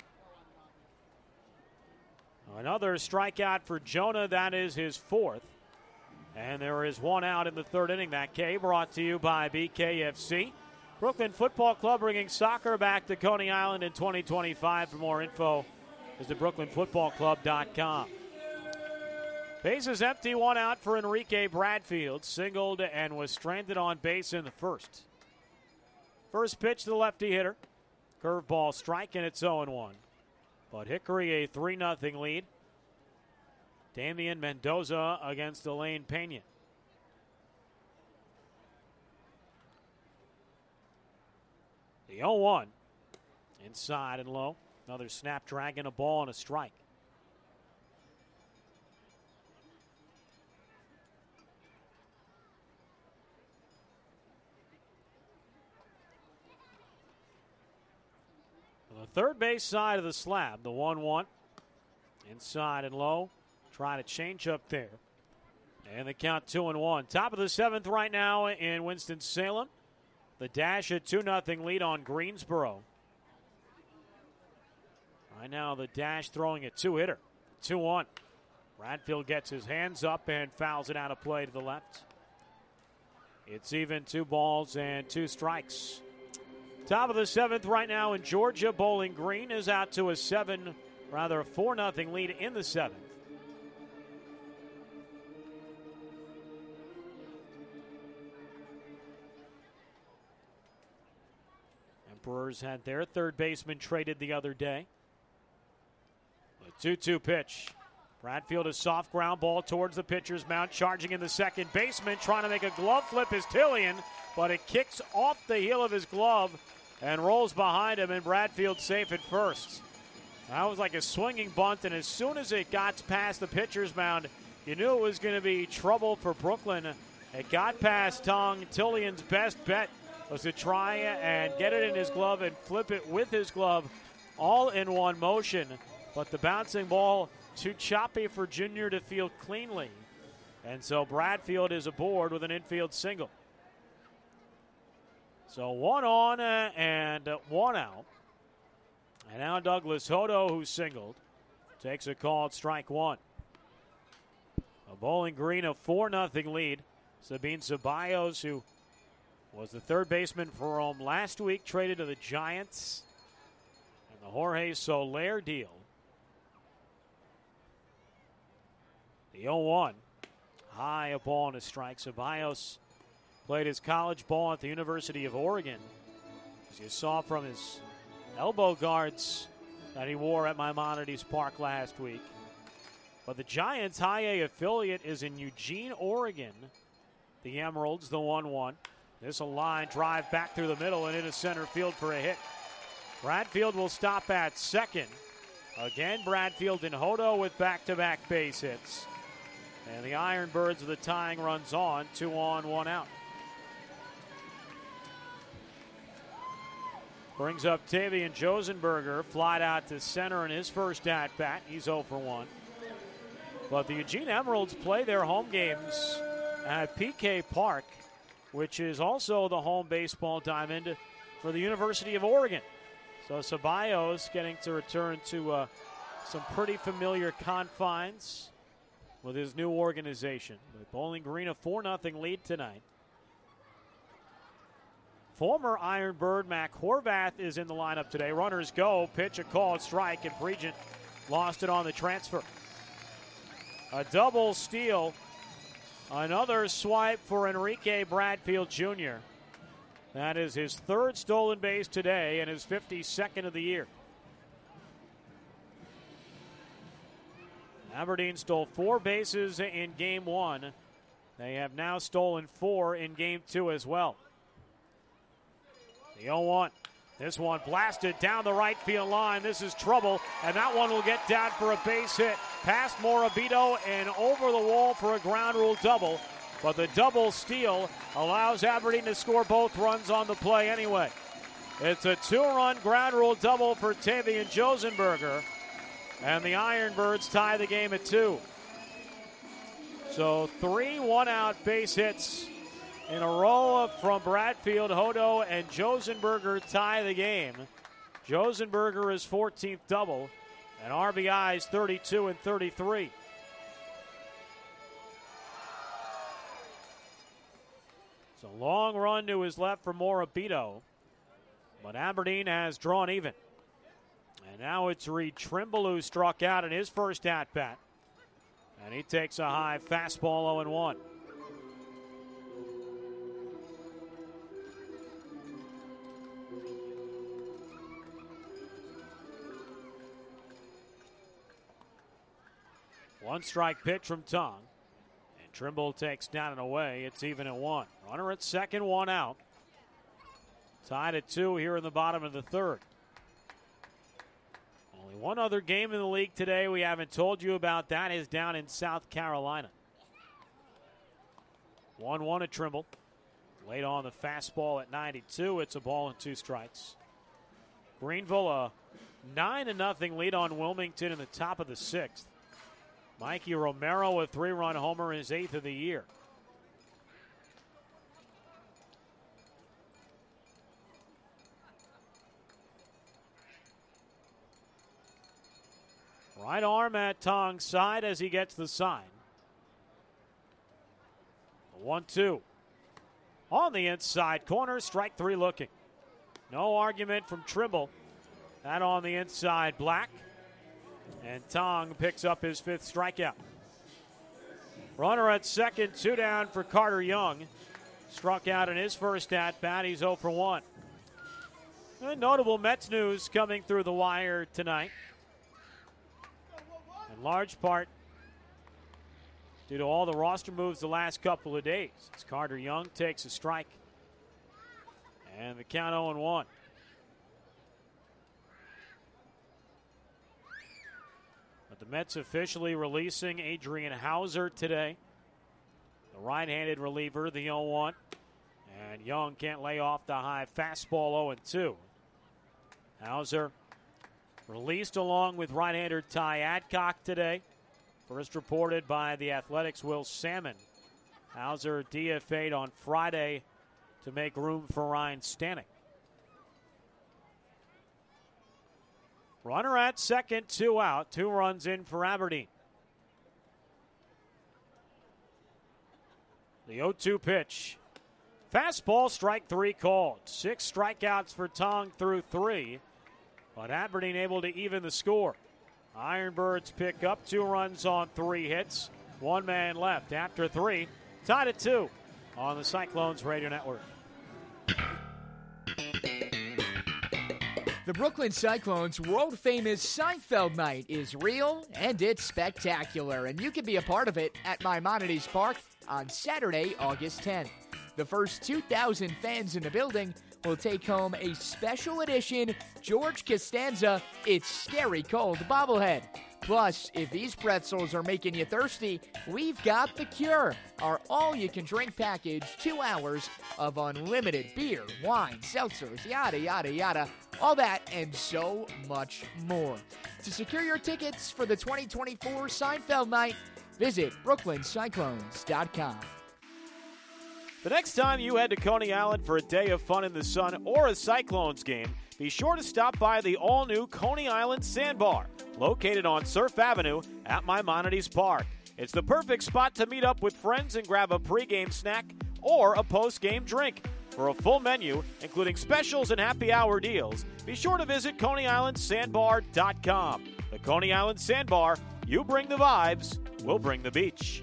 Another strikeout for Jonah. That is his 4th. And there is 1 out in the 3rd inning. That K brought to you by BKFC. Brooklyn Football Club bringing soccer back to Coney Island in 2025. For more info, visit brooklynfootballclub.com. Bases empty, 1 out for Enrique Bradfield. Singled and was stranded on base in the first. First pitch to the lefty hitter. Curveball strike, and it's 0-1. But Hickory a 3-0 lead. Damian Mendoza against Elaine Pena. The 0-1. Inside and low. Another snapdragon, a ball, and a strike. On the third base side of the slab, the 1-1. Inside and low. Trying to change up there. And the count 2-1. Top of the 7th right now in Winston-Salem. The Dash a 2-0 lead on Greensboro. Right now the Dash throwing a 2-hitter. 2-1. Bradfield gets his hands up and fouls it out of play to the left. It's even 2 balls and 2 strikes. Top of the 7th right now in Georgia. Bowling Green is out to a 4-0 lead in the 7th. Emperors had their third baseman traded the other day. The 2-2 pitch. Bradfield, a soft ground ball towards the pitcher's mound. Charging in the second baseman. Trying to make a glove flip is Tillian, but it kicks off the heel of his glove and rolls behind him, and Bradfield safe at first. That was like a swinging bunt, and as soon as it got past the pitcher's mound, you knew it was going to be trouble for Brooklyn. It got past Tong. Tillian's best bet was to try and get it in his glove and flip it with his glove all in one motion. But the bouncing ball too choppy for Junior to field cleanly. And so Bradfield is aboard with an infield single. So 1 on and 1 out. And now Douglas Hodo, who singled, takes a called strike 1. A Bowling Green a 4-0 lead. Sabine Ceballos, who was the third baseman for Rome last week, traded to the Giants. And the Jorge Soler deal. The 0-1. High, a ball and a strike. Ceballos played his college ball at the University of Oregon. As you saw from his elbow guards that he wore at Maimonides Park last week. But the Giants' high A affiliate is in Eugene, Oregon. The Emeralds, the 1-1. This a line drive back through the middle and into center field for a hit. Bradfield will stop at second. Again, Bradfield and Hodo with back-to-back base hits. And the Ironbirds with the tying runs on, 2 on, 1 out. Brings up Tavian Josenberger, flied out to center in his first at-bat. He's 0 for 1. But the Eugene Emeralds play their home games at PK Park, which is also the home baseball diamond for the University of Oregon. So Ceballos getting to return to some pretty familiar confines with his new organization. But Bowling Green a 4-0 lead tonight. Former Ironbird Mac Horvath is in the lineup today. Runners go, pitch a called strike, and Pregent lost it on the transfer. A double steal. Another swipe for Enrique Bradfield Jr. That is his third stolen base today and his 52nd of the year. Aberdeen stole 4 bases in Game 1. They have now stolen 4 in Game 2 as well. The 0-1. This one blasted down the right field line. This is trouble, and that one will get down for a base hit. Past Morabito and over the wall for a ground rule double. But the double steal allows Aberdeen to score both runs on the play anyway. It's a 2-run ground rule double for Tavian Josenberger. And the Ironbirds tie the game at 2. So 3 one-out base hits in a row from Bradfield. Hodo and Josenberger tie the game. Josenberger is 14th double, and RBIs 32 and 33. It's a long run to his left for Morabito, but Aberdeen has drawn even. And now it's Reed Trimble who struck out in his first at-bat. And he takes a high fastball 0-1. One strike pitch from Tong. And Trimble takes down and away. It's even at 1. Runner at second, 1 out. Tied at 2 here in the bottom of the third. Only one other game in the league today we haven't told you about. That is down in South Carolina. 1-1 at Trimble. Late on the fastball at 92. It's a ball and 2 strikes. Greenville a 9-0 lead on Wilmington in the top of the 6th. Mikey Romero, a 3-run homer, his 8th of the year. Right arm at Tong's side as he gets the sign. 1-2. On the inside corner, strike 3 looking. No argument from Trimble. That on the inside, Black. And Tong picks up his 5th strikeout. Runner at second, 2 down for Carter Young. Struck out in his first at-bat. He's 0 for 1. And notable Mets news coming through the wire tonight. In large part due to all the roster moves the last couple of days. As Carter Young takes a strike. And the count 0-1. But the Mets officially releasing Adrian Hauser today. The right-handed reliever, the 0-1. And Young can't lay off the high fastball 0-2. Hauser released along with right-hander Ty Adcock today. First reported by the Athletics' Will Salmon. Hauser DFA'd on Friday to make room for Ryan Stanek. Runner at second, 2 out. 2 runs in for Aberdeen. The 0-2 pitch. Fastball, strike 3 called. 6 strikeouts for Tong through 3. But Aberdeen able to even the score. Ironbirds pick up 2 runs on 3 hits. 1 man left after 3. Tied at 2 on the Cyclones Radio Network. The Brooklyn Cyclones' world-famous Seinfeld night is real and it's spectacular, and you can be a part of it at Maimonides Park on Saturday, August 10th. The first 2,000 fans in the building will take home a special edition George Costanza It's Scary Cold bobblehead. Plus, if these pretzels are making you thirsty, we've got the cure. Our all-you-can-drink package, 2 hours of unlimited beer, wine, seltzers, yada, yada, yada. All that and so much more. To secure your tickets for the 2024 Seinfeld night, visit brooklyncyclones.com. The next time you head to Coney Island for a day of fun in the sun or a Cyclones game, be sure to stop by the all-new Coney Island Sandbar, located on Surf Avenue at Maimonides Park. It's the perfect spot to meet up with friends and grab a pregame snack or a postgame drink. For a full menu, including specials and happy hour deals, be sure to visit ConeyIslandSandbar.com. The Coney Island Sandbar, you bring the vibes, we'll bring the beach.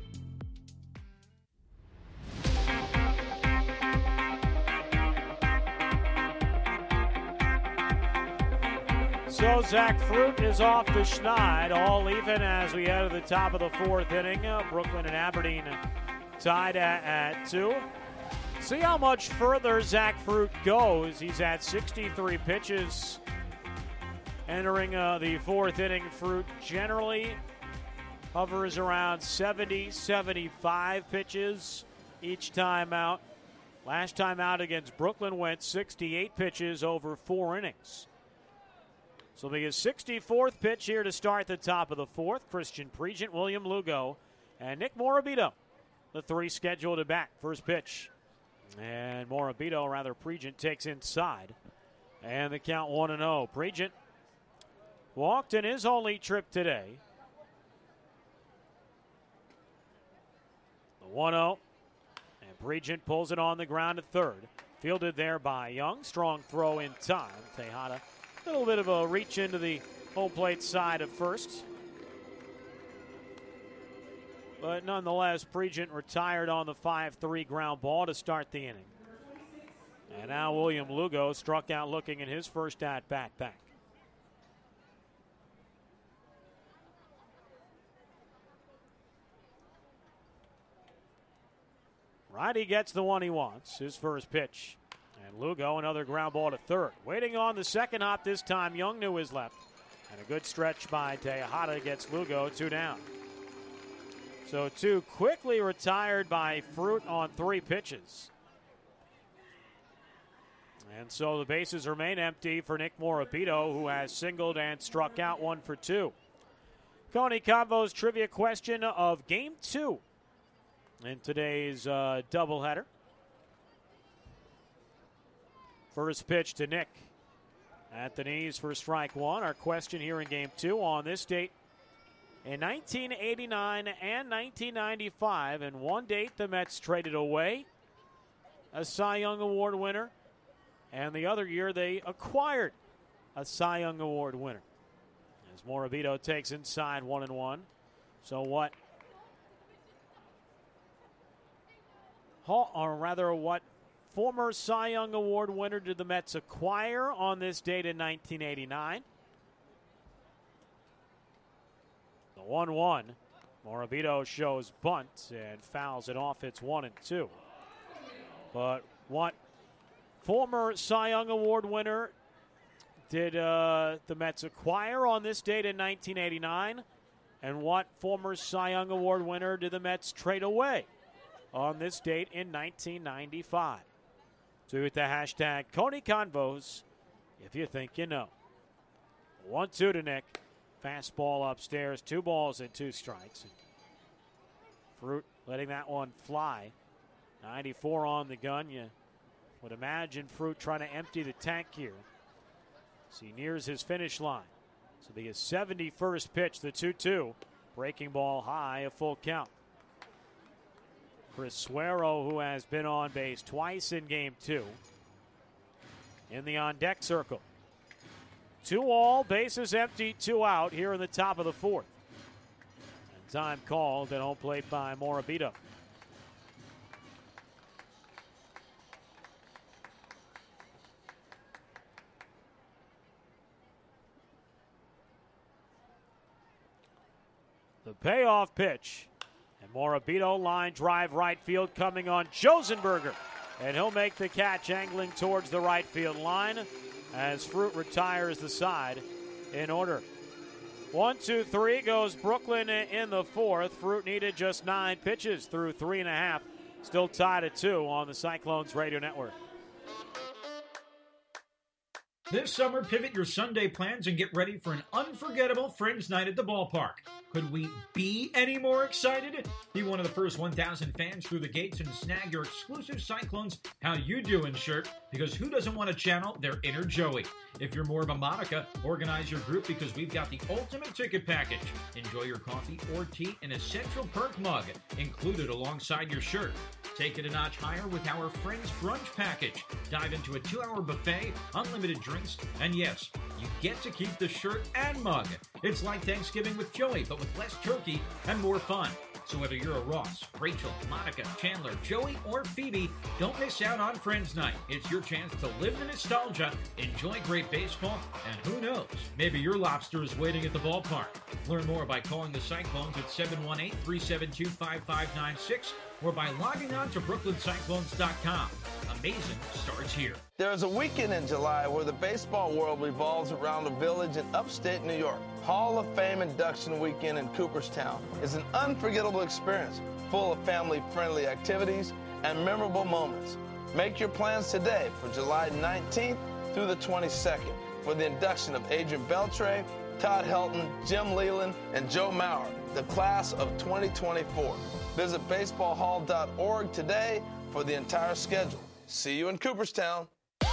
So Zach Fruit is off the schneid, all even as we head to the top of the 4th inning. Brooklyn and Aberdeen tied at 2. See how much further Zach Fruit goes. He's at 63 pitches entering the 4th inning. Fruit generally hovers around 70, 75 pitches each time out. Last time out against Brooklyn went 68 pitches over 4 innings. So it'll be his 64th pitch here to start the top of the fourth. Christian Pregent, William Lugo, and Nick Morabito, the three scheduled to bat. First pitch. And Morabito, rather Pregent, takes inside. And the count 1-0. Pregent walked in his only trip today. The 1-0. And Pregent pulls it on the ground at third. Fielded there by Young. Strong throw in time. Tejada, a little bit of a reach into the home plate side at first. But nonetheless, Pregent retired on the 5-3 ground ball to start the inning. And now William Lugo struck out looking at his first at-bat back. Righty gets the one he wants, his first pitch. And Lugo, another ground ball to third. Waiting on the second hop this time, Young to his left. And a good stretch by Tejada gets Lugo 2 down. So 2 quickly retired by Fruit on 3 pitches. And so the bases remain empty for Nick Morabito, who has singled and struck out 1 for 2. Coney Convo's trivia question of Game 2 in today's doubleheader. First pitch to Nick at the knees for strike 1. Our question here in Game 2 on this date in 1989 and 1995. And one date the Mets traded away a Cy Young Award winner, and the other year they acquired a Cy Young Award winner. As Morabito takes inside 1-1. So what former Cy Young Award winner did the Mets acquire on this date in 1989? The 1-1. Morabito shows bunt and fouls it off. It's 1-2. But what former Cy Young Award winner did the Mets acquire on this date in 1989? And what former Cy Young Award winner did the Mets trade away on this date in 1995? Tweet the hashtag Coney Convos if you think you know. 1-2 to Nick. Fastball upstairs. 2 balls and 2 strikes. Fruit letting that one fly. 94 on the gun. You would imagine Fruit trying to empty the tank here as he nears his finish line. So the 71st pitch, the 2-2. Breaking ball high, a full count. Chris Suero, who has been on base twice in Game 2, in the on-deck circle. 2 all, bases empty, 2 out here in the top of the fourth. And time called at home plate by Morabito. The payoff pitch. And Morabito, line drive right field coming on Josenberger. And he'll make the catch angling towards the right field line as Fruit retires the side in order. 1-2-3 goes Brooklyn in the fourth. Fruit needed just 9 pitches through 3.5. Still tied at 2 on the Cyclones Radio Network. This summer, pivot your Sunday plans and get ready for an unforgettable Friends Night at the ballpark. Could we be any more excited? Be one of the first 1,000 fans through the gates and snag your exclusive Cyclones How You Doin' shirt, because who doesn't want to channel their inner Joey? If you're more of a Monica, organize your group because we've got the ultimate ticket package. Enjoy your coffee or tea in a Central Perk mug included alongside your shirt. Take it a notch higher with our Friends Brunch package. Dive into a 2-hour buffet, unlimited drinks, and yes, you get to keep the shirt and mug. It's like Thanksgiving with Joey, but with less turkey and more fun. So whether you're a Ross, Rachel, Monica, Chandler, Joey, or Phoebe, don't miss out on Friends Night. It's your chance to live the nostalgia, enjoy great baseball, and who knows, maybe your lobster is waiting at the ballpark. Learn more by calling the Cyclones at 718-372-5596 or by logging on to BrooklynCyclones.com. Amazing starts here. There's a weekend in July where the baseball world revolves around a village in upstate New York. Hall of Fame Induction Weekend in Cooperstown is an unforgettable experience full of family-friendly activities and memorable moments. Make your plans today for July 19th through the 22nd. for the induction of Adrian Beltre, Todd Helton, Jim Leland, and Joe Mauer, the class of 2024. Visit baseballhall.org today for the entire schedule. See you in Cooperstown.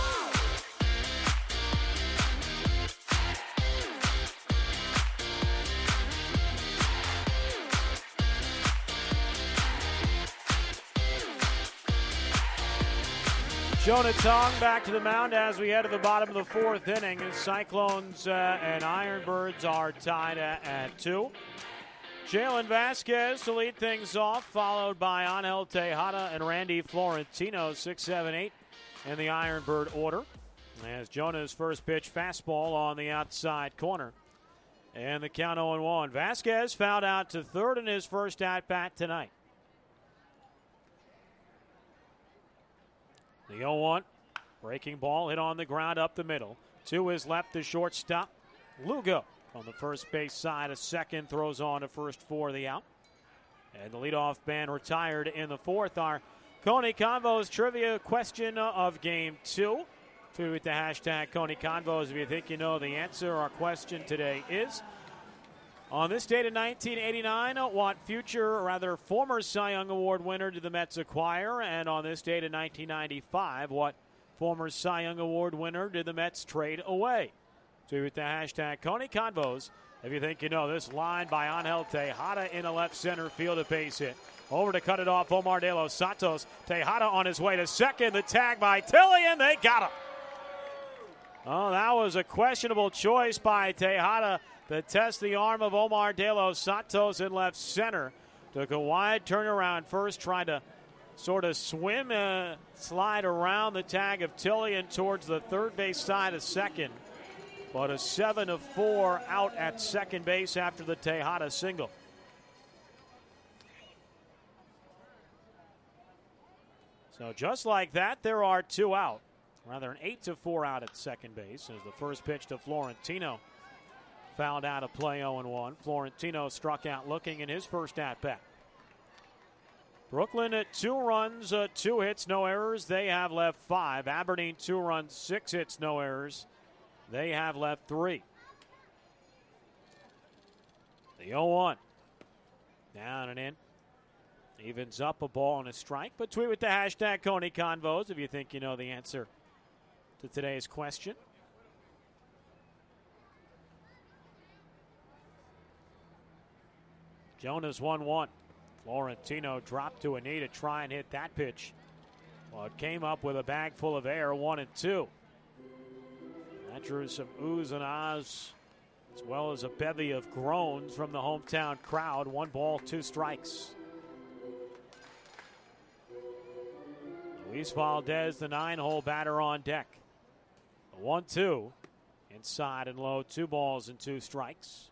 Jonah Tong back to the mound as we head to the bottom of the fourth inning. Cyclones and Ironbirds are tied at 2. Jalen Vasquez to lead things off, followed by Angel Tejada and Randy Florentino, 6, 7, 8 in the Ironbird order. As Jonah's first pitch fastball on the outside corner. And the count 0-1. Vasquez fouled out to third in his first at-bat tonight. The 0-1, breaking ball hit on the ground up the middle. To his left, the shortstop, Lugo. On the first base side, a second, throws on to first for the out. And the leadoff man retired in the fourth. Our Coney Convos trivia question of Game 2. Tweet with the hashtag Coney Convos if you think you know the answer. Our question today is, on this date in 1989, what former Cy Young Award winner did the Mets acquire? And on this date in 1995, what former Cy Young Award winner did the Mets trade away? Tweet with the hashtag Coney Convos if you think you know this. Line by Angel Tejada in a left center field, a base hit. Over to cut it off, Omar De Los Santos. Tejada on his way to second. The tag by Tillian. They got him. Oh, that was a questionable choice by Tejada to test the arm of Omar De Los Santos in left center. Took a wide turnaround first, tried to sort of slide around the tag of Tillian towards the third base side of second. But a 7-4 out at second base after the Tejada single. So just like that, there are 2 out. Rather, an 8-4 out at second base as the first pitch to Florentino fouled out of play. 0-1. Florentino struck out looking in his first at-bat. Brooklyn at 2 runs, 2 hits, no errors. They have left 5. Aberdeen 2 runs, 6 hits, no errors. They have left 3. The 0-1. Down and in. Evens up a ball and a strike. But tweet with the hashtag Coney Convos if you think you know the answer to today's question. Jonah's 1-1. Florentino dropped to a knee to try and hit that pitch. Well, it came up with a bag full of air, 1-2. That drew some oohs and ahs, as well as a bevy of groans from the hometown crowd. 1 ball, 2 strikes. Luis Valdez, the 9-hole batter on deck. A 1-2, inside and low, 2 balls and 2 strikes.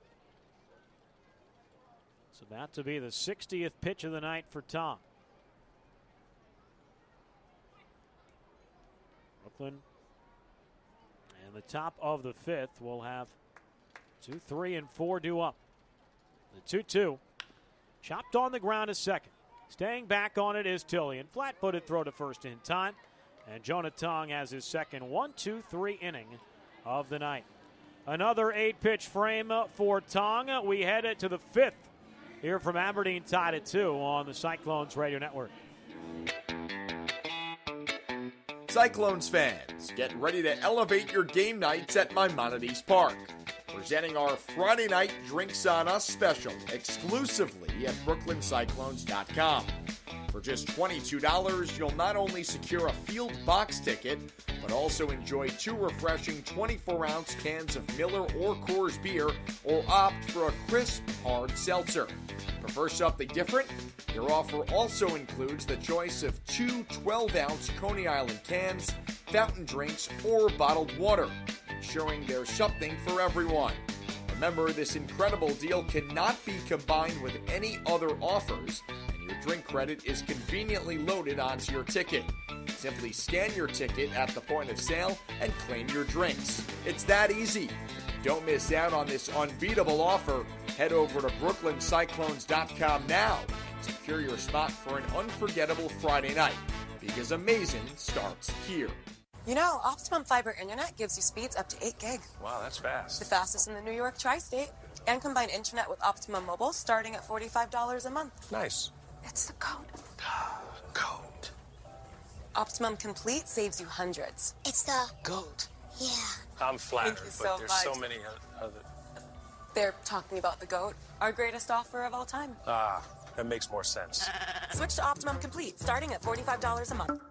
It's about to be the 60th pitch of the night for Tom. Brooklyn and the top of the 5th will have 2, 3, and 4 due up. The 2-2 chopped on the ground to second. Staying back on it is Tillian. Flat-footed throw to first in time. And Jonah Tong has his second 1-2-3 inning of the night. Another 8-pitch frame for Tong. We head to the 5th here from Aberdeen, tied at 2 on the Cyclones Radio Network. Cyclones fans, get ready to elevate your game nights at Maimonides Park. Presenting our Friday night Drinks on Us special exclusively at BrooklynCyclones.com. For just $22, you'll not only secure a field box ticket, but also enjoy 2 refreshing 24-ounce cans of Miller or Coors beer, or opt for a crisp, hard seltzer. Prefer something different? Your offer also includes the choice of 2 12-ounce Coney Island cans, fountain drinks, or bottled water, ensuring there's something for everyone. Remember, this incredible deal cannot be combined with any other offers, and your drink credit is conveniently loaded onto your ticket. Simply scan your ticket at the point of sale and claim your drinks. It's that easy. Don't miss out on this unbeatable offer. Head over to BrooklynCyclones.com now and secure your spot for an unforgettable Friday night, because amazing starts here. You know, Optimum Fiber Internet gives you speeds up to 8 gig. Wow, that's fast. The fastest in the New York tri-state. And combine internet with Optimum Mobile starting at $45 a month. Nice. It's the code. Code. Optimum Complete saves you hundreds. It's the GOAT. Yeah. I'm flattered, Thank you but so there's much. so many other. They're talking about the GOAT, our greatest offer of all time. Ah, that makes more sense. Switch to Optimum Complete starting at $45 a month.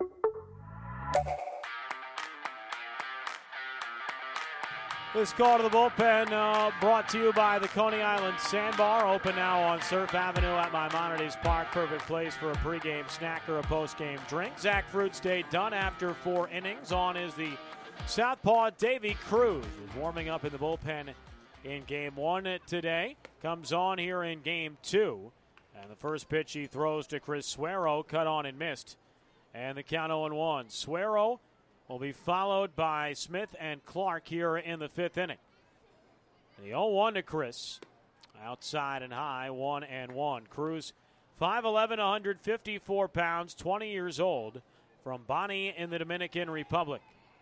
This call to the bullpen brought to you by the Coney Island Sandbar, open now on Surf Avenue at Maimonides Park. Perfect place for a pregame snack or a postgame drink. Zach Fruit stayed done after 4 innings. On is the southpaw Davy Cruz, who's warming up in the bullpen in Game 1 today. Comes on here in Game 2. And the first pitch he throws to Chris Suero, cut on and missed. And the count 0-1. Suero will be followed by Smith and Clark here in the 5th inning. The 0-1 to Chris. Outside and high, 1-1. Cruz, 5'11", 154 pounds, 20 years old, from Bani in the Dominican Republic.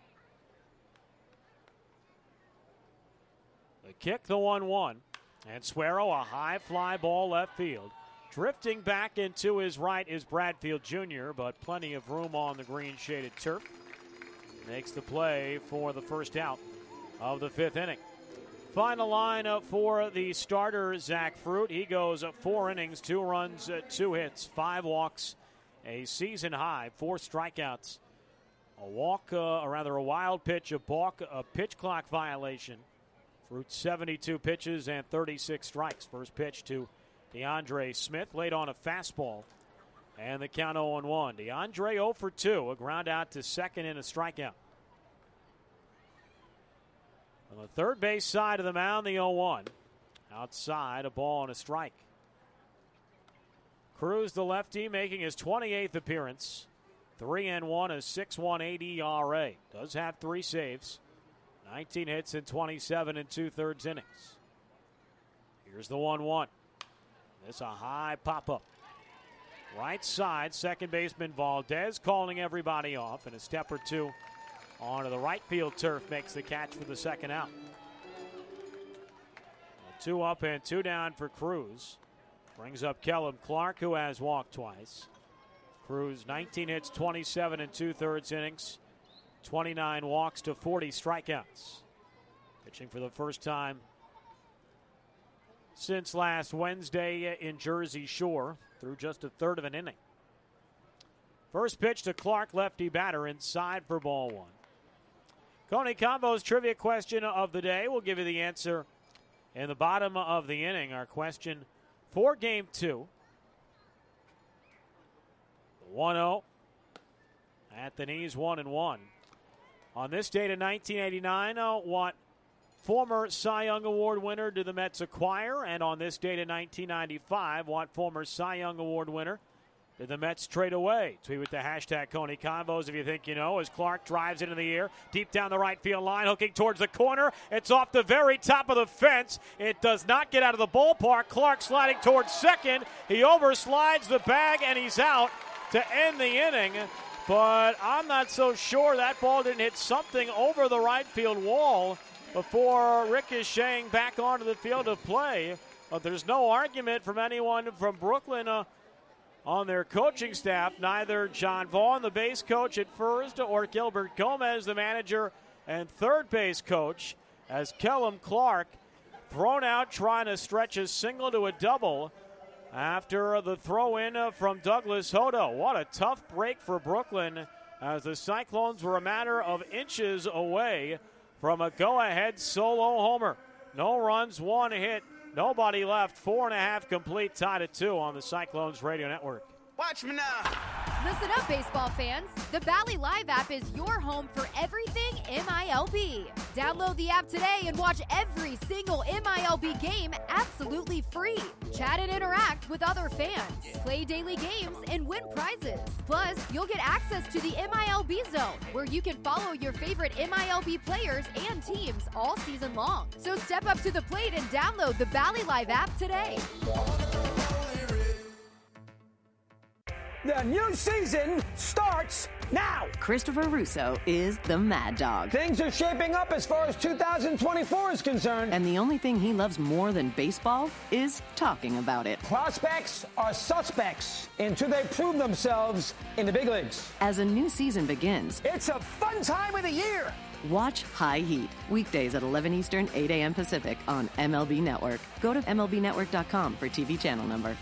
The kick, the 1-1. And Suero, a high fly ball left field. Drifting back into his right is Bradfield Jr., but plenty of room on the green-shaded turf. Makes the play for the first out of the 5th inning. Final line for the starter, Zach Fruit. He goes 4 innings, 2 runs, 2 hits, 5 walks, a season high, 4 strikeouts, a walk, a wild pitch, a balk, a pitch clock violation. Fruit 72 pitches and 36 strikes. First pitch to DeAndre Smith, laid on a fastball. And the count 0-1. DeAndre 0 for 2. A ground out to second and a strikeout. On the third base side of the mound, the 0-1. Outside, a ball and a strike. Cruz, the lefty, making his 28th appearance. 3-1, a 6.18 ERA. Does have 3 saves. 19 hits in 27 2/3 innings. Here's the 1-1. This a high pop-up. Right side, second baseman Valdez calling everybody off, and a step or two onto the right field turf makes the catch for the second out. 2 up and 2 down for Cruz. Brings up Kellum Clark, who has walked twice. Cruz, 19 hits, 27 2/3 innings, 29 walks to 40 strikeouts. Pitching for the first time since last Wednesday in Jersey Shore, through just a third of an inning. First pitch to Clark, lefty batter, inside for ball 1. Coney Convo's trivia question of the day. We'll give you the answer in the bottom of the inning. Our question for Game 2. 1-0 at the knees, 1-1. On this date in 1989, what former Cy Young Award winner did the Mets acquire? And on this date in 1995, what former Cy Young Award winner did the Mets trade away? Tweet with the hashtag Coney Convos if you think you know, as Clark drives into the air, deep down the right field line, hooking towards the corner. It's off the very top of the fence. It does not get out of the ballpark. Clark sliding towards second. He overslides the bag, and he's out to end the inning. But I'm not so sure that ball didn't hit something over the right field wall before ricocheting back onto the field of play. But there's no argument from anyone from Brooklyn on their coaching staff. Neither John Vaughn, the base coach at first, or Gilbert Gomez, the manager and third base coach, as Kellum Clark thrown out trying to stretch a single to a double after the throw-in from Douglas Hodo. What a tough break for Brooklyn, as the Cyclones were a matter of inches away from a go-ahead solo homer. No runs, 1 hit, nobody left. 4.5 complete, tied at 2 on the Cyclones Radio Network. Watch me now. Listen up, baseball fans. The Bally Live app is your home for everything MILB. Download the app today and watch every single MILB game absolutely free. Chat and interact with other fans. Play daily games and win prizes. Plus, you'll get access to the MILB Zone, where you can follow your favorite MILB players and teams all season long. So step up to the plate and download the Bally Live app today. The new season starts now. Christopher Russo is the Mad Dog. Things are shaping up as far as 2024 is concerned. And the only thing he loves more than baseball is talking about it. Prospects are suspects until they prove themselves in the big leagues. As a new season begins, it's a fun time of the year. Watch High Heat, weekdays at 11 Eastern, 8 a.m. Pacific on MLB Network. Go to MLBnetwork.com for TV channel number.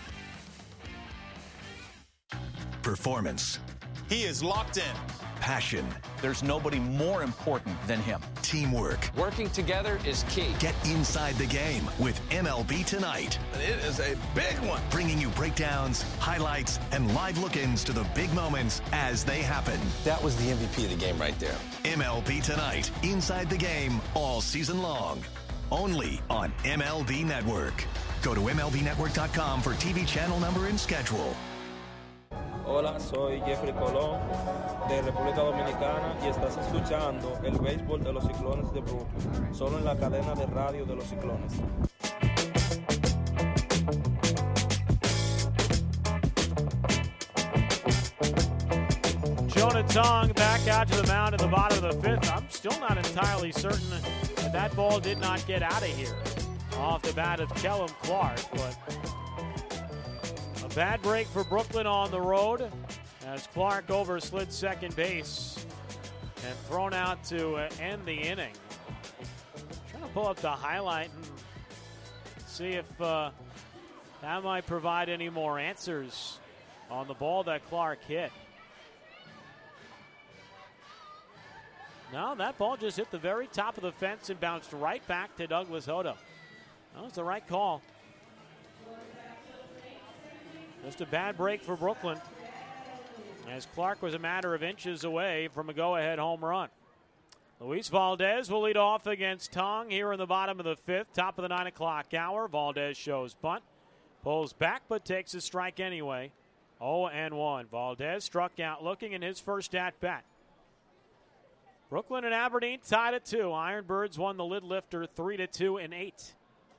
Performance. He is locked in. Passion. There's nobody more important than him. Teamwork. Working together is key. Get inside the game with MLB Tonight. It is a big one. Bringing you breakdowns, highlights, and live look-ins to the big moments as they happen. That was the MVP of the game right there. MLB Tonight. Inside the game all season long. Only on MLB Network. Go to MLBnetwork.com for TV channel number and schedule. Hola, soy Jeffrey Colón de República Dominicana y estás escuchando el béisbol de los Ciclones de Brooklyn, solo en la cadena de radio de los Ciclones. Jonah Tong back out to the mound in the bottom of the fifth. I'm still not entirely certain that ball did not get out of here off the bat of Kellum Clark, but a bad break for Brooklyn on the road as Clark overslid second base and thrown out to end the inning. Trying to pull up the highlight and see if that might provide any more answers on the ball that Clark hit. No, that ball just hit the very top of the fence and bounced right back to Douglas Hodo. That was the right call. Just a bad break for Brooklyn, as Clark was a matter of inches away from a go-ahead home run. Luis Valdez will lead off against Tong here in the bottom of the fifth, top of the 9 o'clock hour. Valdez shows bunt, pulls back but takes a strike anyway. 0-1. Valdez struck out looking in his first at-bat. Brooklyn and Aberdeen tied at 2. Ironbirds won the lid lifter 3-2 in 8.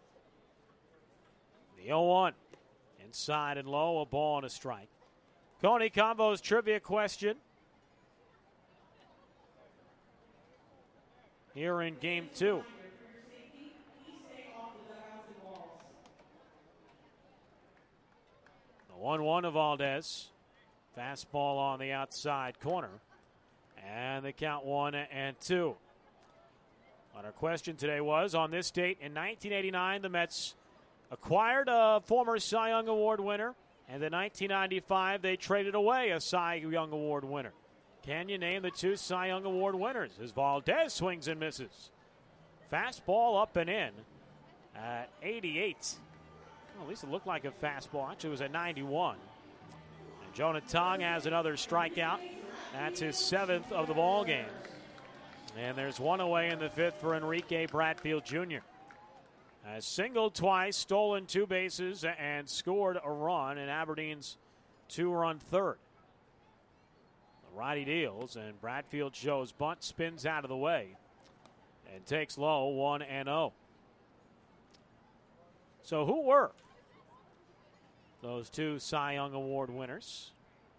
The 0-1. Inside and low, a ball and a strike. Coney Combo's trivia question. Here in game 2. The 1-1 of Valdez. Fastball on the outside corner. And the count 1-2. But our question today was, on this date in 1989, the Mets acquired a former Cy Young Award winner, and in 1995 they traded away a Cy Young Award winner. Can you name the two Cy Young Award winners? As Valdez swings and misses. Fastball up and in at 88. Well, at least it looked like a fastball. Actually, it was at 91. And Jonah Tong has another strikeout. That's his 7th of the ball game. And there's one away in the 5th for Enrique Bradfield Jr. Has singled twice, stolen 2 bases, and scored a run in Aberdeen's 2-run third. The righty deals, and Bradfield shows bunt, spins out of the way, and takes low 1-0. So who were those two Cy Young Award winners?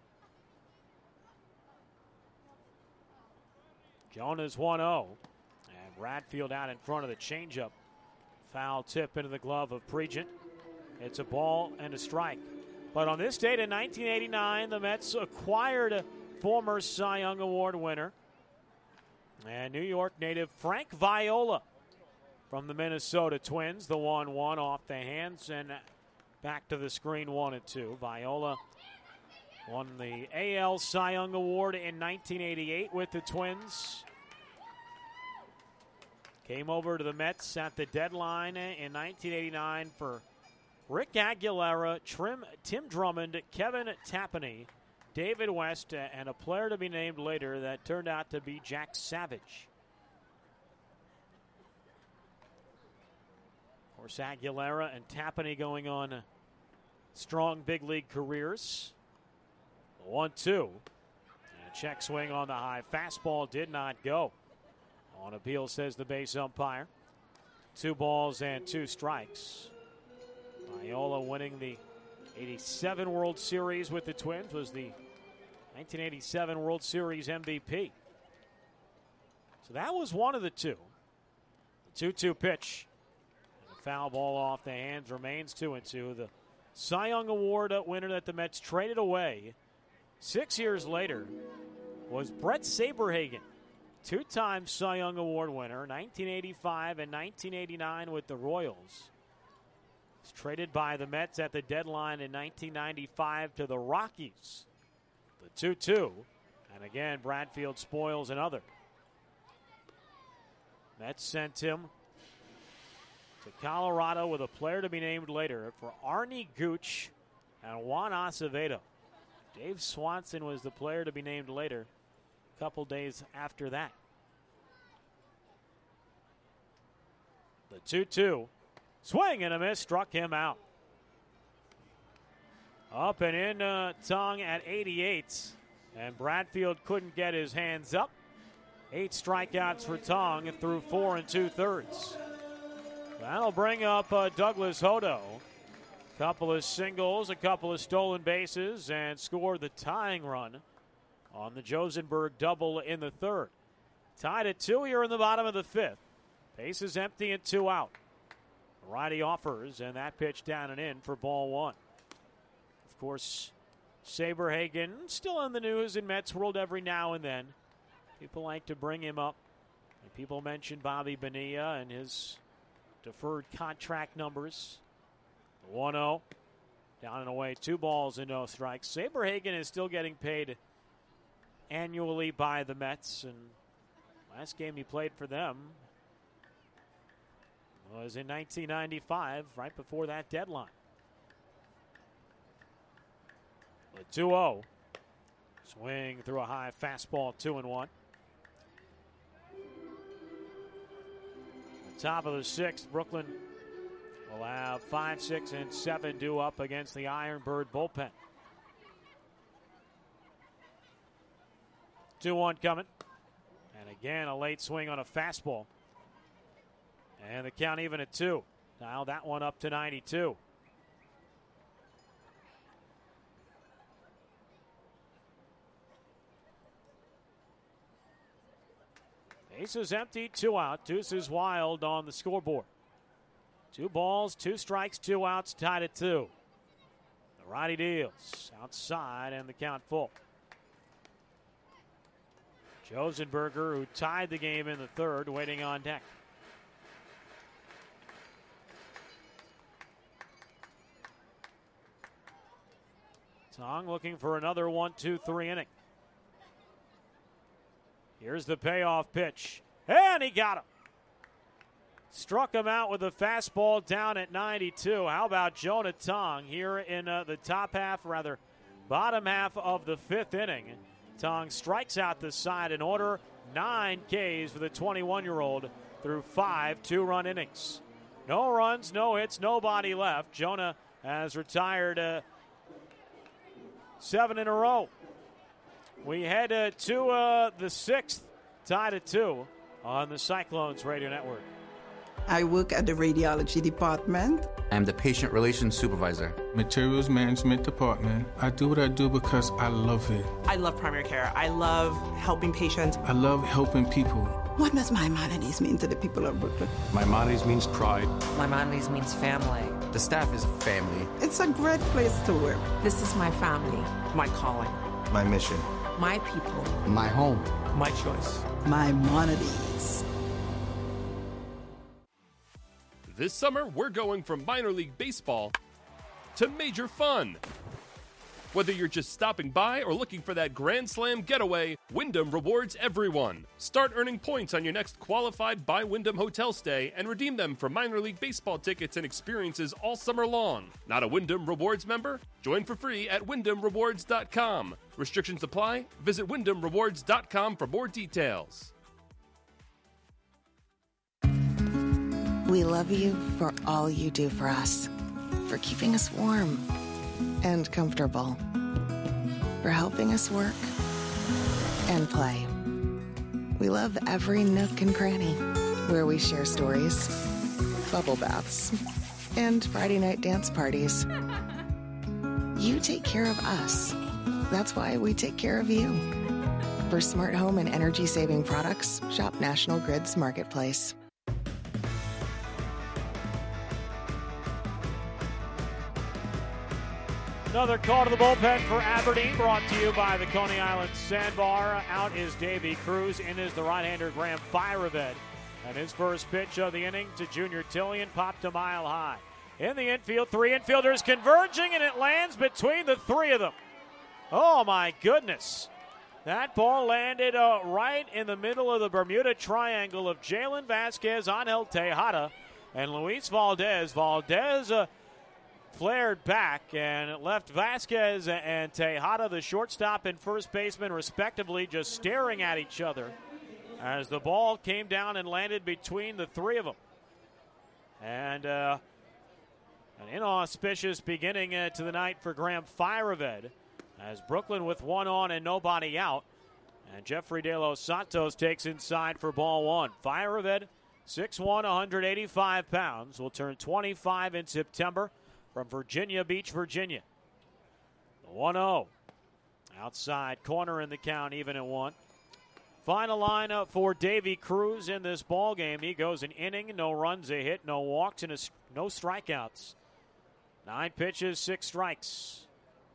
Jonah's 1-0, and Bradfield out in front of the changeup. Foul tip into the glove of Pregent. It's a ball and a strike. But on this date in 1989, the Mets acquired a former Cy Young Award winner and New York native Frank Viola from the Minnesota Twins. The 1-1 off the hands and back to the screen, 1-2. Viola won the AL Cy Young Award in 1988 with the Twins. Came over to the Mets at the deadline in 1989 for Rick Aguilera, Tim Drummond, Kevin Tapani, David West, and a player to be named later that turned out to be Jack Savage. Of course, Aguilera and Tapani going on strong big league careers. 1-2. And a check swing on the high fastball did not go. On appeal, says the base umpire. 2 balls and 2 strikes. Viola winning the 87 World Series with the Twins, was the 1987 World Series MVP. So that was one of the two. The 2-2 pitch. And the foul ball off the hands remains 2-2. The Cy Young Award winner that the Mets traded away 6 years later was Brett Saberhagen. Two-time Cy Young Award winner, 1985 and 1989 with the Royals. Was traded by the Mets at the deadline in 1995 to the Rockies. The 2-2. And again, Bradfield spoils another. Mets sent him to Colorado with a player to be named later for Arnie Gooch and Juan Acevedo. Dave Swanson was the player to be named later, a couple days after that. The 2-2. Swing and a miss, struck him out. Up and in Tong at 88. And Bradfield couldn't get his hands up. 8 strikeouts for Tong through 4 2/3. That'll bring up Douglas Hodo. Couple of singles, a couple of stolen bases, and scored the tying run on the Josenberg double in the third. Tied at 2 here in the bottom of the fifth. Bases empty and 2 out. The righty offers, and that pitch down and in for ball 1. Of course, Saberhagen still in the news in Mets world every now and then. People like to bring him up. And people mention Bobby Bonilla and his deferred contract numbers. The 1-0, down and away, 2 balls and no strikes. Saberhagen is still getting paid annually by the Mets, and last game he played for them was in 1995, right before that deadline. The 2-0, swing through a high fastball, 2-1. Top of the 6th, Brooklyn will have 5, 6, and 7 due up against the Ironbird bullpen. 2-1 coming. And again, a late swing on a fastball. And the count even at 2. Dial that one up to 92. Bases empty, 2 out. Deuces Wild on the scoreboard. 2 balls, 2 strikes, 2 outs, tied at 2. The righty deals outside and the count full. Josenberger, who tied the game in the third, waiting on deck. Tong looking for another 1-2-3 inning. Here's the payoff pitch, and he got him. Struck him out with a fastball down at 92. How about Jonah Tong here in the bottom half of the 5th inning. Tong strikes out the side in order. 9 Ks for the 21-year-old through 5 2-run innings. No runs, no hits, nobody left. Jonah has retired 7 in a row. We head to the 6th, tied at 2 on the Cyclones Radio Network. I work at the radiology department. I'm the patient relations supervisor. Materials management department. I do what I do because I love it. I love primary care. I love helping patients. I love helping people. What does Maimonides mean to the people of Brooklyn? Maimonides means pride. Maimonides means family. The staff is family. It's a great place to work. This is my family. My calling. My mission. My people. My home. My choice. Maimonides. This summer, we're going from minor league baseball to major fun. Whether you're just stopping by or looking for that Grand Slam getaway, Wyndham rewards everyone. Start earning points on your next qualified by Wyndham hotel stay and redeem them for minor league baseball tickets and experiences all summer long. Not a Wyndham Rewards member? Join for free at WyndhamRewards.com. Restrictions apply. Visit WyndhamRewards.com for more details. We love you for all you do for us, for keeping us warm and comfortable, for helping us work and play. We love every nook and cranny where we share stories, bubble baths, and Friday night dance parties. You take care of us. That's why we take care of you. For smart home and energy-saving products, shop National Grid's Marketplace. Another call to the bullpen for Aberdeen, brought to you by the Coney Island Sandbar. Out is Davy Cruz, in is the right-hander Graham Firevedt. And his first pitch of the inning to Junior Tillian popped a mile high. In the infield, three infielders converging, and it lands between the three of them. Oh, my goodness. That ball landed right in the middle of the Bermuda Triangle of Jalen Vasquez, Angel Tejada, and Luis Valdez. Valdez flared back, and it left Vasquez and Tejada, the shortstop and first baseman, respectively, just staring at each other as the ball came down and landed between the three of them. And an inauspicious beginning to the night for Graham Firevedt, as Brooklyn with one on and nobody out. And Jeffrey De Los Santos takes inside for ball one. Firevedt, 6'1", 185 pounds, will turn 25 in September, from Virginia Beach, Virginia. The 1-0. Outside corner in the count, even at one. Final lineup for Davy Cruz in this ball game. He goes an inning, no runs, a hit, no walks, and no strikeouts. 9 pitches, 6 strikes.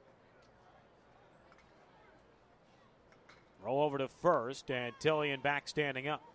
Roll over to first, and Tillian back standing up.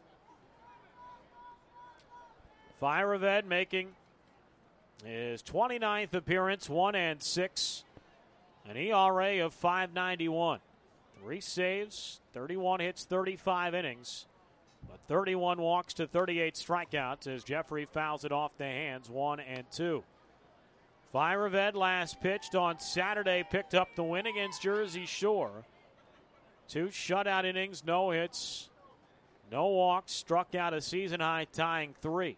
Firevedt making his 29th appearance, 1-6, an ERA of 5.91. 3 saves, 31 hits, 35 innings, but 31 walks to 38 strikeouts as Jeffrey fouls it off the hands, 1-2. Firevedt last pitched on Saturday, picked up the win against Jersey Shore. 2 shutout innings, no hits, no walks, struck out a season-high tying 3.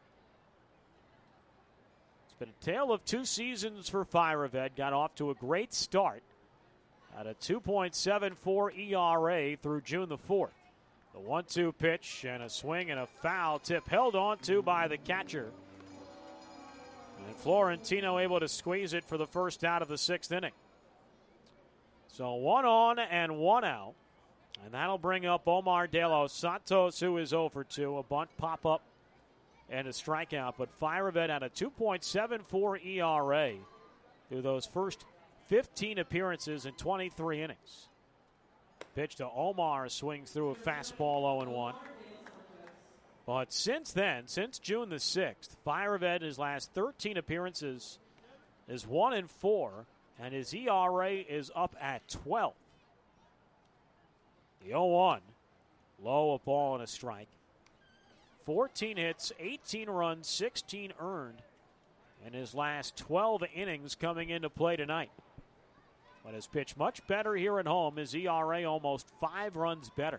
It's been a tale of 2 seasons for Firevedt. Got off to a great start at a 2.74 ERA through June the 4th. The 1-2 pitch and a swing and a foul tip held on to by the catcher. And Florentino able to squeeze it for the first out of the 6th inning. So 1 on and 1 out. And that'll bring up Omar De Los Santos, who is 0 for 2. A bunt pop-up and a strikeout. But Firevedt had a 2.74 ERA through those first 15 appearances in 23 innings. Pitch to Omar, swings through a fastball, 0-1. But since then, since June the 6th, Firevedt, his last 13 appearances, is 1-4, and his ERA is up at 12. The 0-1, low, a ball and a strike. 14 hits, 18 runs, 16 earned in his last 12 innings coming into play tonight. But has pitched much better here at home. His ERA almost 5 runs better.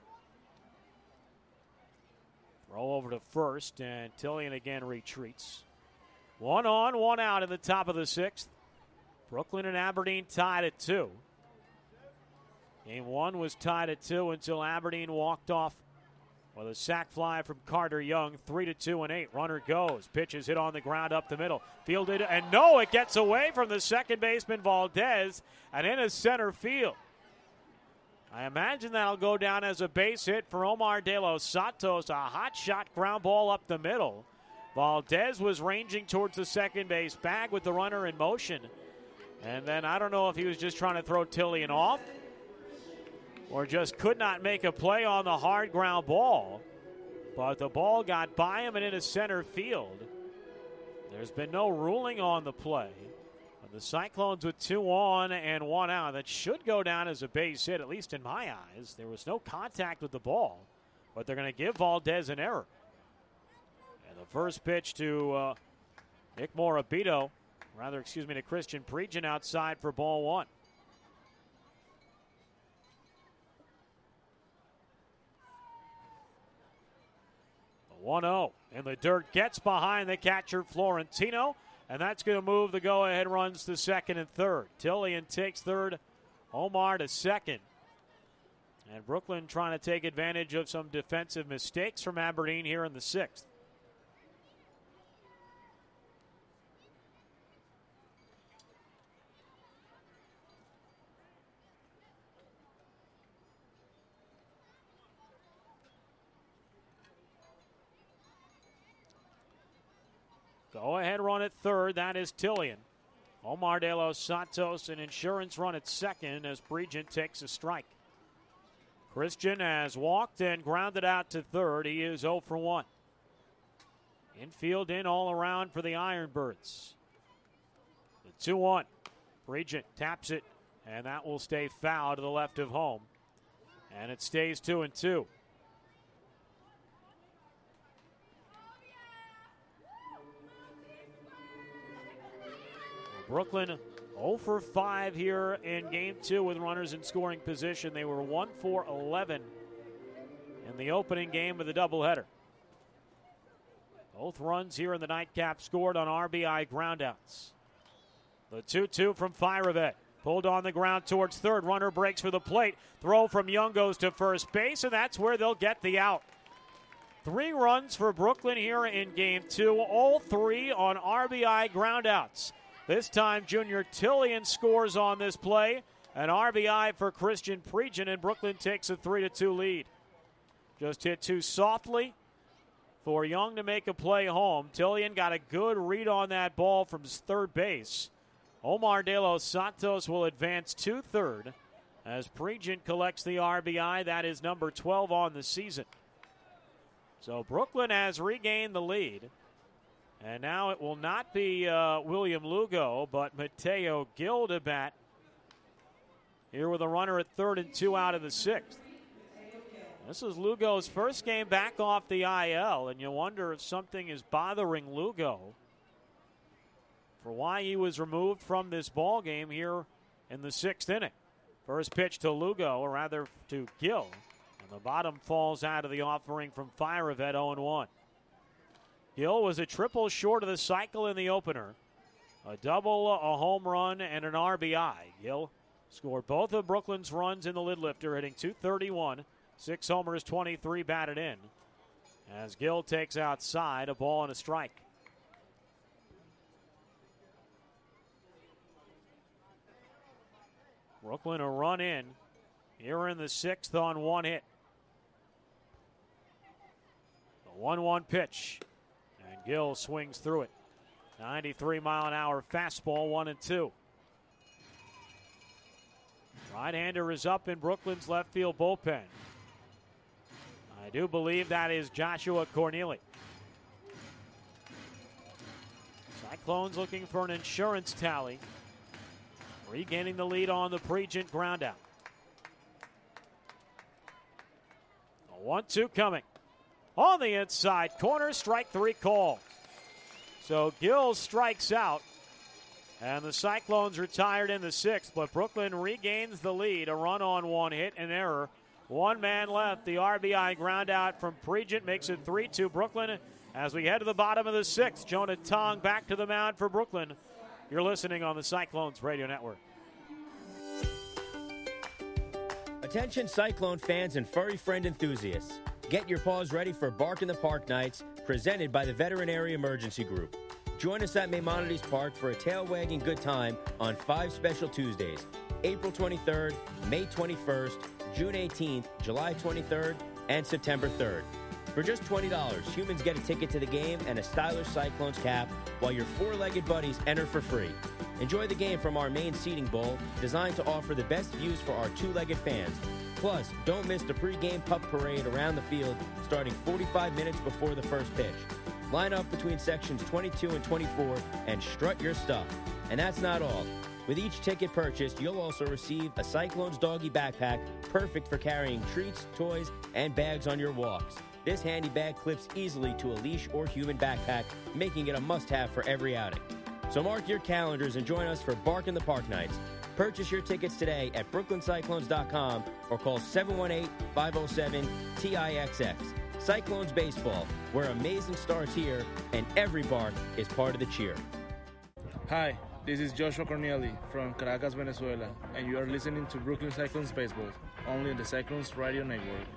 Throw over to first, and Tillian again retreats. 1 on, 1 out in the top of the 6th. Brooklyn and Aberdeen tied at 2. Game 1 was tied at 2 until Aberdeen walked off with a sac fly from Carter Young. 3-2 and 8. Runner goes. Pitch is hit on the ground up the middle. Fielded, and no, it gets away from the second baseman Valdez and into center field. I imagine that'll go down as a base hit for Omar De Los Santos. A hot shot ground ball up the middle. Valdez was ranging towards the second base bag with the runner in motion. And then I don't know if he was just trying to throw Tillian off or just could not make a play on the hard ground ball. But the ball got by him and into center field. There's been no ruling on the play. But the Cyclones with 2 on and 1 out. That should go down as a base hit, at least in my eyes. There was no contact with the ball, but they're going to give Valdez an error. And the first pitch to Nick Morabito, to Christian Pregin outside for ball 1. 1-0 in the dirt, gets behind the catcher Florentino, and that's going to move the go-ahead runs to second and third. Tillian takes third, Omar to second. And Brooklyn trying to take advantage of some defensive mistakes from Aberdeen here in the 6th. Go-ahead run at third. That is Tillian. Omar De Los Santos, an insurance run at second as Pregent takes a strike. Christian has walked and grounded out to third. He is 0 for 1. Infield in all around for the Ironbirds. The 2-1. Pregent taps it, and that will stay foul to the left of home. And it stays 2-2. Brooklyn 0 for 5 here in Game 2 with runners in scoring position. They were 1 for 11 in the opening game of the doubleheader. Both runs here in the nightcap scored on RBI groundouts. The 2-2 from Firevet. Pulled on the ground towards third. Runner breaks for the plate. Throw from Young goes to first base, and that's where they'll get the out. 3 runs for Brooklyn here in Game 2, all 3 on RBI groundouts. This time, Junior Tillian scores on this play. An RBI for Christian Pregent, and Brooklyn takes a 3-2 lead. Just hit too softly for Young to make a play home. Tillian got a good read on that ball from third base. Omar De Los Santos will advance to third as Pregent collects the RBI. That is number 12 on the season. So Brooklyn has regained the lead. And now it will not be William Lugo, but Mateo Gil to bat. Here with a runner at third and 2 out of the 6th. This is Lugo's first game back off the IL, and you wonder if something is bothering Lugo for why he was removed from this ball game here in the 6th inning. First pitch to Lugo, or rather to Gil, and the bottom falls out of the offering from Firevet, 0-1. Gil was a triple short of the cycle in the opener. A double, a home run, and an RBI. Gil scored both of Brooklyn's runs in the lid lifter, hitting .231. 6 homers, 23 batted in. As Gil takes outside, a ball and a strike. Brooklyn a run in. Here in the 6th on 1 hit. The 1-1 pitch. And Gil swings through it. 93-mile-an-hour fastball, 1-2. Right-hander is up in Brooklyn's left field bullpen. I do believe that is Joshua Corneli. Cyclones looking for an insurance tally. Regaining the lead on the Pregent groundout. A 1-2 coming. On the inside corner, strike 3 call. So Gil strikes out, and the Cyclones retired in the 6th, but Brooklyn regains the lead. A run on 1 hit, an error. 1 man left. The RBI ground out from Pregent makes it 3-2 Brooklyn. As we head to the bottom of the 6th, Jonah Tong back to the mound for Brooklyn. You're listening on the Cyclones Radio Network. Attention Cyclone fans and furry friend enthusiasts. Get your paws ready for Bark in the Park nights, presented by the Veterinary Emergency Group. Join us at Maimonides Park for a tail-wagging good time on 5 special Tuesdays, April 23rd, May 21st, June 18th, July 23rd, and September 3rd. For just $20, humans get a ticket to the game and a stylish Cyclones cap, while your 4-legged buddies enter for free. Enjoy the game from our main seating bowl, designed to offer the best views for our 2-legged fans. Plus, don't miss the pregame pup parade around the field starting 45 minutes before the first pitch. Line up between sections 22 and 24 and strut your stuff. And that's not all. With each ticket purchased, you'll also receive a Cyclones doggy backpack, perfect for carrying treats, toys, and bags on your walks. This handy bag clips easily to a leash or human backpack, making it a must-have for every outing. So mark your calendars and join us for Bark in the Park nights. Purchase your tickets today at brooklyncyclones.com or call 718-507-TIXX. Cyclones Baseball, where amazing starts here and every bark is part of the cheer. Hi, this is Joshua Corneli from Caracas, Venezuela, and you are listening to Brooklyn Cyclones Baseball, only on the Cyclones Radio Network.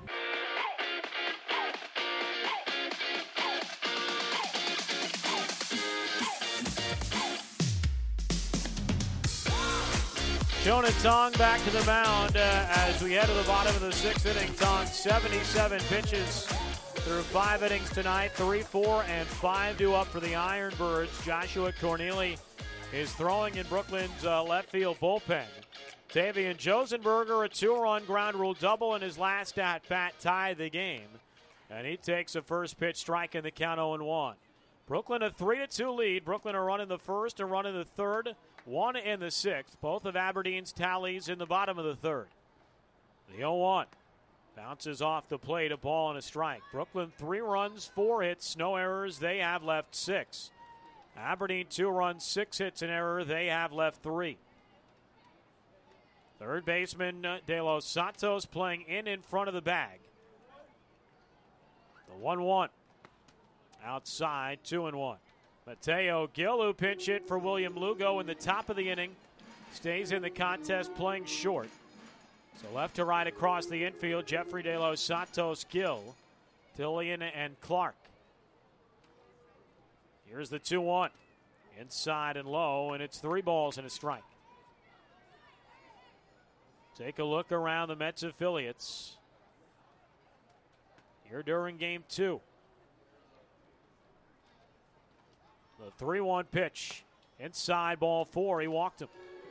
Jonah Tong back to the mound as we head to the bottom of the 6th inning. Tong 77 pitches, through 5 innings tonight, 3, 4, and 5 due up for the Ironbirds. Joshua Corneli is throwing in Brooklyn's left field bullpen. Tavian Josenberger, a 2-run ground rule double in his last at-bat, tied the game. And he takes a first pitch strike in the count 0-1. Brooklyn a 3-2 lead. Brooklyn a run in the first, a run in the third, one in the sixth. Both of Aberdeen's tallies in the bottom of the third. The 0-1 bounces off the plate, a ball and a strike. Brooklyn 3 runs, 4 hits, no errors. They have left 6. Aberdeen 2 runs, 6 hits, an error. They have left 3. Third baseman De Los Santos playing in front of the bag. The 1-1. Outside, 2-1. Mateo Gil, who pinch hit for William Lugo in the top of the inning, stays in the contest playing short. So left to right across the infield, Jeffrey De Los Santos, Gil, Tillian, and Clark. Here's the 2-1. Inside and low, and it's 3 balls and a strike. Take a look around the Mets affiliates here during Game 2. The 3-1 pitch. Inside, ball 4. He walked him.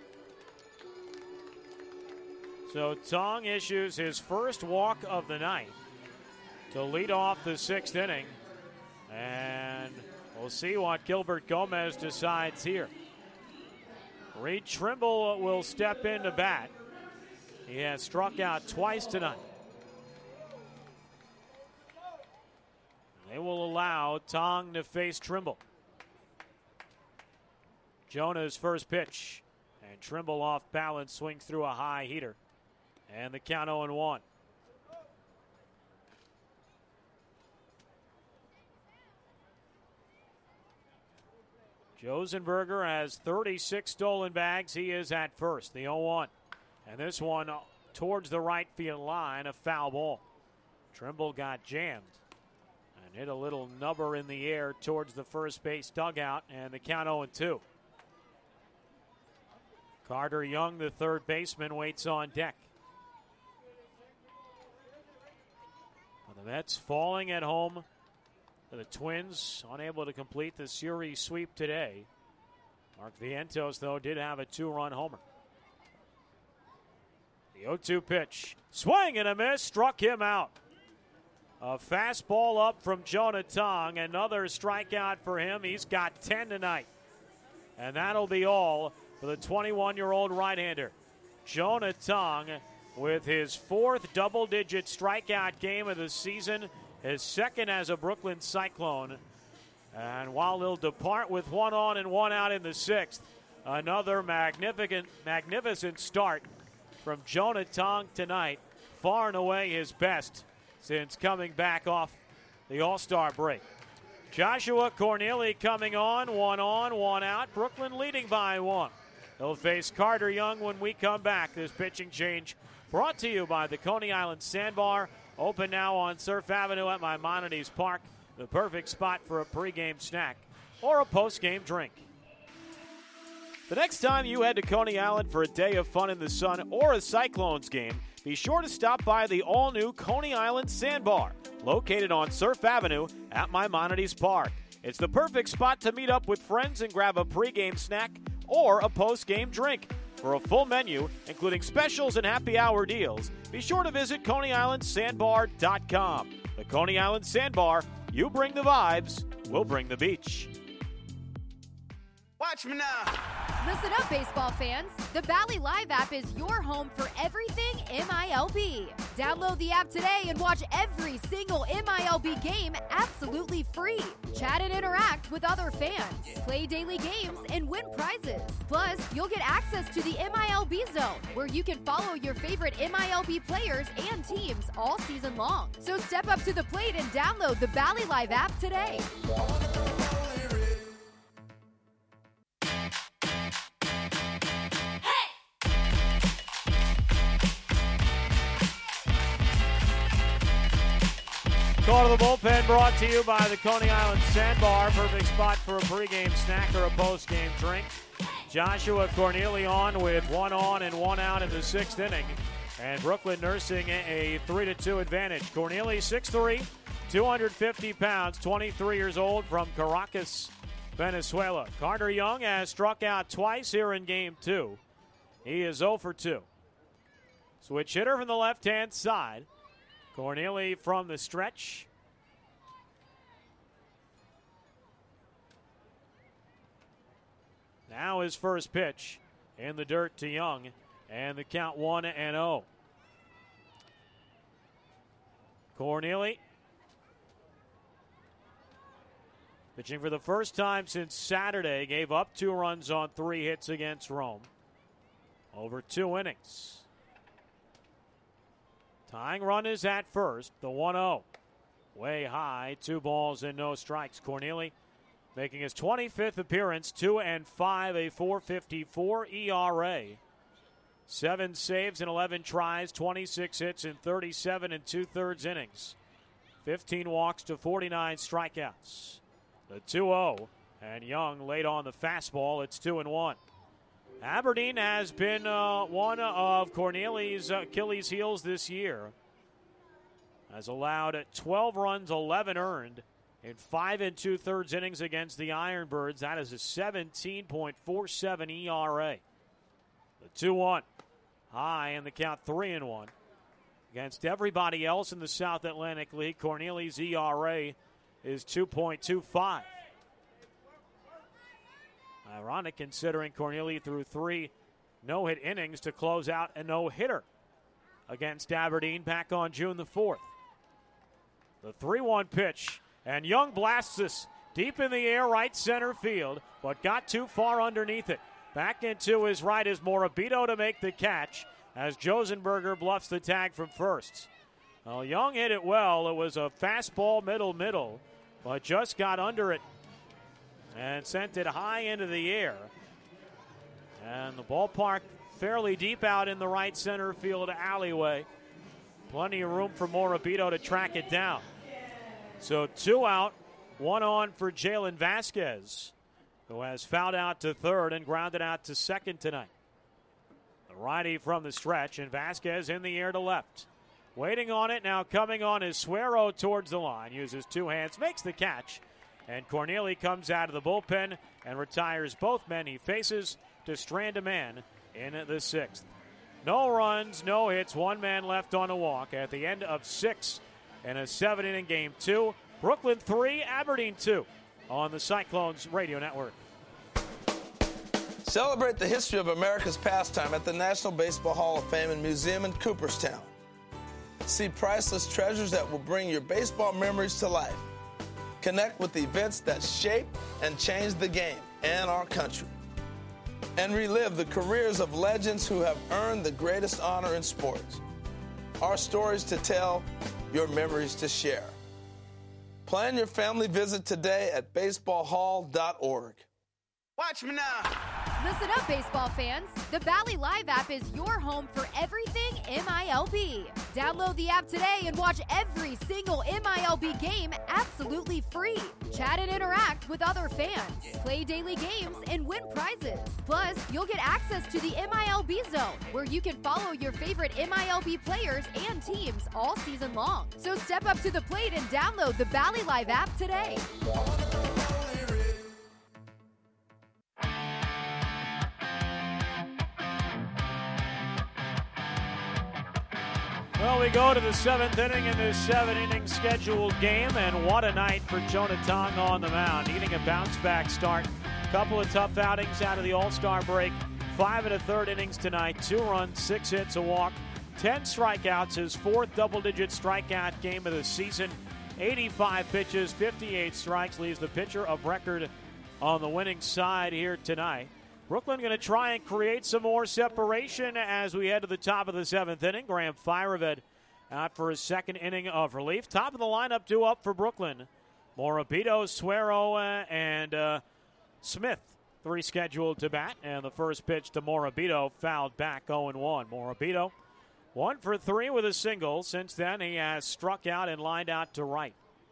So Tong issues his first walk of the night to lead off the 6th inning. And we'll see what Gilbert Gomez decides here. Reed Trimble will step in to bat. He has struck out twice tonight. They will allow Tong to face Trimble. Jonah's first pitch. And Trimble off balance swings through a high heater. And the count 0-1. Josenberger has 36 stolen bags. He is at first. The 0-1. And this one towards the right field line, a foul ball. Trimble got jammed and hit a little nubber in the air towards the first base dugout, and the count 0-2. Carter Young, the third baseman, waits on deck. Well, the Mets falling at home. The Twins unable to complete the series sweep today. Mark Vientos, though, did have a 2-run homer. The 0-2 pitch. Swing and a miss. Struck him out. A fastball up from Jonah Tong. Another strikeout for him. He's got 10 tonight. And that'll be all for the 21-year-old right-hander. Jonah Tong with his 4th double-digit strikeout game of the season. His 2nd as a Brooklyn Cyclone. And while he'll depart with 1 on and 1 out in the 6th, another magnificent start from Jonah Tong tonight. Far and away his best since coming back off the All-Star break. Joshua Corneli coming on, 1 out. Brooklyn leading by 1. They'll face Carter Young when we come back. This pitching change brought to you by the Coney Island Sandbar. Open now on Surf Avenue at Maimonides Park. The perfect spot for a pregame snack or a postgame drink. The next time you head to Coney Island for a day of fun in the sun or a Cyclones game, be sure to stop by the all-new Coney Island Sandbar, located on Surf Avenue at Maimonides Park. It's the perfect spot to meet up with friends and grab a pregame snack or a postgame drink. For a full menu, including specials and happy hour deals, be sure to visit ConeyIslandSandbar.com. The Coney Island Sandbar, you bring the vibes, we'll bring the beach. Watch me now. Listen up, baseball fans. The Bally Live app is your home for everything MILB. Download the app today and watch every single MILB game absolutely free. Chat and interact with other fans. Play daily games and win prizes. Plus, you'll get access to the MILB Zone, where you can follow your favorite MILB players and teams all season long. So step up to the plate and download the Bally Live app today. Call to the bullpen brought to you by the Coney Island Sandbar. Perfect spot for a pregame snack or a postgame drink. Joshua Corneli on with 1 on and 1 out in the 6th inning. And Brooklyn nursing a 3-2 advantage. Corneli, 6'3", 250 pounds, 23 years old, from Caracas, Venezuela. Carter Young has struck out twice here in Game 2. He is 0 for 2. Switch hitter from the left-hand side. Corneli from the stretch. Now his first pitch in the dirt to Young, and the count 1-0. Corneli pitching for the first time since Saturday, gave up 2 runs on 3 hits against Rome over 2 innings. Tying run is at first, the 1-0. Way high, 2 balls and no strikes. Corneli making his 25th appearance, 2-5, a 4.54 ERA. 7 saves in 11 tries, 26 hits in 37 2/3 innings. 15 walks to 49 strikeouts. The 2-0, and Young laid on the fastball. It's 2-1. Aberdeen has been one of Corneli's Achilles' heels this year. Has allowed 12 runs, 11 earned in 5 2/3 innings against the Ironbirds. That is a 17.47 ERA. The 2-1. High, and the count 3-1. Against everybody else in the South Atlantic League, Corneli's ERA is 2.25. Ironic considering Corneli threw 3 no-hit innings to close out a no-hitter against Aberdeen back on June the 4th. The 3-1 pitch, and Young blasts this deep in the air right center field, but got too far underneath it. Back into his right is Morabito to make the catch as Josenberger bluffs the tag from first. Well, Young hit it well. It was a fastball middle, but just got under it and sent it high into the air. And the ballpark fairly deep out in the right center field alleyway. Plenty of room for Morabito to track it down. So 2 out, 1 on for Jalen Vasquez, who has fouled out to third and grounded out to second tonight. The righty from the stretch, and Vasquez in the air to left. Waiting on it, now coming on is Suero towards the line. Uses 2 hands, makes the catch. And Corneli comes out of the bullpen and retires both men he faces to strand a man in the 6th. No runs, no hits, 1 man left on a walk at the end of 6 in a 7-inning Game 2. Brooklyn 3, Aberdeen 2 on the Cyclones Radio Network. Celebrate the history of America's pastime at the National Baseball Hall of Fame and Museum in Cooperstown. See priceless treasures that will bring your baseball memories to life. Connect with the events that shaped and changed the game and our country. And relive the careers of legends who have earned the greatest honor in sports. Our stories to tell, your memories to share. Plan your family visit today at baseballhall.org. Watch me now. Listen up, baseball fans. The Bally Live app is your home for everything MILB. Download the app today and watch every single MILB game absolutely free. Chat and interact with other fans. Play daily games and win prizes. Plus, you'll get access to the MILB Zone, where you can follow your favorite MILB players and teams all season long. So step up to the plate and download the Bally Live app today. Well, we go to the 7th inning in this 7-inning scheduled game, and what a night for Jonah Tong on the mound. Needing a bounce-back start. Couple of tough outings out of the All-Star break. 5 1/3 innings tonight. 2 runs, 6 hits, a walk, 10 strikeouts. His 4th double-digit strikeout game of the season. 85 pitches, 58 strikes. Leaves the pitcher of record on the winning side here tonight. Brooklyn going to try and create some more separation as we head to the top of the 7th inning. Graham Firevedt out for his 2nd inning of relief. Top of the lineup due up for Brooklyn. Morabito, Suero, and Smith, 3 scheduled to bat. And the first pitch to Morabito fouled back 0-1. Morabito 1 for 3 with a single. Since then, he has struck out and lined out to right.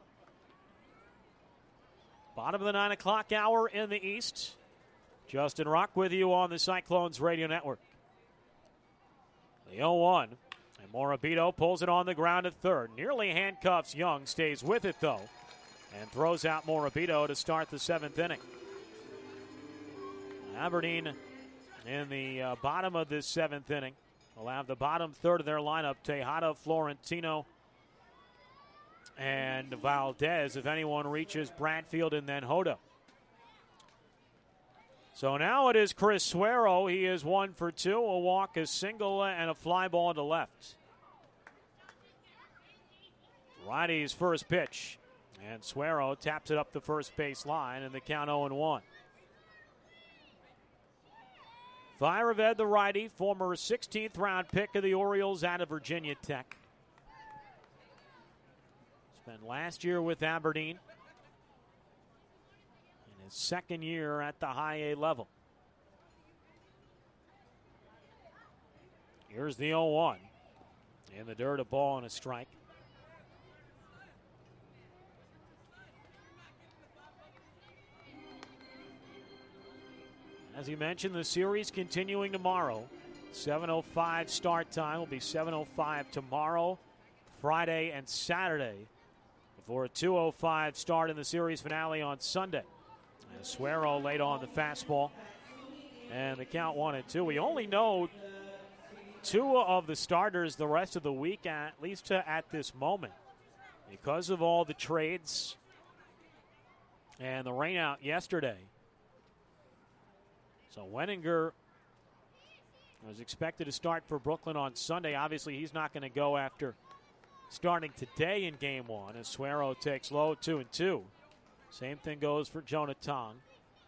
Bottom of the 9 o'clock hour in the East. Justin Rock with you on the Cyclones Radio Network. The 0-1. And Morabito pulls it on the ground at third. Nearly handcuffs Young, stays with it though, and throws out Morabito to start the 7th inning. Aberdeen in the bottom of this 7th inning will have the bottom third of their lineup, Tejada, Florentino, and Valdez. If anyone reaches, Bradfield and then Hodo. So now it is Chris Suero. He is 1 for 2, a walk, a single, and a fly ball to left. Righty's first pitch, and Suero taps it up the first base line, and the count 0-1. Firaved, the righty, former 16th round pick of the Orioles out of Virginia Tech. Spent last year with Aberdeen. In his second year at the high A level. Here's the 0-1. In the dirt, a ball and a strike. As you mentioned, the series continuing tomorrow. 7:05 start time. Will be 7:05 tomorrow, Friday, and Saturday, before a 2:05 start in the series finale on Sunday. As Suero laid on the fastball, and the count 1-2. We only know 2 of the starters the rest of the week, at least at this moment, because of all the trades and the rainout yesterday. So Wenninger was expected to start for Brooklyn on Sunday. Obviously, he's not going to go after starting today in Game 1 as Suero takes low 2-2. Same thing goes for Jonah Tong.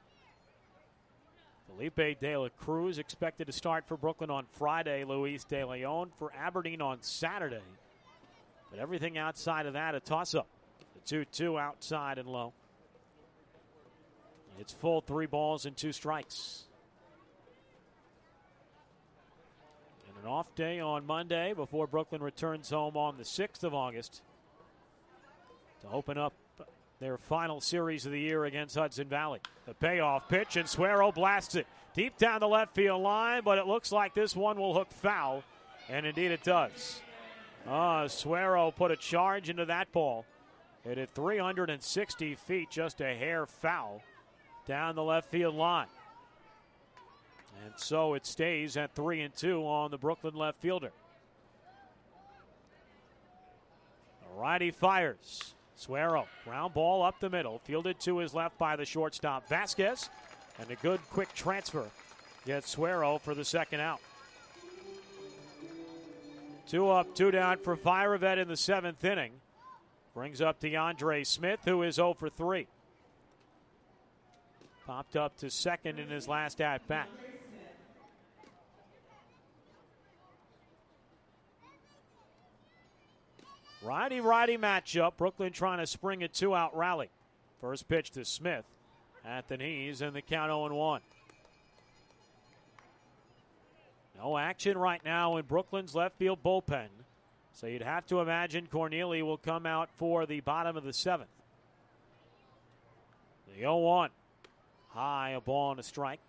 Felipe De La Cruz expected to start for Brooklyn on Friday. Luis De Leon for Aberdeen on Saturday. But everything outside of that, a toss-up. The 2-2 outside and low. It's full 3 balls and 2 strikes. And an off day on Monday before Brooklyn returns home on the 6th of August to open up their final series of the year against Hudson Valley. The payoff pitch, and Suero blasts it deep down the left field line, but it looks like this one will hook foul, and indeed it does. Suero put a charge into that ball. It hit 360 feet, just a hair foul down the left field line. And so it stays at 3-2 on the Brooklyn left fielder. The righty fires. Suero, ground ball up the middle, fielded to his left by the shortstop Vasquez, and a good quick transfer gets Suero for the second out. 2 up, 2 down for Firaved in the 7th inning. Brings up DeAndre Smith, who is 0 for 3. Popped up to second in his last at-bat. Righty-righty matchup. Brooklyn trying to spring a 2-out rally. First pitch to Smith at the knees, and the count 0-1. No action right now in Brooklyn's left field bullpen. So you'd have to imagine Corneli will come out for the bottom of the 7th. The 0-1. High, a ball and a strike.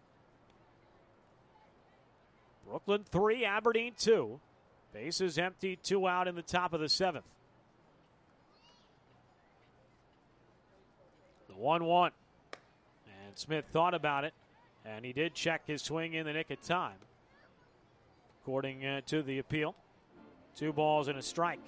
Brooklyn 3, Aberdeen 2. Bases empty, 2 out in the top of the 7th. The 1-1. And Smith thought about it, and he did check his swing in the nick of time, according to the appeal. 2 balls and a strike.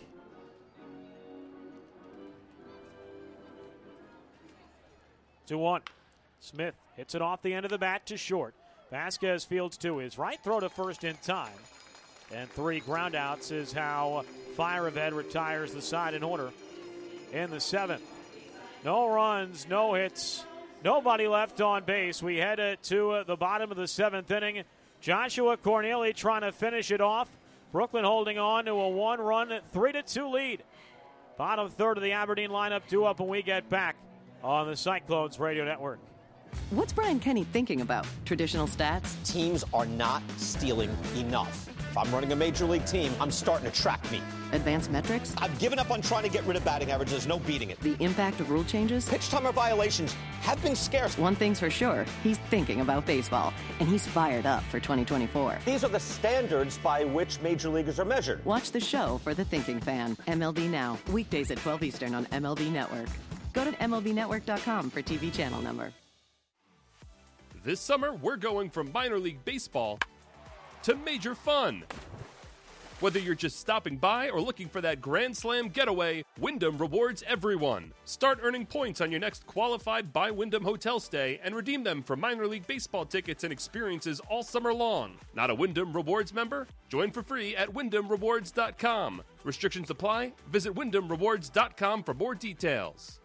Two 2-1. Smith hits it off the end of the bat to short. Vasquez fields to his right, throw to first in time. And 3 groundouts is how Firaved retires the side in order in the 7th. No runs, no hits, nobody left on base. We head to the bottom of the 7th inning. Joshua Corneli trying to finish it off. Brooklyn holding on to a 1-run, 3-2 lead. Bottom third of the Aberdeen lineup due up when we get back on the Cyclones Radio Network. What's Brian Kenny thinking about? Traditional stats? Teams are not stealing enough. If I'm running a major league team, I'm starting to track meet. Advanced metrics? I've given up on trying to get rid of batting average. There's no beating it. The impact of rule changes? Pitch timer violations have been scarce. One thing's for sure, he's thinking about baseball, and he's fired up for 2024. These are the standards by which major leaguers are measured. Watch the show for the thinking fan. MLB Now, weekdays at 12 Eastern on MLB Network. Go to MLBnetwork.com for TV channel number. This summer, we're going from minor league baseball to major fun. Whether you're just stopping by or looking for that Grand Slam getaway, Wyndham rewards everyone. Start earning points on your next qualified by Wyndham hotel stay and redeem them for minor league baseball tickets and experiences all summer long. Not a Wyndham Rewards member? Join for free at WyndhamRewards.com. Restrictions apply. Visit WyndhamRewards.com for more details.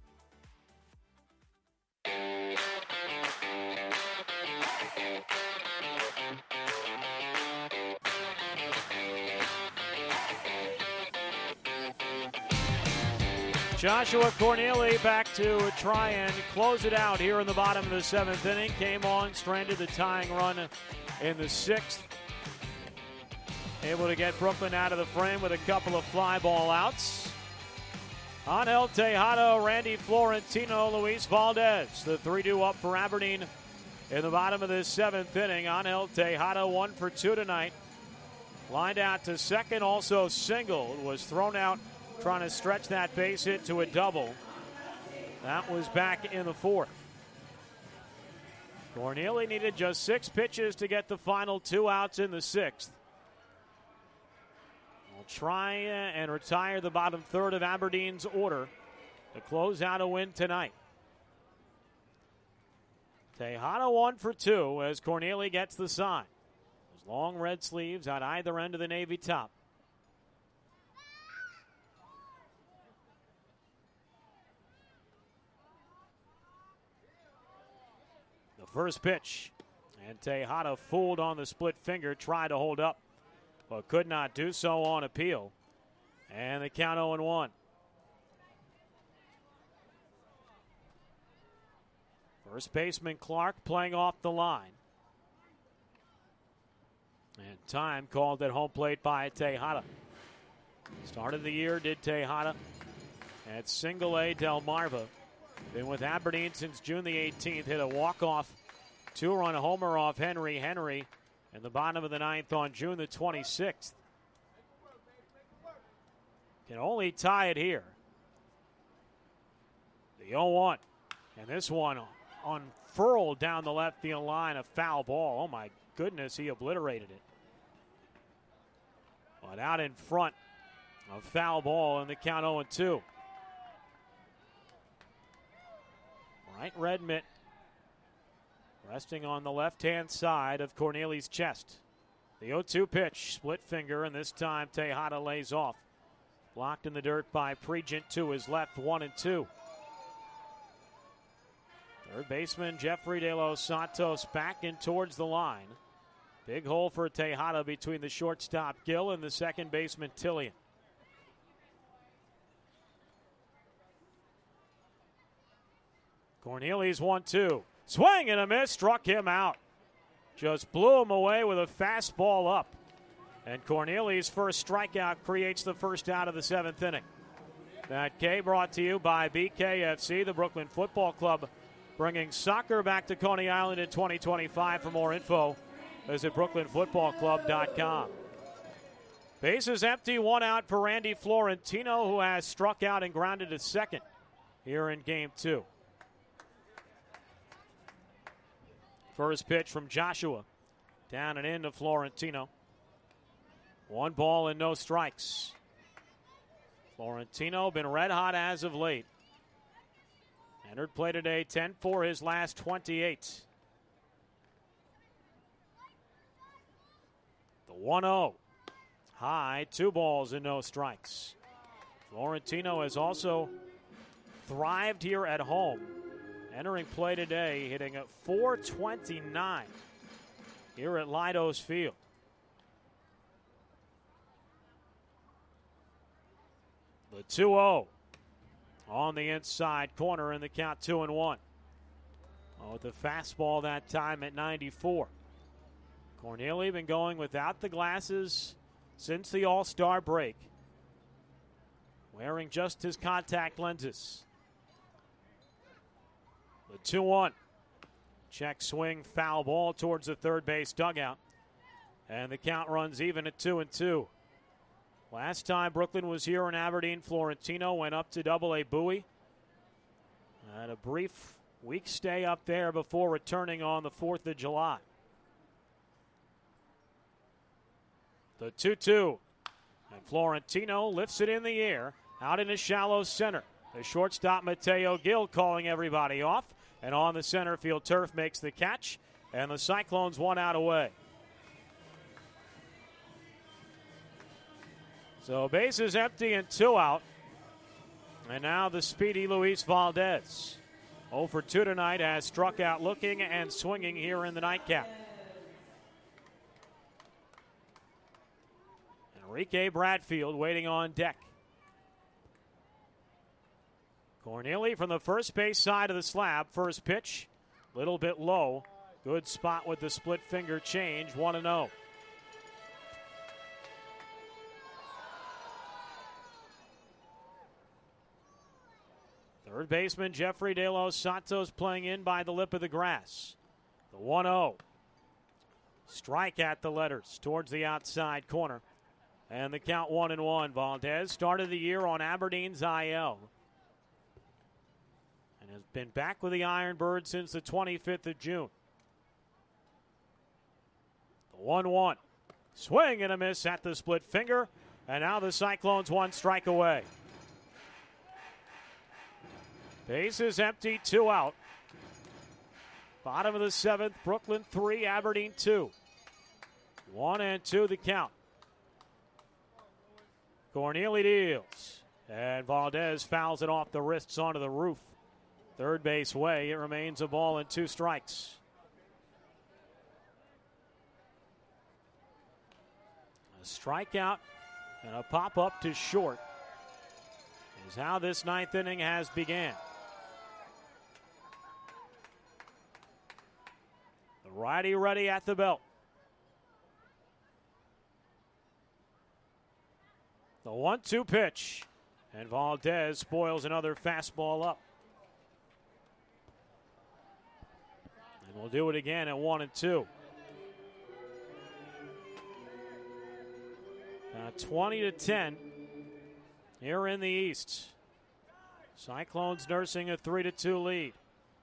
Joshua Corneli back to try and close it out here in the bottom of the 7th inning. Came on, stranded the tying run in the 6th. Able to get Brooklyn out of the frame with a couple of fly ball outs. Angel Tejada, Randy Florentino, Luis Valdez. The 3-2 up for Aberdeen in the bottom of the 7th inning. Angel Tejada 1 for 2 tonight. Lined out to second, also singled. Was thrown out trying to stretch that base hit to a double. That was back in the 4th. Corneli needed just 6 pitches to get the final 2 outs in the 6th. We'll try and retire the bottom third of Aberdeen's order to close out a win tonight. Tejada 1 for 2 as Corneli gets the sign. Those long red sleeves on either end of the navy top. First pitch, and Tejada fooled on the split finger, tried to hold up, but could not do so on appeal. And the count 0-1. First baseman Clark playing off the line. And time called at home plate by Tejada. Started the year, did Tejada at Single A Delmarva. Been with Aberdeen since June the 18th. Hit a walk-off 2-run homer off Henry in the bottom of the 9th on June the 26th. Can only tie it here. The 0-1. And this one unfurled down the left field line, a foul ball. Oh my goodness, he obliterated it. But out in front, a foul ball, and the count 0-2. Right red mitt resting on the left-hand side of Corneli's chest. The 0-2 pitch, split finger, and this time Tejada lays off. Blocked in the dirt by Pregent to his left, 1-2. Third baseman Jeffrey De Los Santos back in towards the line. Big hole for Tejada between the shortstop Gill and the second baseman Tillian. Corneli's 1-2. Swing and a miss, struck him out. Just blew him away with a fastball up. And Corneli's first strikeout creates the first out of the 7th inning. That K brought to you by BKFC, the Brooklyn Football Club, bringing soccer back to Coney Island in 2025. For more info, visit brooklynfootballclub.com. Bases empty, 1 out for Randy Florentino, who has struck out and grounded to second here in Game 2. First pitch from Joshua. Down and in to Florentino. 1 ball and no strikes. Florentino been red hot as of late. Entered play today, 10 for his last 28. The 1-0. High, 2 balls and no strikes. Florentino has also thrived here at home. Entering play today, hitting at .429 here at Leidos Field. The 2-0 on the inside corner, in the count 2-1. With the fastball that time at 94. Corneli been going without the glasses since the All-Star break, wearing just his contact lenses. The 2-1. Check swing, foul ball towards the third base dugout. And the count runs even at 2-2. Last time Brooklyn was here in Aberdeen, Florentino went up to Double-A Bowie. Had a brief week stay up there before returning on the 4th of July. The 2-2. And Florentino lifts it in the air, out in a shallow center. The shortstop, Mateo Gil, calling everybody off. And on the center field turf makes the catch. And the Cyclones 1 out away. So bases empty and 2 out. And now the speedy Luis Valdez. 0 for 2 tonight, has struck out looking and swinging here in the nightcap. Enrique Bradfield waiting on deck. Corneli from the first base side of the slab. First pitch, a little bit low. Good spot with the split finger change, 1-0. Third baseman Jeffrey De Los Santos playing in by the lip of the grass. The 1-0. Strike at the letters towards the outside corner. And the count 1-1. Valdez started the year on Aberdeen's IL. And has been back with the Ironbirds since the 25th of June. The 1-1. Swing and a miss at the split finger. And now the Cyclones 1 strike away. Bases empty, 2 out. Bottom of the 7th, Brooklyn 3, Aberdeen 2. 1-2 the count. Corneli deals. And Valdez fouls it off the wrists onto the roof. Third base way, it remains a ball and 2 strikes. A strikeout and a pop-up to short is how this 9th inning has began. The righty ready at the belt. The 1-2 pitch. And Valdez spoils another fastball up. And we'll do it again at 1-2. Now 20-10 here in the East. Cyclones nursing a 3-2 lead.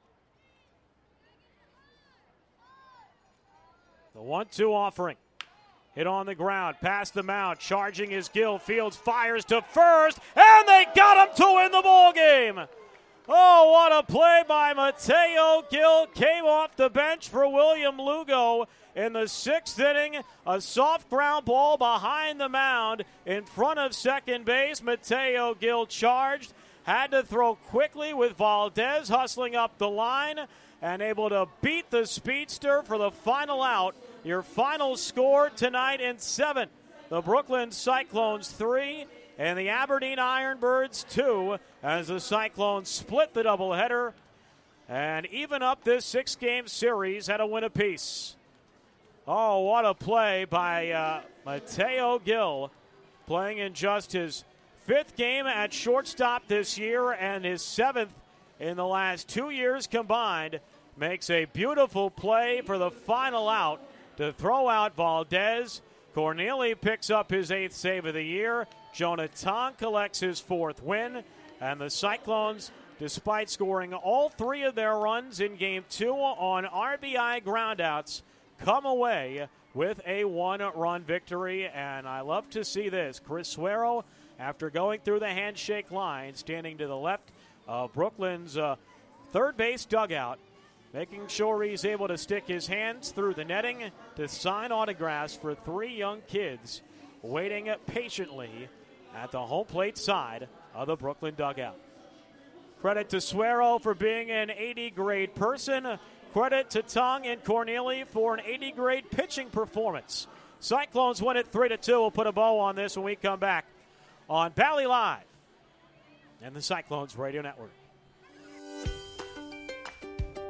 The 1-2 offering. Hit on the ground, past the mound, charging is Gil. Fields fires to first, and they got him to win the ball game. Oh, what a play by Mateo Gil. Came off the bench for William Lugo in the 6th inning. A soft ground ball behind the mound in front of second base. Mateo Gil charged, had to throw quickly with Valdez hustling up the line and able to beat the speedster for the final out. Your final score tonight in 7. The Brooklyn Cyclones 3 and the Aberdeen Ironbirds 2 as the Cyclones split the doubleheader and even up this 6-game series at a win apiece. Oh, what a play by Mateo Gil, playing in just his 5th game at shortstop this year and his 7th in the last 2 years combined. Makes a beautiful play for the final out to throw out Valdez. Corneli picks up his 8th save of the year. Jonathan collects his 4th win. And the Cyclones, despite scoring all 3 of their runs in Game 2 on RBI groundouts, come away with a 1-run victory. And I love to see this. Chris Suero, after going through the handshake line, standing to the left of Brooklyn's third base dugout, making sure he's able to stick his hands through the netting to sign autographs for 3 young kids waiting patiently at the home plate side of the Brooklyn dugout. Credit to Suero for being an 80-grade person. Credit to Tong and Corneli for an 80-grade pitching performance. Cyclones win it 3-2. We'll put a bow on this when we come back on Bally Live and the Cyclones Radio Network.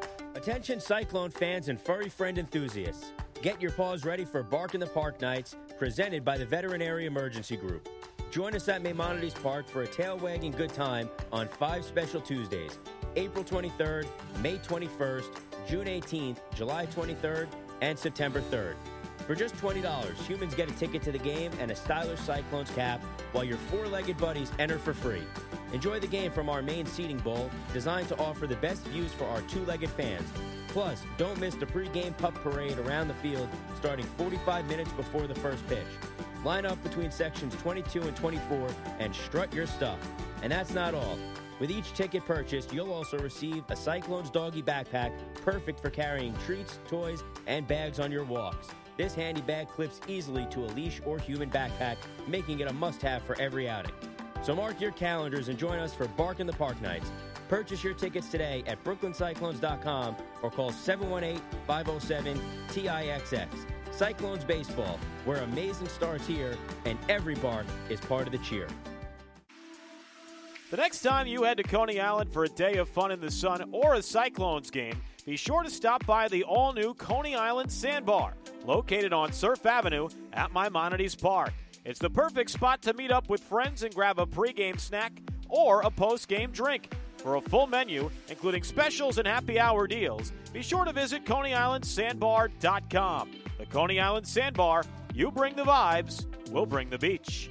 Attention Cyclone fans and furry friend enthusiasts. Get your paws ready for Bark in the Park nights, presented by the Veterinary Emergency Group. Join us at Maimonides Park for a tail-wagging good time on 5 special Tuesdays, April 23rd, May 21st, June 18th, July 23rd, and September 3rd. For just $20, humans get a ticket to the game and a stylish Cyclones cap, while your 4-legged buddies enter for free. Enjoy the game from our main seating bowl, designed to offer the best views for our 2-legged fans. Plus, don't miss the pregame pup parade around the field starting 45 minutes before the first pitch. Line up between sections 22 and 24 and strut your stuff. And that's not all. With each ticket purchased, you'll also receive a Cyclones doggy backpack, perfect for carrying treats, toys, and bags on your walks. This handy bag clips easily to a leash or human backpack, making it a must-have for every outing. So mark your calendars and join us for Bark in the Park nights. Purchase your tickets today at brooklyncyclones.com or call 718-507-TIXX. Cyclones Baseball, where amazing starts here and every bark is part of the cheer. The next time you head to Coney Island for a day of fun in the sun or a Cyclones game, be sure to stop by the all-new Coney Island Sandbar, located on Surf Avenue at Maimonides Park. It's the perfect spot to meet up with friends and grab a pregame snack or a postgame drink. For a full menu, including specials and happy hour deals, be sure to visit ConeyIslandSandbar.com. The Coney Island Sandbar, you bring the vibes, we'll bring the beach.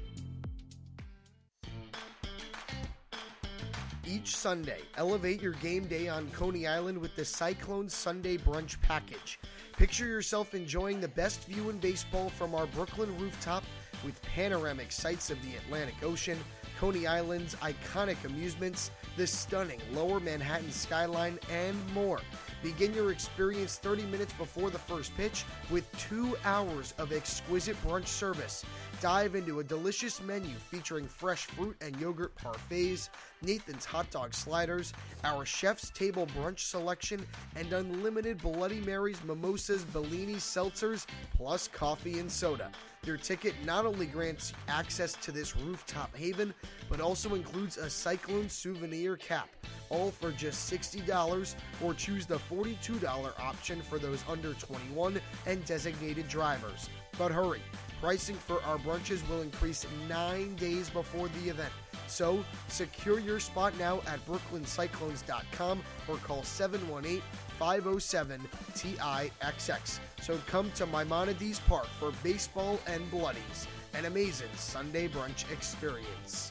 Each Sunday, elevate your game day on Coney Island with the Cyclones Sunday Brunch Package. Picture yourself enjoying the best view in baseball from our Brooklyn rooftop with panoramic sights of the Atlantic Ocean, Coney Island's iconic amusements, the stunning Lower Manhattan skyline, and more. Begin your experience 30 minutes before the first pitch with 2 hours of exquisite brunch service. Dive into a delicious menu featuring fresh fruit and yogurt parfaits, Nathan's hot dog sliders, our chef's table brunch selection, and unlimited Bloody Marys, mimosas, Bellinis, seltzers, plus coffee and soda. Your ticket not only grants access to this rooftop haven, but also includes a Cyclone souvenir cap, all for just $60, or choose the $42 option for those under 21 and designated drivers. But hurry, pricing for our brunches will increase 9 days before the event. So, secure your spot now at brooklyncyclones.com or call 718-507-TIXX. So come to Maimonides Park for baseball and bloodies, an amazing Sunday brunch experience.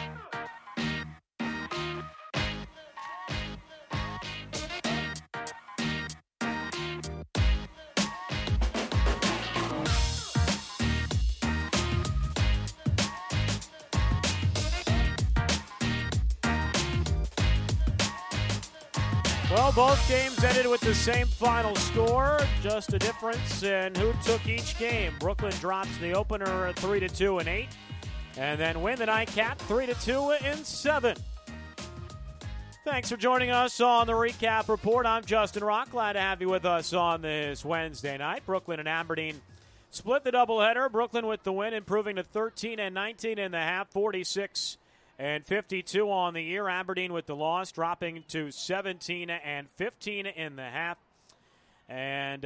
Well, both games ended with the same final score, just a difference in who took each game. Brooklyn drops the opener 3-2 in 8, and then win the nightcap 3-2 in 7. Thanks for joining us on the Recap Report. I'm Justin Rock. Glad to have you with us on this Wednesday night. Brooklyn and Aberdeen split the doubleheader. Brooklyn with the win, improving to 13-19 in the half, 46-52 on the year. Aberdeen with the loss, dropping to 17-15 in the half, and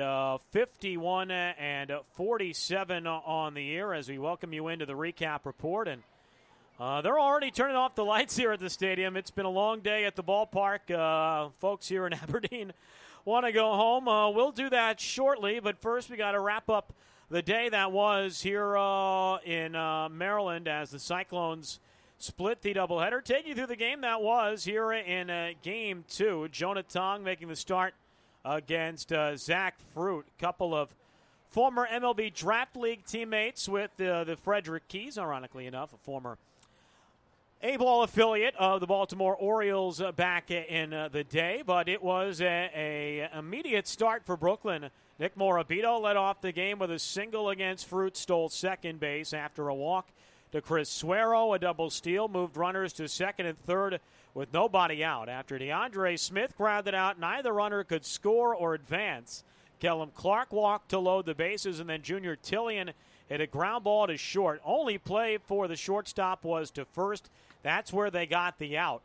51-47 on the year. As we welcome you into the Recap Report, and they're already turning off the lights here at the stadium. It's been a long day at the ballpark. Folks here in Aberdeen want to go home. We'll do that shortly, but first we got to wrap up the day that was here in Maryland as the Cyclones split the doubleheader. Take you through the game that was here in Game 2. Jonah Tong making the start against Zach Fruit. A couple of former MLB Draft League teammates with the Frederick Keys, ironically enough, a former A-ball affiliate of the Baltimore Orioles back in the day. But it was a immediate start for Brooklyn. Nick Morabito led off the game with a single against Fruit, stole second base after a walk to Chris Suero, a double steal, moved runners to second and third with nobody out. After DeAndre Smith grounded out, neither runner could score or advance. Kellum Clark walked to load the bases, and then Junior Tillian hit a ground ball to short. Only play for the shortstop was to first. That's where they got the out.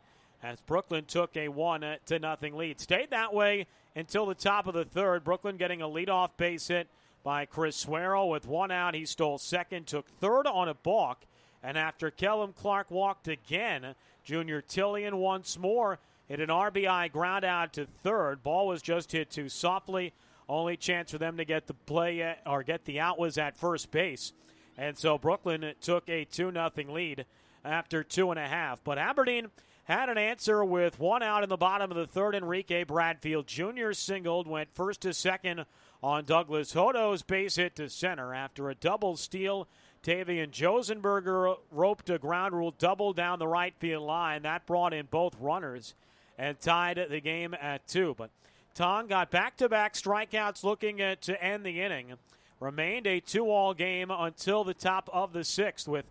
as Brooklyn took a 1-0 lead. Stayed that way until the top of the third. Brooklyn getting a leadoff base hit by Chris Suero with one out. He stole second, took third on a balk, and after Kellum Clark walked again, Junior Tillian once more hit an RBI ground out to third. Ball was just hit too softly. Only chance for them to get the play or get the out was at first base. And so Brooklyn took a 2-0 lead after 2.5. But Aberdeen had an answer with one out in the bottom of the third. Enrique Bradfield Jr. singled, went first to second on Douglas Hodo's base hit to center. After a double steal, Tavian Josenberger roped a ground rule double down the right field line. That brought in both runners and tied the game at 2. But Tong got back-to-back strikeouts looking to end the inning. Remained a 2-all game until the top of the 6th with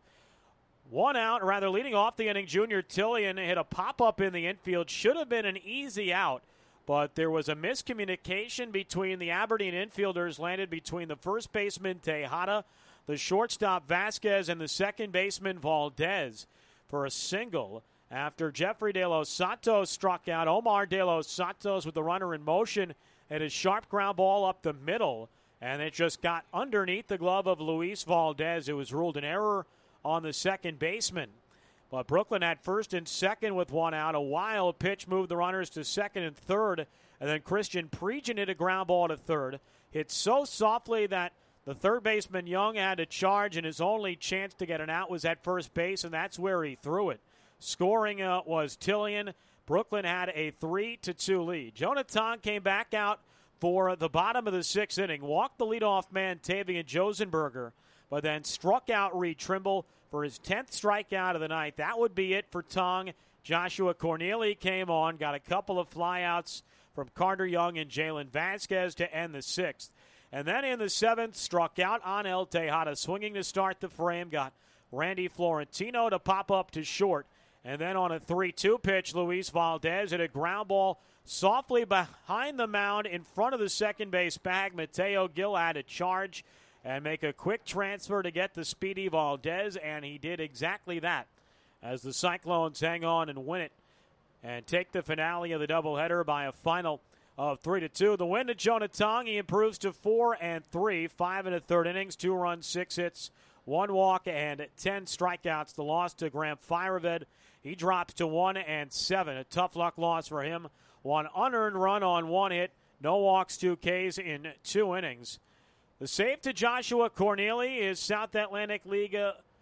one out, or rather leading off the inning. Junior Tillian hit a pop-up in the infield. Should have been an easy out, but there was a miscommunication between the Aberdeen infielders, landed between the first baseman Tejada, the shortstop Vasquez, and the second baseman Valdez for a single. After Jeffrey De Los Santos struck out, Omar De Los Santos with the runner in motion hit a sharp ground ball up the middle, and it just got underneath the glove of Luis Valdez. It was ruled an error on the second baseman. But Brooklyn had first and second with one out. A wild pitch moved the runners to second and third, and then Christian Prejean hit a ground ball to third. Hit so softly that the third baseman Young had to charge, and his only chance to get an out was at first base, and that's where he threw it. Scoring was Tillian. Brooklyn had a 3-2 lead. Jonah Tong came back out for the bottom of the 6th inning, walked the leadoff man Tavian Josenberger, but then struck out Reed Trimble for his 10th strikeout of the night. That would be it for Tong. Joshua Corneli came on, got a couple of flyouts from Carter Young and Jalen Vasquez to end the 6th. And then in the 7th, struck out Anel Tejada, swinging to start the frame, got Randy Florentino to pop up to short. And then on a 3-2 pitch, Luis Valdez hit a ground ball softly behind the mound in front of the second base bag. Mateo Gil had to charge and make a quick transfer to get the speedy Valdez, and he did exactly that as the Cyclones hang on and win it and take the finale of the doubleheader by a final of 3-2. The win to Jonah Tong. He improves to 4-3, 5 1/3 innings, 2 runs, 6 hits, 1 walk, and 10 strikeouts. The loss to Graham Firaved. He drops to 1-7. A tough luck loss for him. 1 unearned run on 1 hit, no walks, 2 Ks in 2 innings. The save to Joshua Corneli is South Atlantic League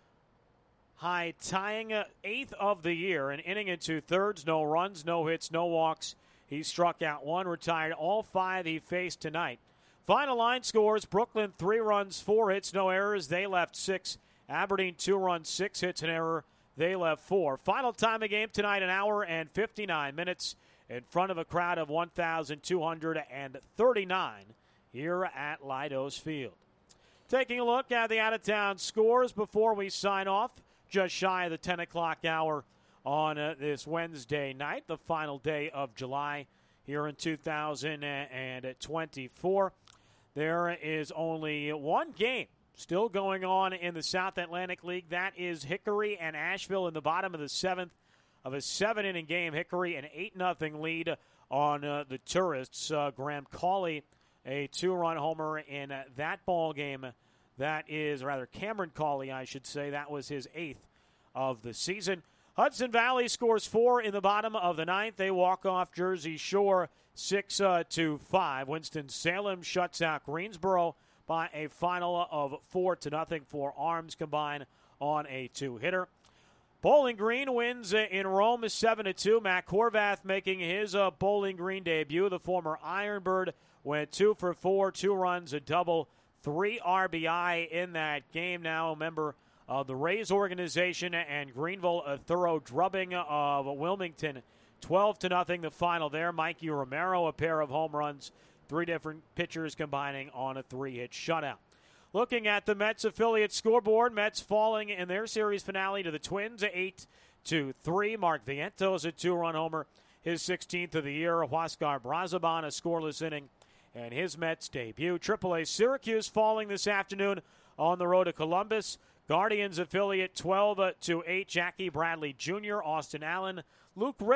high, tying 8th of the year. An inning and 2/3, no runs, no hits, no walks. He struck out 1, retired all 5 he faced tonight. Final line scores: Brooklyn 3 runs, 4 hits, no errors. They left 6. Aberdeen 2 runs, 6 hits, an error. They left 4. Final time of game tonight, 1 hour and 59 minutes in front of a crowd of 1,239 here at Leidos Field. Taking a look at the out-of-town scores before we sign off, just shy of the 10 o'clock hour on this Wednesday night, the final day of July here in 2024. There is only one game still going on in the South Atlantic League. That is Hickory and Asheville in the bottom of the 7th of a 7-inning game. Hickory an 8-0 lead on the Tourists. Graham Cawley, a 2-run homer in that ball game. That is, rather, Cameron Cawley, I should say. That was his 8th of the season. Hudson Valley scores 4 in the bottom of the 9th. They walk off Jersey Shore 6-5. Winston-Salem shuts out Greensboro by a final of 4-0 for Arms combined on a 2-hitter. Bowling Green wins in Rome 7-2. Mac Horvath making his Bowling Green debut. The former Ironbird went 2 for 4, 2 runs, a double, 3 RBI in that game. Now a member of the Rays organization, and Greenville a thorough drubbing of Wilmington. 12-0 the final there. Mikey Romero, a pair of home runs. 3 different pitchers combining on a 3-hit shutout. Looking at the Mets affiliate scoreboard, Mets falling in their series finale to the Twins 8-3. Mark Vientos a 2-run homer, his 16th of the year. Huascar Brazoban a scoreless inning, and his Mets debut. AAA Syracuse falling this afternoon on the road to Columbus. Guardians affiliate 12-8. Jackie Bradley Jr., Austin Allen, Luke Ritter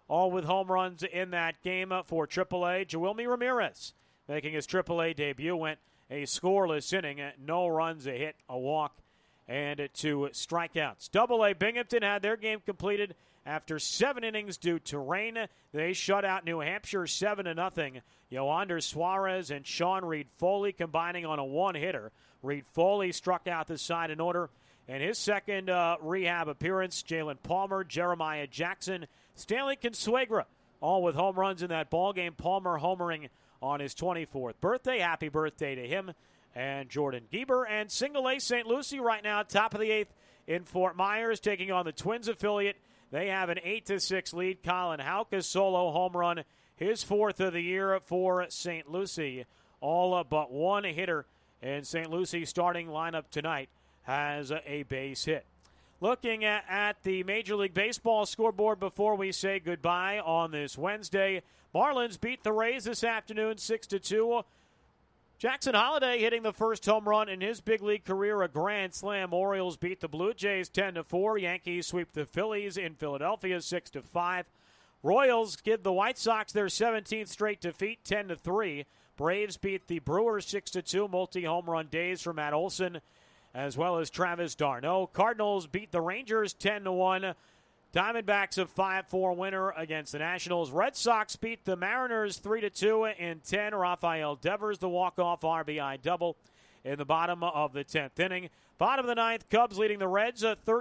all with home runs in that game for AAA. Joelmy Ramirez making his AAA debut, went a scoreless inning, no runs, a hit, a walk, and 2 strikeouts. AA Binghamton had their game completed after 7 innings due to rain. They shut out New Hampshire 7-0. Yoander Suarez and Sean Reed Foley combining on a one-hitter. Reed Foley struck out the side in order. And his second rehab appearance, Jalen Palmer, Jeremiah Jackson, Stanley Consuegra, all with home runs in that ballgame. Palmer homering on his 24th birthday. Happy birthday to him and Jordan Gieber. And single A St. Lucie right now, top of the 8th in Fort Myers, taking on the Twins affiliate. They have an 8-6 lead. Colin Houck, a solo home run, his 4th of the year for St. Lucie. All but one hitter in St. Lucie's starting lineup tonight has a base hit. Looking at the Major League Baseball scoreboard before we say goodbye on this Wednesday, Marlins beat the Rays this afternoon 6-2. Jackson Holliday hitting the first home run in his big league career, a grand slam. Orioles beat the Blue Jays 10-4. Yankees sweep the Phillies in Philadelphia 6-5. Royals give the White Sox their 17th straight defeat 10-3. Braves beat the Brewers 6-2. Multi-home run days for Matt Olson as well as Travis d'Arnaud. Cardinals beat the Rangers 10-1. Diamondbacks a 5-4 winner against the Nationals. Red Sox beat the Mariners 3-2 in 10. Rafael Devers, the walk-off RBI double in the bottom of the 10th inning. Bottom of the 9th, Cubs leading the Reds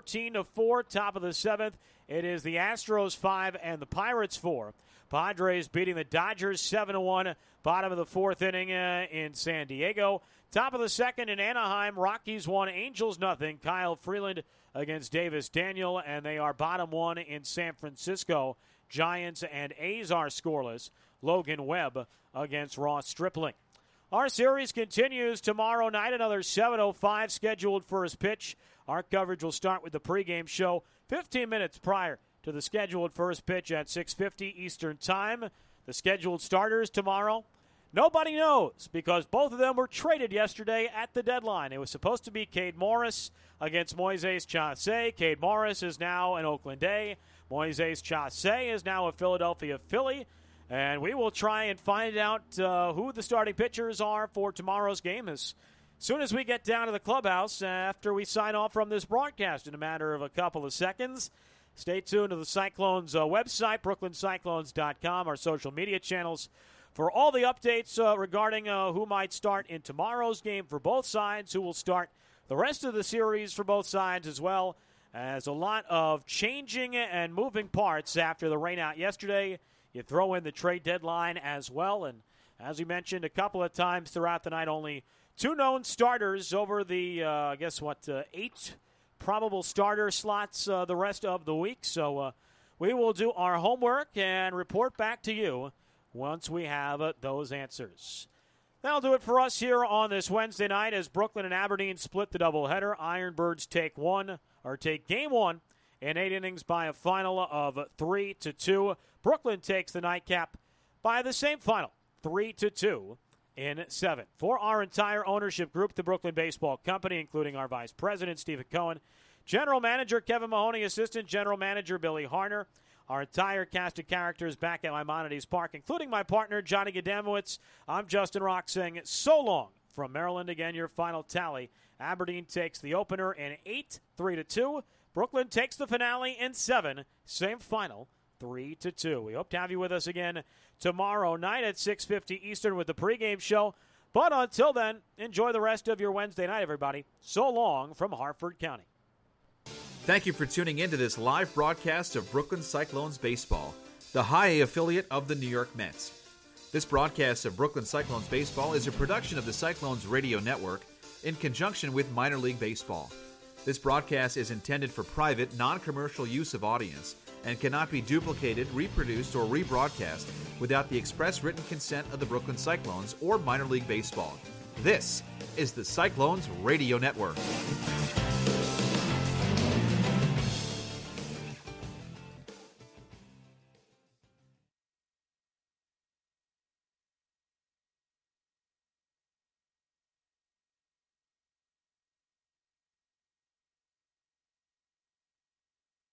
13-4. Top of the 7th, it is the Astros 5 and the Pirates 4. Padres beating the Dodgers 7-1. Bottom of the 4th inning in San Diego. Top of the 2nd in Anaheim, Rockies 1, Angels nothing. Kyle Freeland against Davis Daniel, and they are bottom 1 in San Francisco. Giants and A's are scoreless. Logan Webb against Ross Stripling. Our series continues tomorrow night, another 7:05 scheduled first pitch. Our coverage will start with the pregame show 15 minutes prior to the scheduled first pitch at 6:50 Eastern Time. The scheduled starters tomorrow, nobody knows because both of them were traded yesterday at the deadline. It was supposed to be Cade Morris against Moises Chaussee. Cade Morris is now an Oakland A. Moises Chaussee is now a Philadelphia Philly. And we will try and find out who the starting pitchers are for tomorrow's game as soon as we get down to the clubhouse after we sign off from this broadcast in a matter of a couple of seconds. Stay tuned to the Cyclones website, brooklyncyclones.com, our social media channels, for all the updates regarding who might start in tomorrow's game for both sides, who will start the rest of the series for both sides, as well as a lot of changing and moving parts after the rainout yesterday. You throw in the trade deadline as well, and as we mentioned a couple of times throughout the night, only 2 known starters over the, 8 probable starter slots the rest of the week. So we will do our homework and report back to you once we have those answers. That'll do it for us here on this Wednesday night as Brooklyn and Aberdeen split the doubleheader. Ironbirds take game 1 in 8 innings by a final of 3-2. Brooklyn takes the nightcap by the same final, 3-2 in 7. For our entire ownership group, the Brooklyn Baseball Company, including our Vice President, Stephen Cohen, General Manager Kevin Mahoney, Assistant General Manager Billy Harner, our entire cast of characters back at Maimonides Park, including my partner, Johnny Gadamowitz, I'm Justin Rock saying so long from Maryland. Again, your final tally. Aberdeen takes the opener in 8, 3-2. Brooklyn takes the finale in 7, same final, 3-2. We hope to have you with us again tomorrow night at 6:50 Eastern with the pregame show. But until then, enjoy the rest of your Wednesday night, everybody. So long from Harford County. Thank you for tuning in to this live broadcast of Brooklyn Cyclones Baseball, the High A affiliate of the New York Mets. This broadcast of Brooklyn Cyclones Baseball is a production of the Cyclones Radio Network in conjunction with Minor League Baseball. This broadcast is intended for private, non-commercial use of audience and cannot be duplicated, reproduced, or rebroadcast without the express written consent of the Brooklyn Cyclones or Minor League Baseball. This is the Cyclones Radio Network.